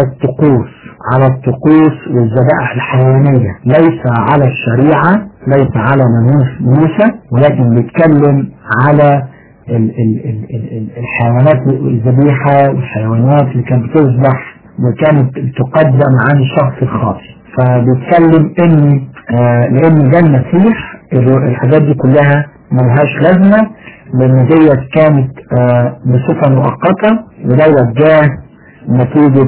الطقوس والذبائح الحيوانية، ليس على الشريعة، ليس على ناموس موسى، ولكن بيتكلم على الحيوانات والذبيحة والحيوانات اللي كانت بتذبح وكانت تقدم عن الشخص الخاص. فبيتكلم لأن ده المسيح الحاجات دي كلها ملهاش لازمة، لأن ديت كانت بصفة مؤقتة، ودوت جاء نتيجة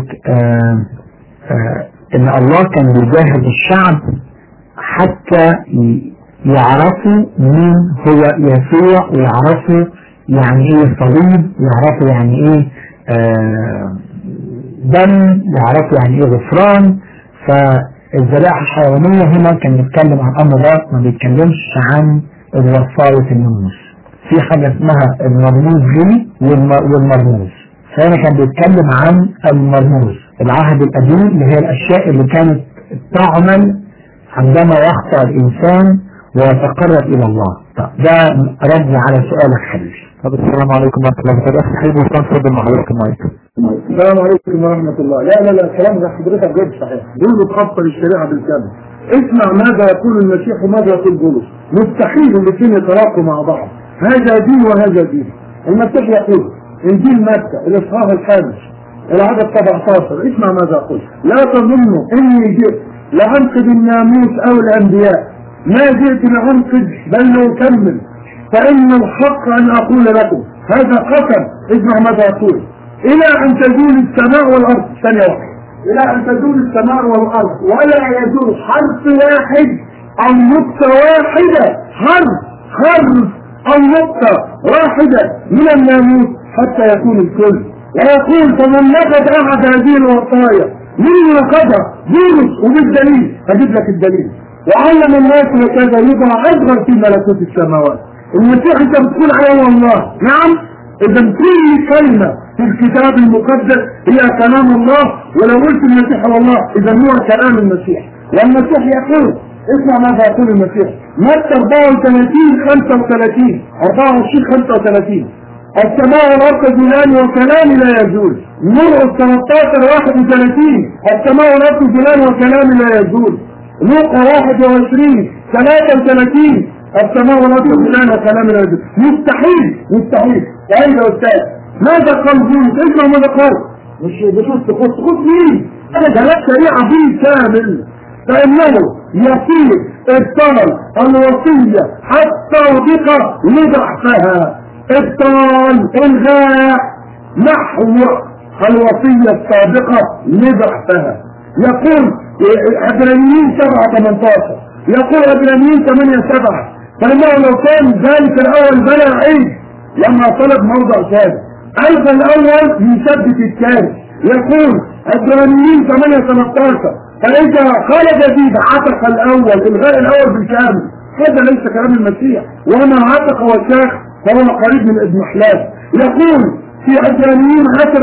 إن الله كان بيجهز الشعب حتى يعرفوا مين هو يسوع، ويعرفوا يعني ايه صليب، ويعرفوا يعني ايه دم، ويعرفوا يعني ايه غفران. فالذبائح الحيوانية هنا كان بيتكلم عن الأمر ده، ما بيتكلمش عن الوصاية الناموس. في حاجة اسمها المرموز لي والمرموز، فهنا كان بيتكلم عن المرموز العهد القديم، اللي هي الأشياء اللي كانت تعمل عندما يخطأ الإنسان ويتقرب إلى الله. ده رد على سؤالك حبيبي. السلام عليكم ورحمة الله وبركاته. حبيبي وسام، تفضل مع حضرتك المايك. السلام عليكم ورحمة الله. لا الكلام ده حضرتك غير صحيح. دول بتخطر الشريعة بالكامل. اسمع ماذا يقول المسيح وماذا يقول بولس. مستحيل الاثنين يتلاقوا مع بعض، هذا دين وهذا دين. المسيح يقول انجيل متى الاصحاح 5 العدد 17، اسمع ماذا يقول: لا تظنوا اني جئت لأنقذ الناموس او الانبياء، ما جئت لأنقذ بل لأكمل، فإن الحق أن أقول لكم هذا قسم. اسمع ماذا يقول: إلى أن تزول السماء والأرض، ثانية واحدة، إلى أن تزول السماء والأرض ولا يزول حرف واحد أو نقطة واحدة، حرف أو نقطة واحدة من الناموس حتى يكون الكل. ويقول: فمن نقض أحد هذه الوصايا من نقضها بولس، وبالدليل أجيب لك الدليل: وعلم الناس وكذا يضع أصغر في ملكوت السماوات. المسيح انت بتقول عليه الله، نعم، اذا كل كلمة في الكتاب المقدس هي كلام الله، ولو قلت المسيح على الله اذا هو كلام المسيح. والمسيح يقول، اسمع ماذا يقول المسيح: متى 24:35 السماء والارض تزولان وكلامي لا يزول. مرقس 13:31 السماء والارض تزولان وكلامي لا يزول. لوقا 21:33 السماء والارض تزولان وكلامي لا يزول. مستحيل. طيب يا استاذ، ماذا قال بولس؟ اسمع ماذا قال. مش تخص مين؟ انا جلست شريعة فيه كامل، فانه يصير ابطال الوصية حتى وثيقة لضعفها. ابطال، الغاء، محو الوصية السابقة لضعفها. يقول عبرانيين 7:18 يقول عبرانيين 8:7 فإنه لو كان ذلك الأول بلا عيب لما طلب موضع ثاني، ألغى الأول يثبت الثاني. يقول عبرانيين 8:13 فإذا خرج جديد عتق الأول، إلغاء الأول بالكامل. هذا ليس كلام المسيح، وما عتق وشاخ فهو قريب من ابن حلال. يقول في عبرانيين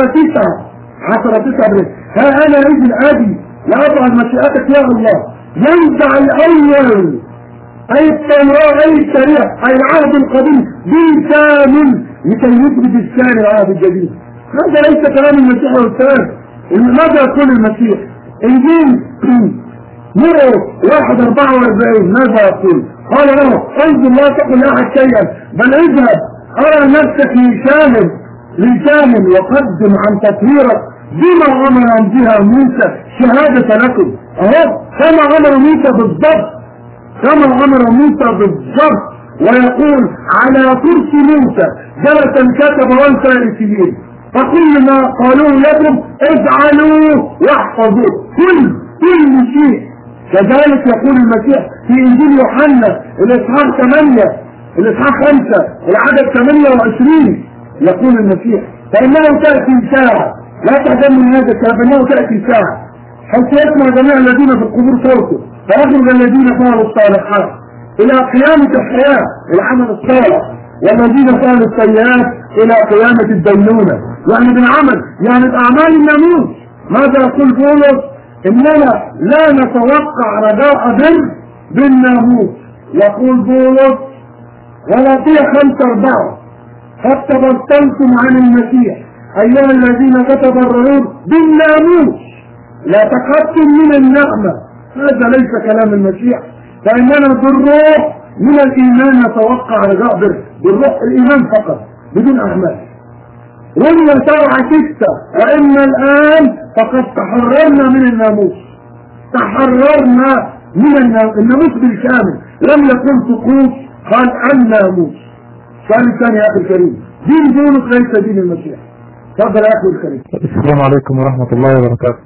10:9 ها أنا ابن أبي لأفعل مشيئتك يا الله، ينزع الأول أي التوراة أي الشريعة أي العهد القديم بالكامل لكي يثبت الثاني العهد الجديد. هذا ليس كلام المسيح والثاني. ماذا يقول المسيح؟ إنجيل مرقس 1:44 ماذا يقول؟ قال له انظر لا تقل لأحد شيئا بل اذهب أرى نفسك للكامل وقدم عن تطهيرك بما أمر بها موسى شهادة لكم. أهو كما أمر موسى بالضبط، ويقول على كرسي موسى جلس الكتب والفارسيين فكل ما قالوه لكم اجعلوه واحفظوه كل شيء. كذلك يقول المسيح في انجيل يوحنا الاصحاح 5 العدد 28 يقول المسيح فإنه تأتي ساعة لا تحزن من هذا الكلام، فإنه تأتي ساعة حيث يسمع جميع الذين في القبور صوته فيخرج الذين فعلوا الصالحات إلى قيامة الحياة العمل الصالح، والذين فعلوا السيئات إلى قيامة الدينونة. يعني بالعمل يعني بأعمال الناموس. ماذا يقول بولس؟ إننا لا نتوقع رجاء بالناموس. يقول بولس غلاطية 5:4 قد تبطلتم عن المسيح أيها الذين تتبررون بالناموس لا تخفتم من النعمة. هذا ليس كلام المسيح، فإننا بالروح من الإيمان نتوقع رجاء بالروح الإيمان فقط بدون أعمال. رمية 7:6 وإن الآن فقد تحررنا من الناموس. تحررنا من الناموس بالكامل، لم يكن طقوس قال الناموس. سؤال ثاني يا أخي الكريم، دين بولس ليس دين المسيح. تفضل يا أخي الكريم. السلام عليكم ورحمة الله وبركاته.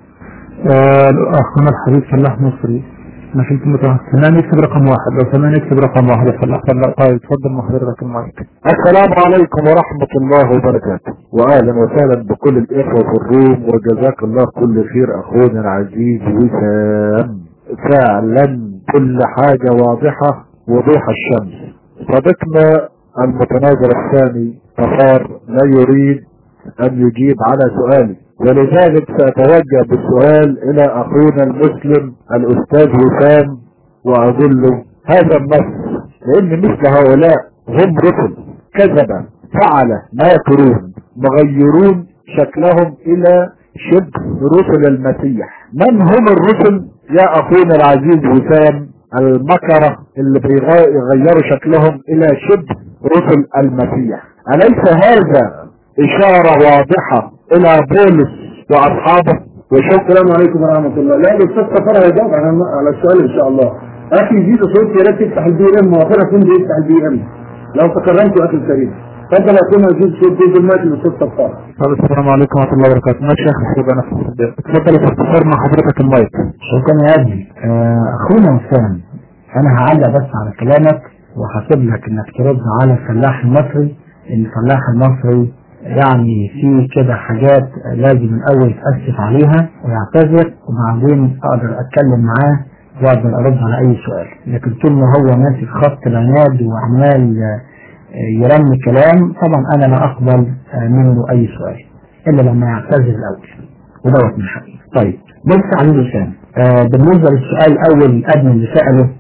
أخونا الحبيب فلاح مصري ما كنت متوسمان يكتب رقم 1 لو سمان يكتب رقم 1 فلاح. طيب تفضل مع حضرتك المايك. السلام عليكم ورحمة الله وبركاته، وأهلا وسهلا بكل الإخوة في الروم، وجزاك الله كل خير أخونا العزيز وسام. فعلا كل حاجة واضحة وضوح الشمس. صديقنا المتناظر الثاني طفار لا يريد أن يجيب على سؤالي، ولذلك سأتوجه بالسؤال إلى أخونا المسلم الأستاذ وسام وأقول له هذا النص، لأن مثل هؤلاء هم رسل كذبة فعل ما يكرون مغيرون شكلهم إلى شبه رسل المسيح. من هم الرسل يا أخونا العزيز وسام؟ المكرة اللي بيغيروا شكلهم إلى شبه رسل المسيح. أليس هذا إشارة واضحة إلى بولس وأصحابه؟ السلام عليكم ورحمة الله. لا الأستاذ طفار هيجاوب على السؤال إن شاء الله. أخي جيد صوت يا ريت تفتح البي إم وأخيرا كنت يفتح البي إم لو تكرمت أخي الكريم. تفضل يا أخونا جيد صوت جيد المايك الأستاذ طفار. السلام عليكم ورحمة الله وبركاته. ماشي يا أخي حبيبي أنا تفضل يا طفار مع حضرتك المايك. شكرا يا أبي. أخونا وسام أنا هعلق بس على كلامك وهسيب لك إنك ترد على الفلاح المصري. إن الفلاح المصري يعني في كده حاجات لازم الأول يتأسف عليها ويعتذر وبعدين أقدر أتكلم معاه وأقدر أرد على أي سؤال. لكن طول ما هو ماسك خط العناد وعمال يرمي كلام طبعا أنا لا أقبل منه أي سؤال إلا لما يعتذر الأول ودوت من حقي. طيب بص على لسان بالنسبة للسؤال الأول الأدنى اللي سأله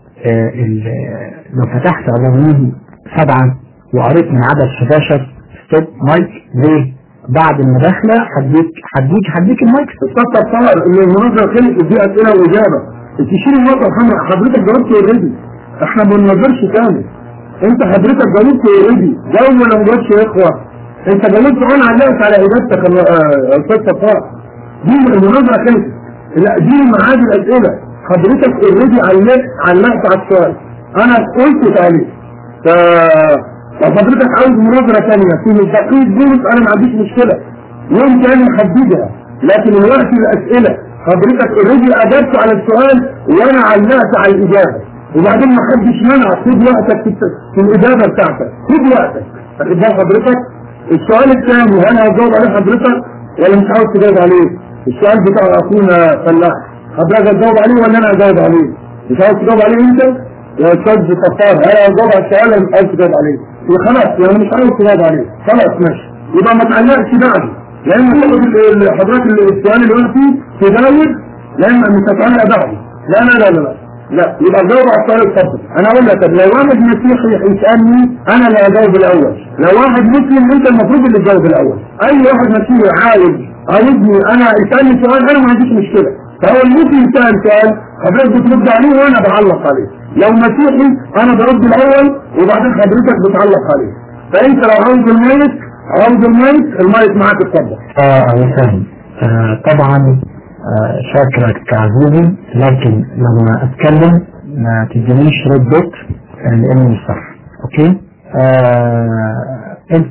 لو فتحت عبرانيين 7 وقريت من عدد 11 ستوب مايك ليه؟ بعد المداخلة هديك المايك. استاذ طاهر المناظرة خلت دي أسئلة وإجابة. تشيل النقطة الحمراء حضرتك جاوبت اوريدي. احنا ما بننظرش تاني. انت حضرتك جاوبت اوريدي. جاوب ولا ما جاوبش يا اخوة؟ انت جاوبت وانا علقت على اجابتك يا استاذ طاهر. دي المناظرة خلت. لا دي معاد الأسئلة. حضرتك اوريدي علقت على السؤال. انا قلت تعليق. لو حضرتك عاوز مناظرة ثانية في تقييد بولس انا ما عنديش مشكلة. يوم تاني نحددها. لكن الوقت الاسئله حضرتك اوريدي اجبت على السؤال وانا علقت على الاجابه، وبعدين ما حدش منع. خد وقتك في الاجابه بتاعتك، خد وقتك. واخد بال حضرتك؟ السؤال الثاني انا هجاوب عليه حضرتك ولا مش عاوز تجاوب عليه؟ السؤال بتاع اخونا فلاح حضرتك هتجاوب عليه ولا انا هجاوب عليه؟ مش عاوز تجاوب عليه انت يا استاذ صفار؟ انا هجاوب على السؤال ولا مش عاوز تجاوب عليه؟ خلاص يعني مش عاوز تجاوب عليه، خلاص ماشي، يبقى ما تعلقش بعده. لان حضرتك السؤال اللي قلت فيه تجاوب لان مش هتعلق بعده. لا لا لا لا لا، يبقى جاوب على السؤال الفضل. انا اقول لك طب لو واحد مسيحي يسالني انا اللي هجاوب الاول، لو واحد مسلم انت المفروض اللي تجاوب الاول. اي واحد مسيحي عايزني انا يسالني سؤال انا ما عنديش مشكله، فهو المسلم سال سؤال حضرتك بترد عليه وانا بعلق عليه. لو مسيحي انا برد الاول وبعدين حضرتك بتعلق عليه. فانت لو عاوز المايك معاك اتفضل. فاهم. طبعا شاكرك عزيزي، لكن لما اتكلم ما تدينيش ردك لاني مش صح. اوكي؟ انت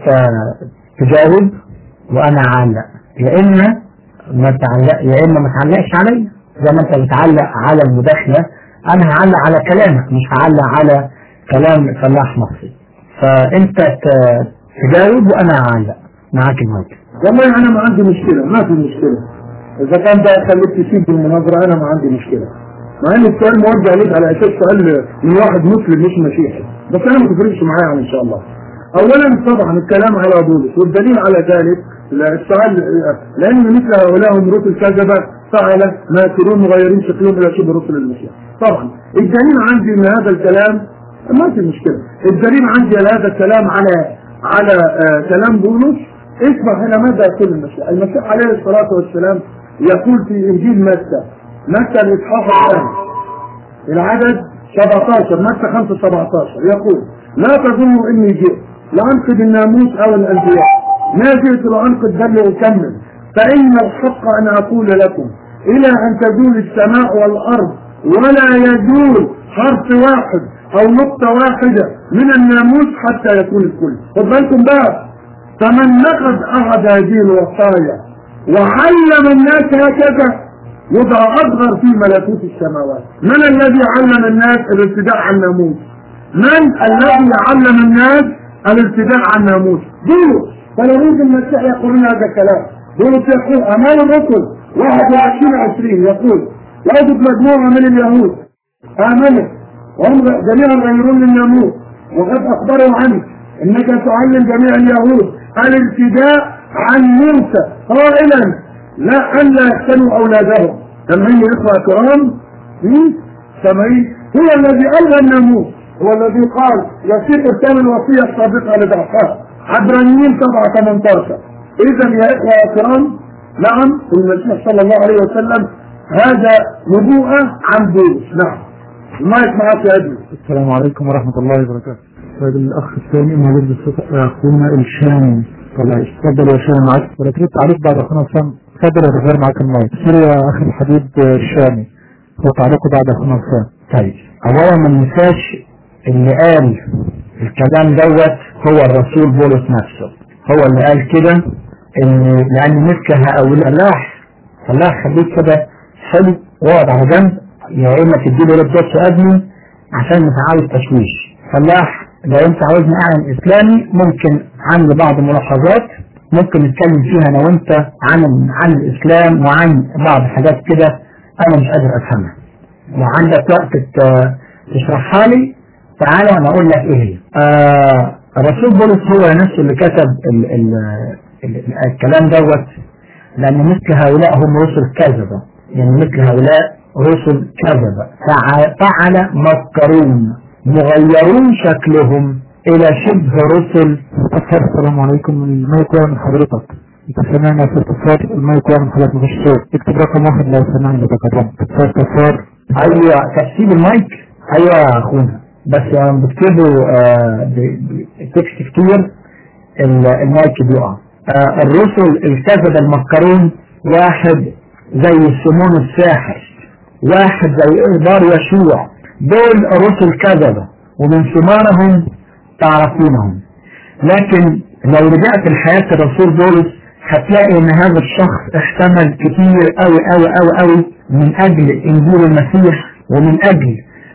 تجاوب وانا اعلق، يا اما ما تعلقش علي زي ما انت بتعلق على المداخله. انا هعلق على كلامك مش هعلق على كلام فلاح مصري. فانت تجاوب وانا اعلق معاك المايك. والله انا ما عندي مشكله، ما في مشكله. اذا كان ده خليك تسيب المناظره انا ما عندي مشكله. مع ان السؤال موجه عليك على اساس سؤال من واحد مسلم مش مسيحي، بس انا ما تفرقش معايا ان شاء الله. اولا طبعا الكلام على بولس، والدليل على ذلك السؤال لان مثل هؤلاء هم رسل كذبه فعل ماكرون مغيرين شكلهم الى شبه رسل المسيح. طبعا الدليل عندي ان هذا الكلام ما في مشكله، الدليل عندي على هذا الكلام على كلام بولس. اسمع هنا ماذا يقول المسيح. المسيح عليه الصلاه والسلام يقول في انجيل متى الاصحاح الثاني العدد 17، متى 5:17 يقول: لا تظنوا اني جئت لانقض الناموس او الانبياء، ما جئت لانقض بل لاكمل. فان الحق ان اقول لكم الى ان تزول السماء والارض ولا يزول حرف واحد او نقطه واحده من الناموس حتى يكون الكل. خد بالكم بقى، فمن نقض احد هذه الوصايا وعلم الناس هكذا يبقى اصغر في ملكوت السماوات. من الذي علم الناس الابتداء عن الناموس؟ من الذي علم الناس الابتداء عن الناموس؟ بولس. فلو يمكن المسيح يقول لنا هذا الكلام. بولس يقول امام الرسل 21:20 يقول: وجد مجموعه من اليهود امنوا وهم جميعا غيرون للناموس وقد اخبروا عنك انك تعلم جميع اليهود الابتداء عن موسى قائلا لا ألا يقتلوا أولادهم. سامعين يا إخوة كرام؟ سامعين؟ هو الذي ألغى الناموس، هو الذي قال يصير كان الوصية السابقة لضعفها. عبرانيين 7:18. إذا يا إخوة كرام، نعم المسيح صلى الله عليه وسلم هذا نبوءة عن بولس. نعم. المايك معك يا ابني. السلام عليكم ورحمة الله وبركاته. طيب الأخ الثاني موجود بالصوت أخونا الشامي. طلع تفضل يا شامي معك، ولا تريد تعليق بعد أخونا وسام؟ تفضل يا غفار معك المايك. سير يا أخي الحبيب الشامي، هو تعليقه بعد أخونا وسام. طيب أولا ما ننساش اللي قال الكلام دوت هو الرسول بولس نفسه، هو اللي قال كده إن لأن مثل هؤلاء فلاح خليك كده حلو واقعد على جنب، يا إما تديله رد ابني عشان مش عاوز تشويش. فلاح لو أنت عاوزني أعلن إسلامي ممكن عندي بعض الملاحظات ممكن نتكلم فيها أنا وأنت عن الإسلام وعن بعض حاجات كده أنا مش قادر أفهمها. لو عندك وقت تشرحها لي تعالى وأنا أقول لك إيه هي. الرسول بولس هو نفسه اللي كتب الكلام دوت، لأن مثل هؤلاء هم رسل كذبة، يعني مثل هؤلاء رسل كذبة فعل مكرون مغيرون شكلهم إلى شبه رسل. السلام عليكم، المايك من حضرتك. انت سمعنا في اتصال المايك من حضرتك مفيش صوت. اكتب رقم 1 لو سمعني بتكلم. اتصال. ايوه تسيب المايك. ايوه يا اخونا، بس لما بتكتبوا تكست كتير المايك بيقع. الرسل الكذبة المكرون واحد زي سمون الساحر، واحد زي إخبار يشوع، دول رسل كذبة ومن ثمارهم تعرفونهم. لكن لو رجعت لحياة الرسول بولس هتلاقي ان هذا الشخص احتمل كتير قوي قوي قوي قوي من اجل انجيل المسيح ومن اجل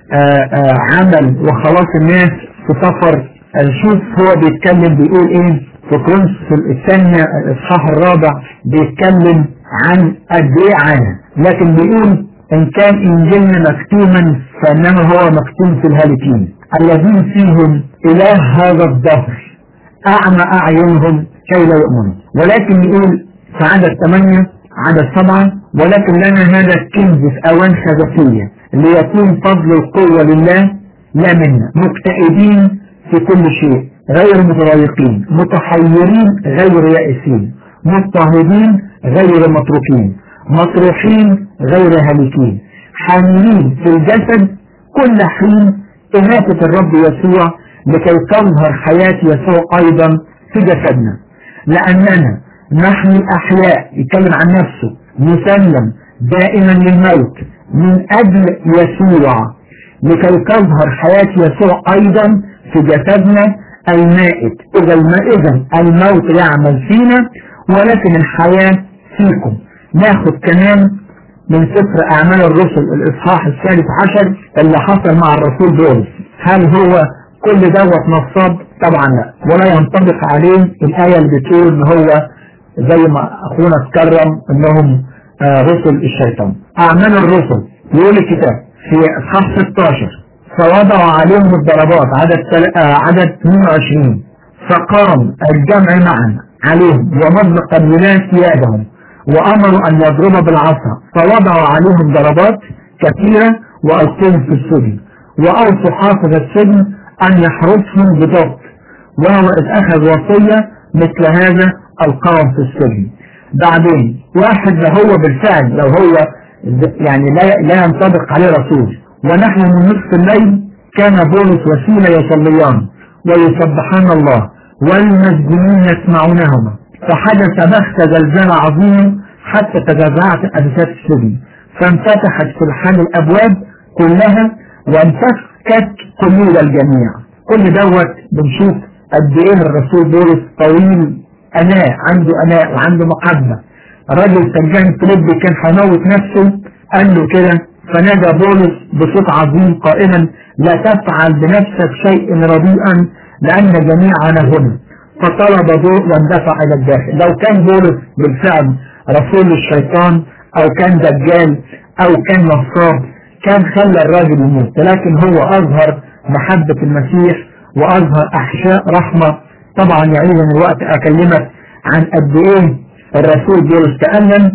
عمل وخلاص الناس في سفر. شوف هو بيتكلم بيقول ايه في كورنثوس الثانية الاصحاح الرابع، بيتكلم عن قد ايه عنها، لكن بيقول ان كان انجيلنا مكتوما فانه هو مكتوم في الهالكين الذين فيهم اله هذا الدهر اعمى اعينهم كي لا يؤمنوا. ولكن يقول في عدد 8 عدد 7 ولكن لنا هذا الكنز في اوان خزفية ليكون فضل القوة لله لا منا، مكتئبين في كل شيء غير متضايقين، متحيرين غير يائسين، مضطهدين غير متروكين، مطروحين غير هالكين، حاملين في الجسد كل حين إماتة الرب يسوع لكي تظهر حياة يسوع أيضا في جسدنا، لأننا نحن الأحياء يتكلم عن نفسه مسلم دائما للموت من أجل يسوع لكي تظهر حياة يسوع أيضا في جسدنا المائت. إذا الموت يعمل فينا ولكن الحياة فيكم. ناخد كمان من سفر أعمال الرسل الإصحاح 13 اللي حصل مع الرسول بولس. هل هو كل دوت نصاب؟ طبعا لا، ولا ينطبق عليه الآية اللي بتقول إن هو زي ما أخونا اتكرم إنهم رسل الشيطان. أعمال الرسل يقول الكتاب في إصحاح 16 فوضعوا عليهم الضربات عدد 22 فقام الجمع معا عليهم ومزق الولاة ثيابهم وأمروا أن يضربوا بالعصا فوضعوا عليهم ضربات كثيرة وألقوهم في السجن وأوصوا حافظ السجن أن يحرسهم بضبط، وهو إذ أخذ وصية مثل هذا ألقاهم في السجن. بعدين واحد هو بالفعل لو هو يعني لا ينطبق عليه رسول، ونحن من نصف الليل كان بولس وسيلة يصليان ويسبحان الله والمسجونين يسمعونهما، فحدث بخت زلزال عظيم حتى تجزعت أجساد السجن، فانفتحت في الحال الأبواب كلها وانفكت قيود الجميع. كل دوت بنشوف قد ايه الرسول بولس طويل أناء، عنده أناء وعنده محبة. رجل سجان فيليبي كان هيموت نفسه قال له كده، فنادى بولس بصوت عظيم قائلا لا تفعل بنفسك شيء رديئا لأن جميعنا هنا، فطلب ضوء واندفع إلى الداخل. لو كان بولس بالفعل رسول الشيطان أو كان دجال أو كان نصاب كان خلى الراجل يموت، لكن هو أظهر محبة المسيح وأظهر أحشاء رحمة. طبعا يعني من الوقت أكلمك عن قد إيه الرسول بولس تألم،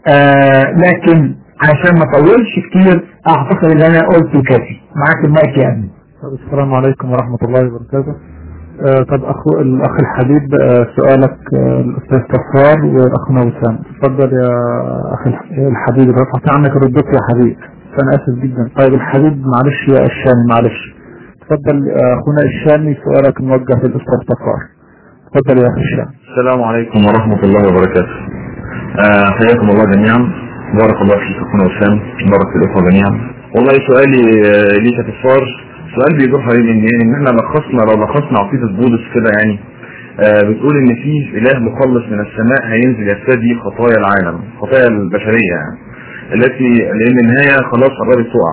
لكن عشان ما طولش كتير أعتقد اللي أنا قلته كافي. معاك المايك يا ابني. السلام عليكم ورحمة الله وبركاته. طب الأخ الحبيب، سؤالك الأستاذ كفار وأخنا وسام. تفضل يا أخي الحبيب، رفعت عنك ردك يا حبيب، فأنا آسف جدا. طيب الحبيب معلش يا الشامي معلش. تفضل أخونا الشامي، سؤالك موجه للأستاذ كفار. تفضل يا أخي الشامي. السلام عليكم ورحمة الله وبركاته. حياكم الله جميعا، بارك الله فيك أخونا وسام، بارك الإخوة جميعا. والله سؤالي ليك يا كفار، سؤال بيدور حوالين ان احنا لو لخصنا عقيدة بولس كده يعني بتقول ان في اله مخلص من السماء هينزل يفتدي خطايا العالم، خطايا البشرية يعني التي لان النهاية خلاص قررت تقع.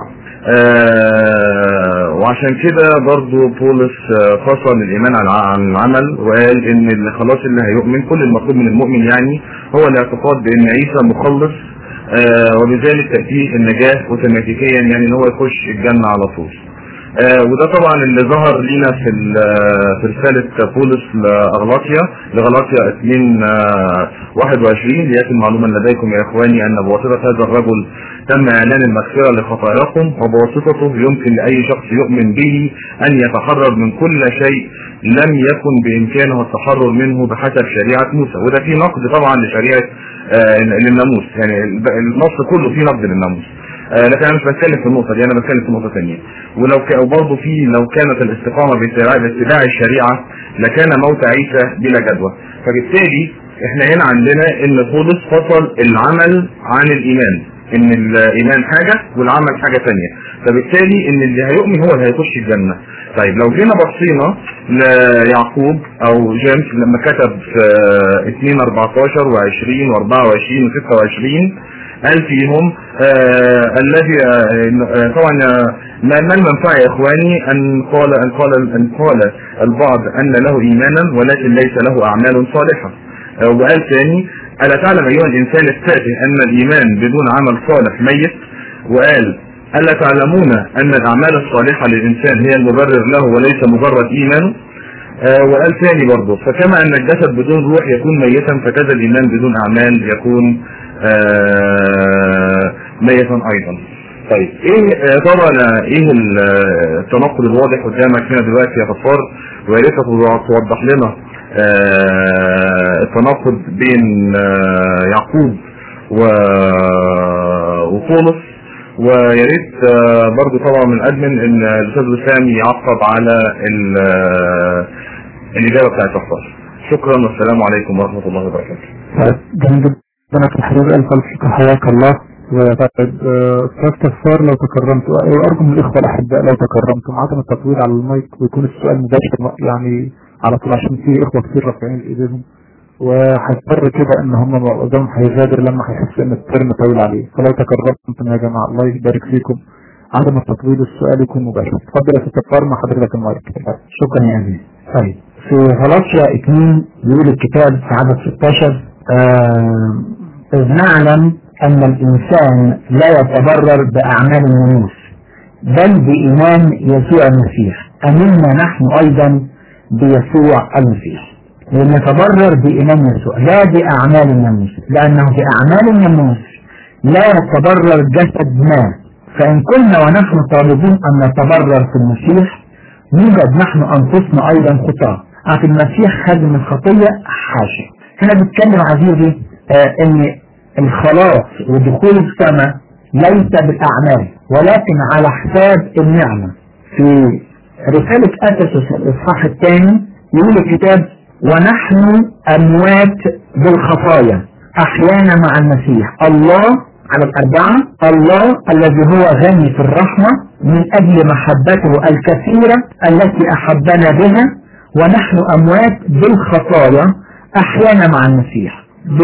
وعشان كده برضو بولس فصل الايمان عن العمل وقال ان خلاص اللي هيؤمن كل المطلوب من المؤمن يعني هو الاعتقاد بان عيسى مخلص، وبذلك تأتيه النجاة اوتوماتيكيا يعني ان هو يخش الجنة على طول. وده طبعا اللي ظهر لنا في رسالة بولس لغلاطيا 2:21 ليكن معلوما لديكم يا اخواني ان بواسطة هذا الرجل تم اعلان المغفرة لخطاياكم، وبواسطته يمكن لاي شخص يؤمن به ان يتحرر من كل شيء لم يكن بامكانه التحرر منه بحسب شريعة موسى. وده فيه نقد طبعا لشريعة للناموس، يعني النص كله فيه نقد للناموس. لكن انا مش بتكلم في النقطه دي، انا بتكلم في نقطه ثانيه. وبرضه لو كانت الاستقامه باتباع الشريعه لكان موت عيسى بلا جدوى. فبالتالي احنا هنا عندنا ان بولس فصل العمل عن الايمان، ان الايمان حاجة والعمل حاجة تانية، فبالتالي ان اللي هيؤمن هو اللي هيخش الجنة. طيب لو جينا بصينا ليعقوب او جيمس لما كتب في 2:14 و20 و24 و26 قال فيهم الذي طبعا ما المنفعة يا اخواني ان قال البعض ان له ايمانا ولكن ليس له اعمال صالحة. وقال ثاني ألا تعلم أيها الإنسان التافه أن الإيمان بدون عمل صالح ميت. وقال ألا تعلمون أن الأعمال الصالحة للإنسان هي المبرر له وليس مجرد إيمانه. وقال ثاني برضه فكما أن الجسد بدون روح يكون ميتا فكذا الإيمان بدون أعمال يكون ميتا أيضا. طيب ايه طبعا ايه التناقض الواضح قدامك هنا دلوقتي يا غفار، ويا ريت توضح لنا التناقض بين يعقوب وبولس، ويا ريت برضه طبعا من ادمن ان الاستاذ وسام يعقب على الاجابه بتاعت غفار. شكرا والسلام عليكم ورحمه الله وبركاته. جميل جدا يا حبيبي الف حياك الله. وطيب استاذ كفار لو تكرمت، ارجو من الاخوه الاحباء لو تكرمتم عدم التطويل على المايك ويكون السؤال مباشر يعني على طول، عشان في اخوه كتير رافعين ايديهم وهيضطر كده ان هم معظمهم هيغادر لما هيحس ان الترم طويل عليه. فلو تكرمتم يا جماعه الله يبارك فيكم عدم التطويل السؤال يكون مباشر. اتفضل يا استاذ كفار مع حضرتك المايك. شكرا يا عزيزي. طيب في غلاطيا 2 بيقول الكتاب في عدد 16 إذ نعلم أن الإنسان لا يتبرر بأعمال الناموس بل بإيمان يسوع المسيح، أمنا نحن أيضا بيسوع المسيح. ونتبرر بإيمان يسوع لا بأعمال الناموس، لأنه بأعمال الناموس لا يتبرر جسد ما. فإن كنا ونحن طالبين أن نتبرر في المسيح نوجد نحن أنفسنا أيضا خطاة. في المسيح خدم الخطية حاشا. هنا بتكلم عزيزي أن الخلاص ودخول السماء ليس بالأعمال ولكن على حساب النعمة. في رسالة أفسس الإصحاح 2 يقول الكتاب ونحن أموات بالخطايا أحيانا مع المسيح. الله على الأربعة، الله الذي هو غني في الرحمة من أجل محبته الكثيرة التي أحبنا بها ونحن أموات بالخطايا أحيانا مع المسيح.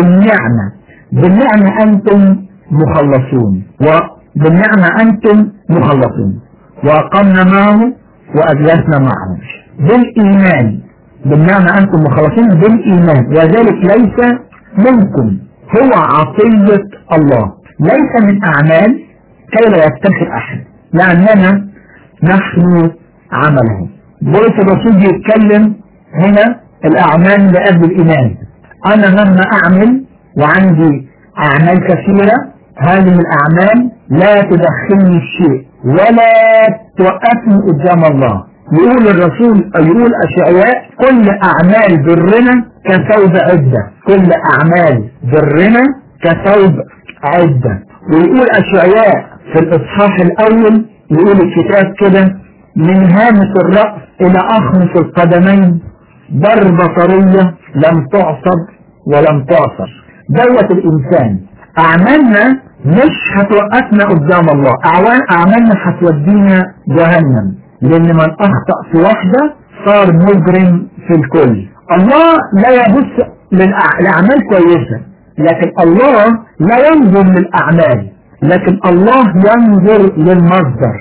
بالنعمة أنتم مخلصون، وبالنعمة أنتم مخلصون وأقمنا معه وأجلسنا معه بالإيمان. بالنعمة أنتم مخلصون بالإيمان وذلك ليس منكم، هو عطية الله ليس من أعمال كي لا يفتخر أحد لأننا نحن عمله. بولس الرسول يتكلم هنا الأعمال لأجل الإيمان. أنا لما أعمل وعندي أعمال كثيرة هذه الأعمال لا تدخلني الشيء ولا توقفني قدام الله. يقول الرسول يقول أشعياء كل أعمال برنا كثوب عدة، كل أعمال برنا كثوب عدة. ويقول أشعياء في الإصحاح الأول يقول الكتاب كده من هامة الرأس إلى أخمص القدمين ضربة طرية لم تعصب ولم تعصر. دوت الإنسان أعمالنا مش هتوقفنا قدام الله، أعمالنا هتودينا جهنم، لأن من أخطأ في واحدة صار مجرم في الكل. الله لا يبص للأعمال كويسة، لكن الله لا ينظر للأعمال، لكن الله ينظر للمصدر.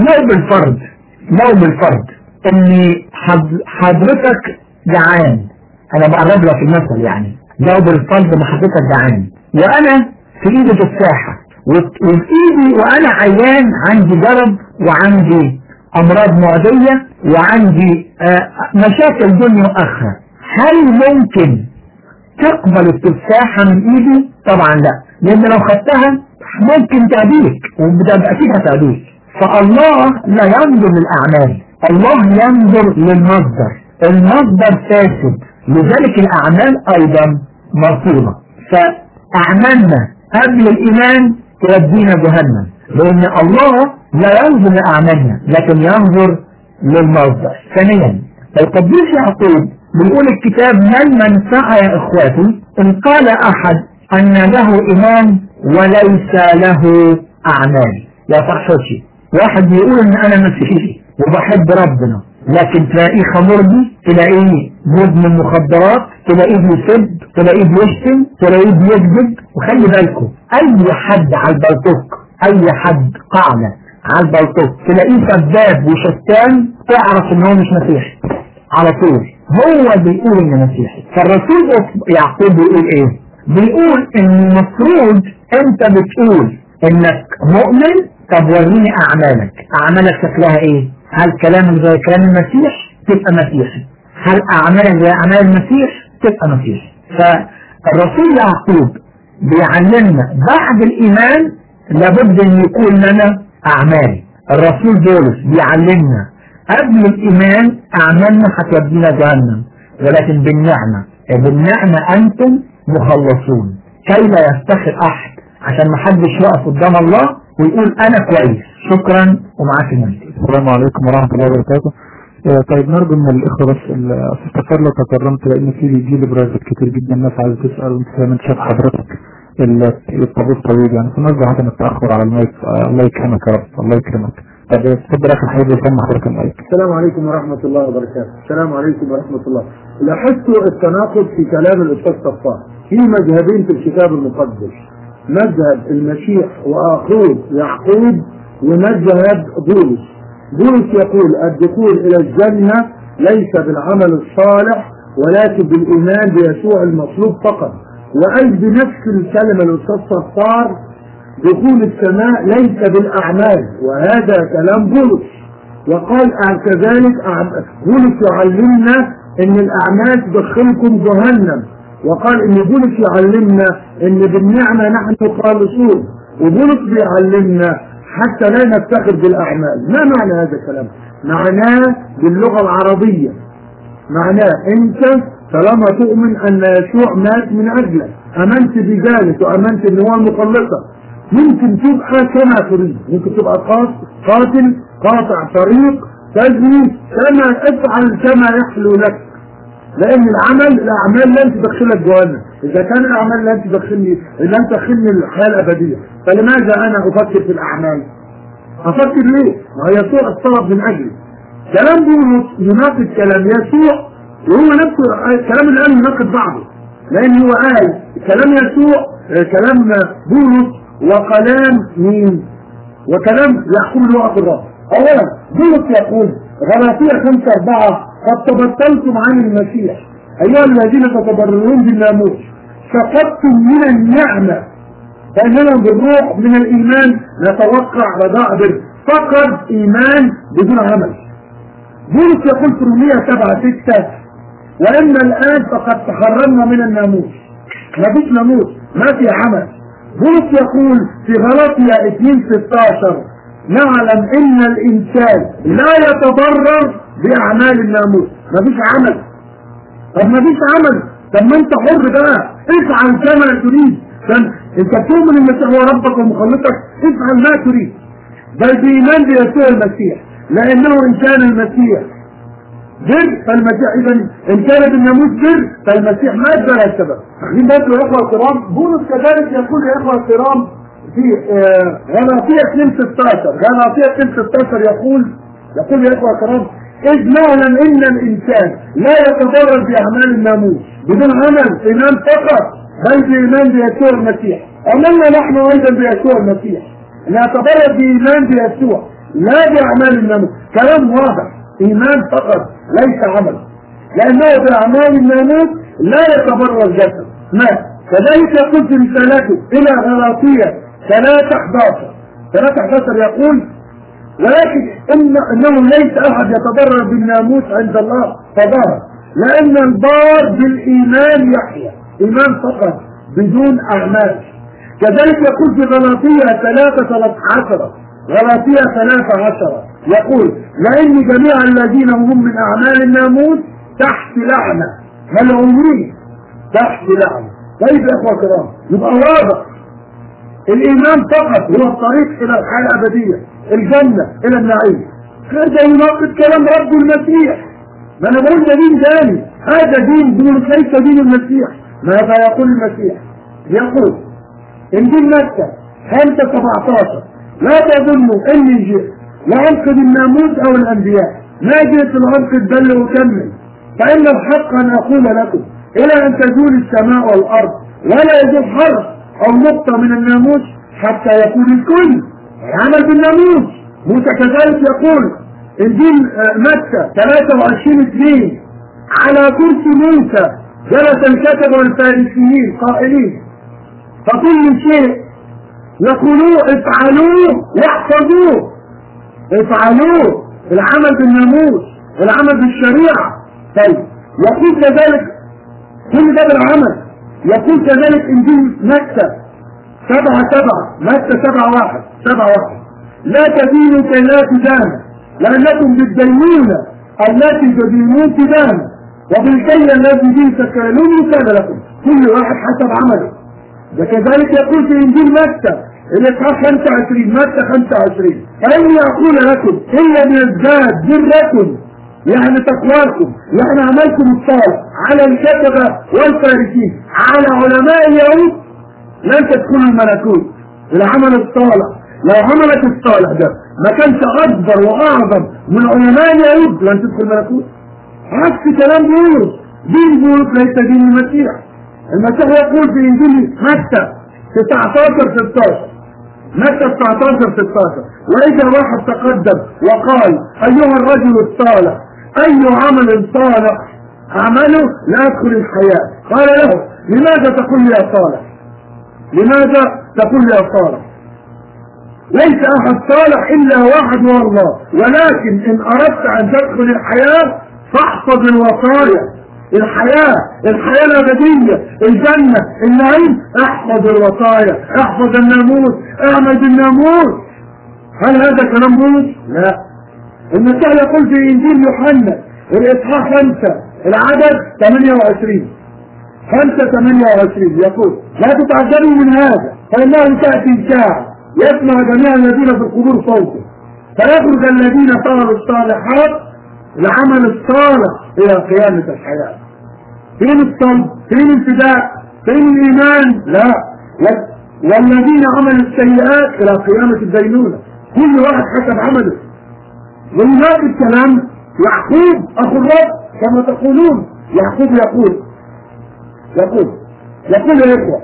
لو بالفرد ان حضرتك جعان، انا بقرب لك المثل يعني، لو بالفرد ما حضرتك جعان وانا في ايدي تفاحة وفي ايدي وانا عيان، عندي جرب وعندي امراض معدية وعندي مشاكل دنيا واخرة، هل ممكن تقبل التفاحة من ايدي؟ طبعا لا، لان لو خدتها ممكن تعديك وبتبقى فيها تعديك. فالله لا ينظر للأعمال، الله ينظر للمصدر. المصدر فاسد، لذلك الأعمال أيضا مرفوضة. فأعمالنا قبل الإيمان تودينا جهنم، لأن الله لا ينظر لأعمالنا لكن ينظر للمصدر. ثانيا القديس يعقوب بيقول الكتاب ما المنفعة يا إخواتي إن قال أحد أن له إيمان وليس له أعمال. يا صحوشي واحد يقول إن أنا مسيحي وبحب ربنا، لكن تلاقيه خمرجي، تلاقيه مدمن مخدرات، تلاقيه بيسب، تلاقيه بيشتم، تلاقيه بيكذب. وخلي بالكم أي حد على البلطوك، أي حد قاعدة على البلطوك تلاقيه كذاب وشتان، تعرف إن هو مش مسيحي على طول. هو بيقول إنه مسيحي. فالرسول يعقوب بيقول إيه؟ بيقول إن المفروض أنت بتقول إنك مؤمن، طب وريني أعمالك. أعمالك شكلها إيه؟ هل كلامك زي كلام المسيح؟ تبقى مسيحي. هل أعمالك زي أعمال المسيح؟ تبقى مسيحي. فالرسول يعقوب بيعلمنا بعد الإيمان لابد أن يكون لنا أعمال. الرسول بولس بيعلمنا قبل الإيمان أعمالنا هتودينا جهنم، ولكن بالنعمة أنتم مخلصون، كي لا يفتخر أحد، عشان ما حدش يقف قدام الله ويقول أنا كويس. شكرا ومعاك المجد. السلام عليكم ورحمة الله وبركاته. طيب نرجو من الإخوة بس استفسر لو تكرمت، لأن في بيجي لي برايفت كتير جدا الناس عايزة تسأل، وأنت كمان شاف حضرتك الطابور طويل يعني، فنرجو عدم التأخر على المايك. الله يكرمك يا رب، الله يكرمك. طب اتفضل يا أخي الحبيب يسمع حضرتك المايك. السلام عليكم ورحمة الله وبركاته. السلام عليكم ورحمة الله. لاحظت التناقض في كلام الأستاذ صفار. في مذهبين في الكتاب المقدس، مذهب المسيح وأخوه يعقوب، ومذهب بولس. بولس يقول الدخول إلى الجنة ليس بالعمل الصالح ولكن بالإيمان بيسوع المصلوب فقط. وقال بنفس الكلمة الأستاذ صفار دخول السماء ليس بالأعمال، وهذا كلام بولس. وقال كذلك بولس يعلمنا ان الأعمال تدخلكم جهنم، وقال ان بولس يعلمنا ان بالنعمة نحن خالصون، وبولس بيعلمنا حتى لا نفتخر بالأعمال. ما معنى هذا الكلام؟ معناه باللغة العربية، معناه انت طالما تؤمن ان يسوع مات من اجلك، امنت بذلك وامنت ان هو مخلصك، ممكن تبقى كما تريد، ممكن تبقى قاتل، قاطع طريق، تزني، كما افعل كما يحلو لك، لان الاعمال لن تدخلك جهنم. اذا كان الاعمال لن تدخلني الحياه الابديه، فلماذا انا افكر في الاعمال؟ افكر ليه؟ ما يسوع الطلب من اجلي. كلام بولس يناقض كلام يسوع، وهو نفسه الكلام اللي قاله يناقض بعضه، لان هو قال كلام يسوع كلام بولس وكلام مين؟ وكلام يعقوب اللي هو اخو الرب. اولا بولس يقول غلاطية 5:4 قد تبطلتم عن المسيح ايها الذين تتبررون بالناموس، سقطتم من النعمة، فاننا بالروح من الايمان نتوقع رضاء بر، فقط ايمان بدون عمل. بولس يقول في رومية 7:6 وإن الآن فقد تحررنا من الناموس، ما فيش ناموس، ما في عمل. بولس يقول في غلاطية 2:16 نعلم إن الإنسان لا يتضرر بأعمال الناموس، ما فيش عمل. طب ما فيش عمل، طب ما أنت حر بقى، افعل كما تريد. أنت تؤمن إن هو ربك ومخلصك، افعل ما تريد، بل بإيمان بيسوع المسيح، لأنه إن كان المسيح بر فالمسيح، إذا إن كان بالناموس بر فالمسيح مات بلا سبب. أخذين بالكم يا إخوة الكرام. بولس كذلك يقول يا إخوة الكرام في غلاطية 2:16 يقول يا إخوة الكرام إذ نعلم إن الإنسان لا يتضرر بأعمال الناموس بدون عمل إيمان فقط، بل بإيمان بيسوع المسيح. أمنا نحن أيضا بيسوع المسيح، نتضرر بإيمان بيسوع لا بأعمال الناموس. كلام واضح، إيمان فقط ليس عمل، لأنه بأعمال الناموس لا يتبرر جسد ما. كذلك يقول في رسالته إلى غلاطية 3:11 يقول ولكن إنه ليس أحد يتضرر بالناموس عند الله فظهر، لأن البار بالإيمان يحيى، إيمان فقط بدون أعمال. كذلك يقول في غلاطية 3:13 يقول لأن جميع الذين هم من أعمال الناموس تحت لعنة، ملعونين تحت لعنة. طيب يا أخوة الكرام، يبقى واضح الإيمان فقط هو الطريق إلى الحياة الأبدية، الجنة، إلى النعيم. هذا يناقض كلام رب المسيح. ما أنا بقول ده دين ثاني، هذا دين ليس دين المسيح. ماذا يقول المسيح؟ يقول انجيل متى 5:17 لا تظنوا اني جئت لانقذ الناموس او الانبياء، ما جئت لانقذ بل واكمل. فان الحق ان اقول لكم الى ان تزول السماء والارض ولا يزول حرف او نقطه من الناموس حتى يكون الكل عمل بالناموس. موسى كذلك يقول انجيل متى 23:2 على كرسي موسى جلس الكتبة والفارسيين قائلين فكل شيء يقولوه افعلوه واحفظوه. افعلوه العمل بالناموس، العمل بالشريعة. طيب يقول كذلك كل ده بالعمل. يقول كذلك انجيل متى 7:7 متى 7:1 لا تدينوا كي لا تدانوا لأنكم بالدينونة التي تدينون تدانوا وبالكي الذي به تكالون كان لكم كل واحد حسب عمله. وكذلك يقول في انجيل متى الاصحاح 25 متى 25 فإني أقول لكم إن لم يزداد بركم يعني تقواكم يعني عملكم الصالح على الكتبة والفارسين على علماء اليهود لن تدخلوا الملكوت. العمل الصالح لو عملك الصالح ده ما كانش أكبر وأعظم من علماء اليهود لن تدخل الملكوت. عكس كلام بولس، دين بولس ليس دين المسيح. المسيح يقول في انجيل متى 19:16 متى 19:16 واذا واحد تقدم وقال ايها الرجل الصالح اي عمل صالح اعمله لادخل الحياه، قال له لماذا تقول لي يا صالح؟ لماذا تقول لي يا صالح؟ ليس احد صالح الا واحد هو الله، ولكن ان اردت ان تدخل الحياه فاحفظ الوصايا. الحياة الأبدية الجنة النعيم احفظ الوصايا، احفظ الناموس، اعمل بالناموس. هل هذا كلام بولس؟ لا. المسيح يقول في انجيل يوحنا الاصحاح 5 العدد 28 5:28 يقول لا تتعجبوا من هذا فإنه تأتي ساعة يسمع جميع الذين في القبور صوته فيخرج الذين فعلوا الصالحات العمل الصالح الى قيامة الحياة. فين الصلب؟ فين الفداء؟ فين الايمان؟ لا. والذين عملوا السيئات الى قيامة الدينونة. كل واحد حسب عمله. ولماذا الكلام يعقوب اخو الرب كما تقولون. يعقوب يقول يا اخوة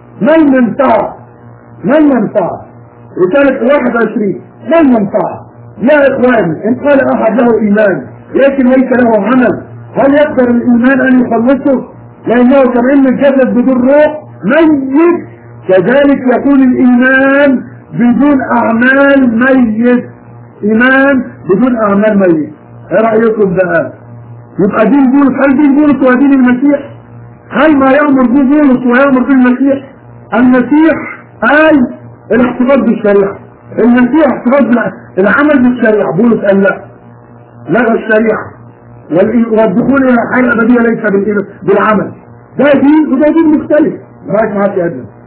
من ينفع رسالة 21 من ينفع يا اخواني ان قال احد له ايمان لكن ليس له عمل هل يقدر الايمان ان يخلصه؟ لانه كما ان الجسد بدون روح ميت كذلك يكون الايمان بدون اعمال ميت. ايمان بدون اعمال ميت. ايه رايكم بقى؟ يبقى دين بولس هل دين بولس ودين المسيح؟ هل ما يأمر به بولس ويأمر به المسيح؟ المسيح قال الاحتفاظ بالشريعة، المسيح احتفاظ العمل بالشريعة. بولس قال لا، لغى الشريعة والدخول الى الحياة الابدية ليس بالعمل. ده دين وده دين مختلف. رايك معاك يا ابني؟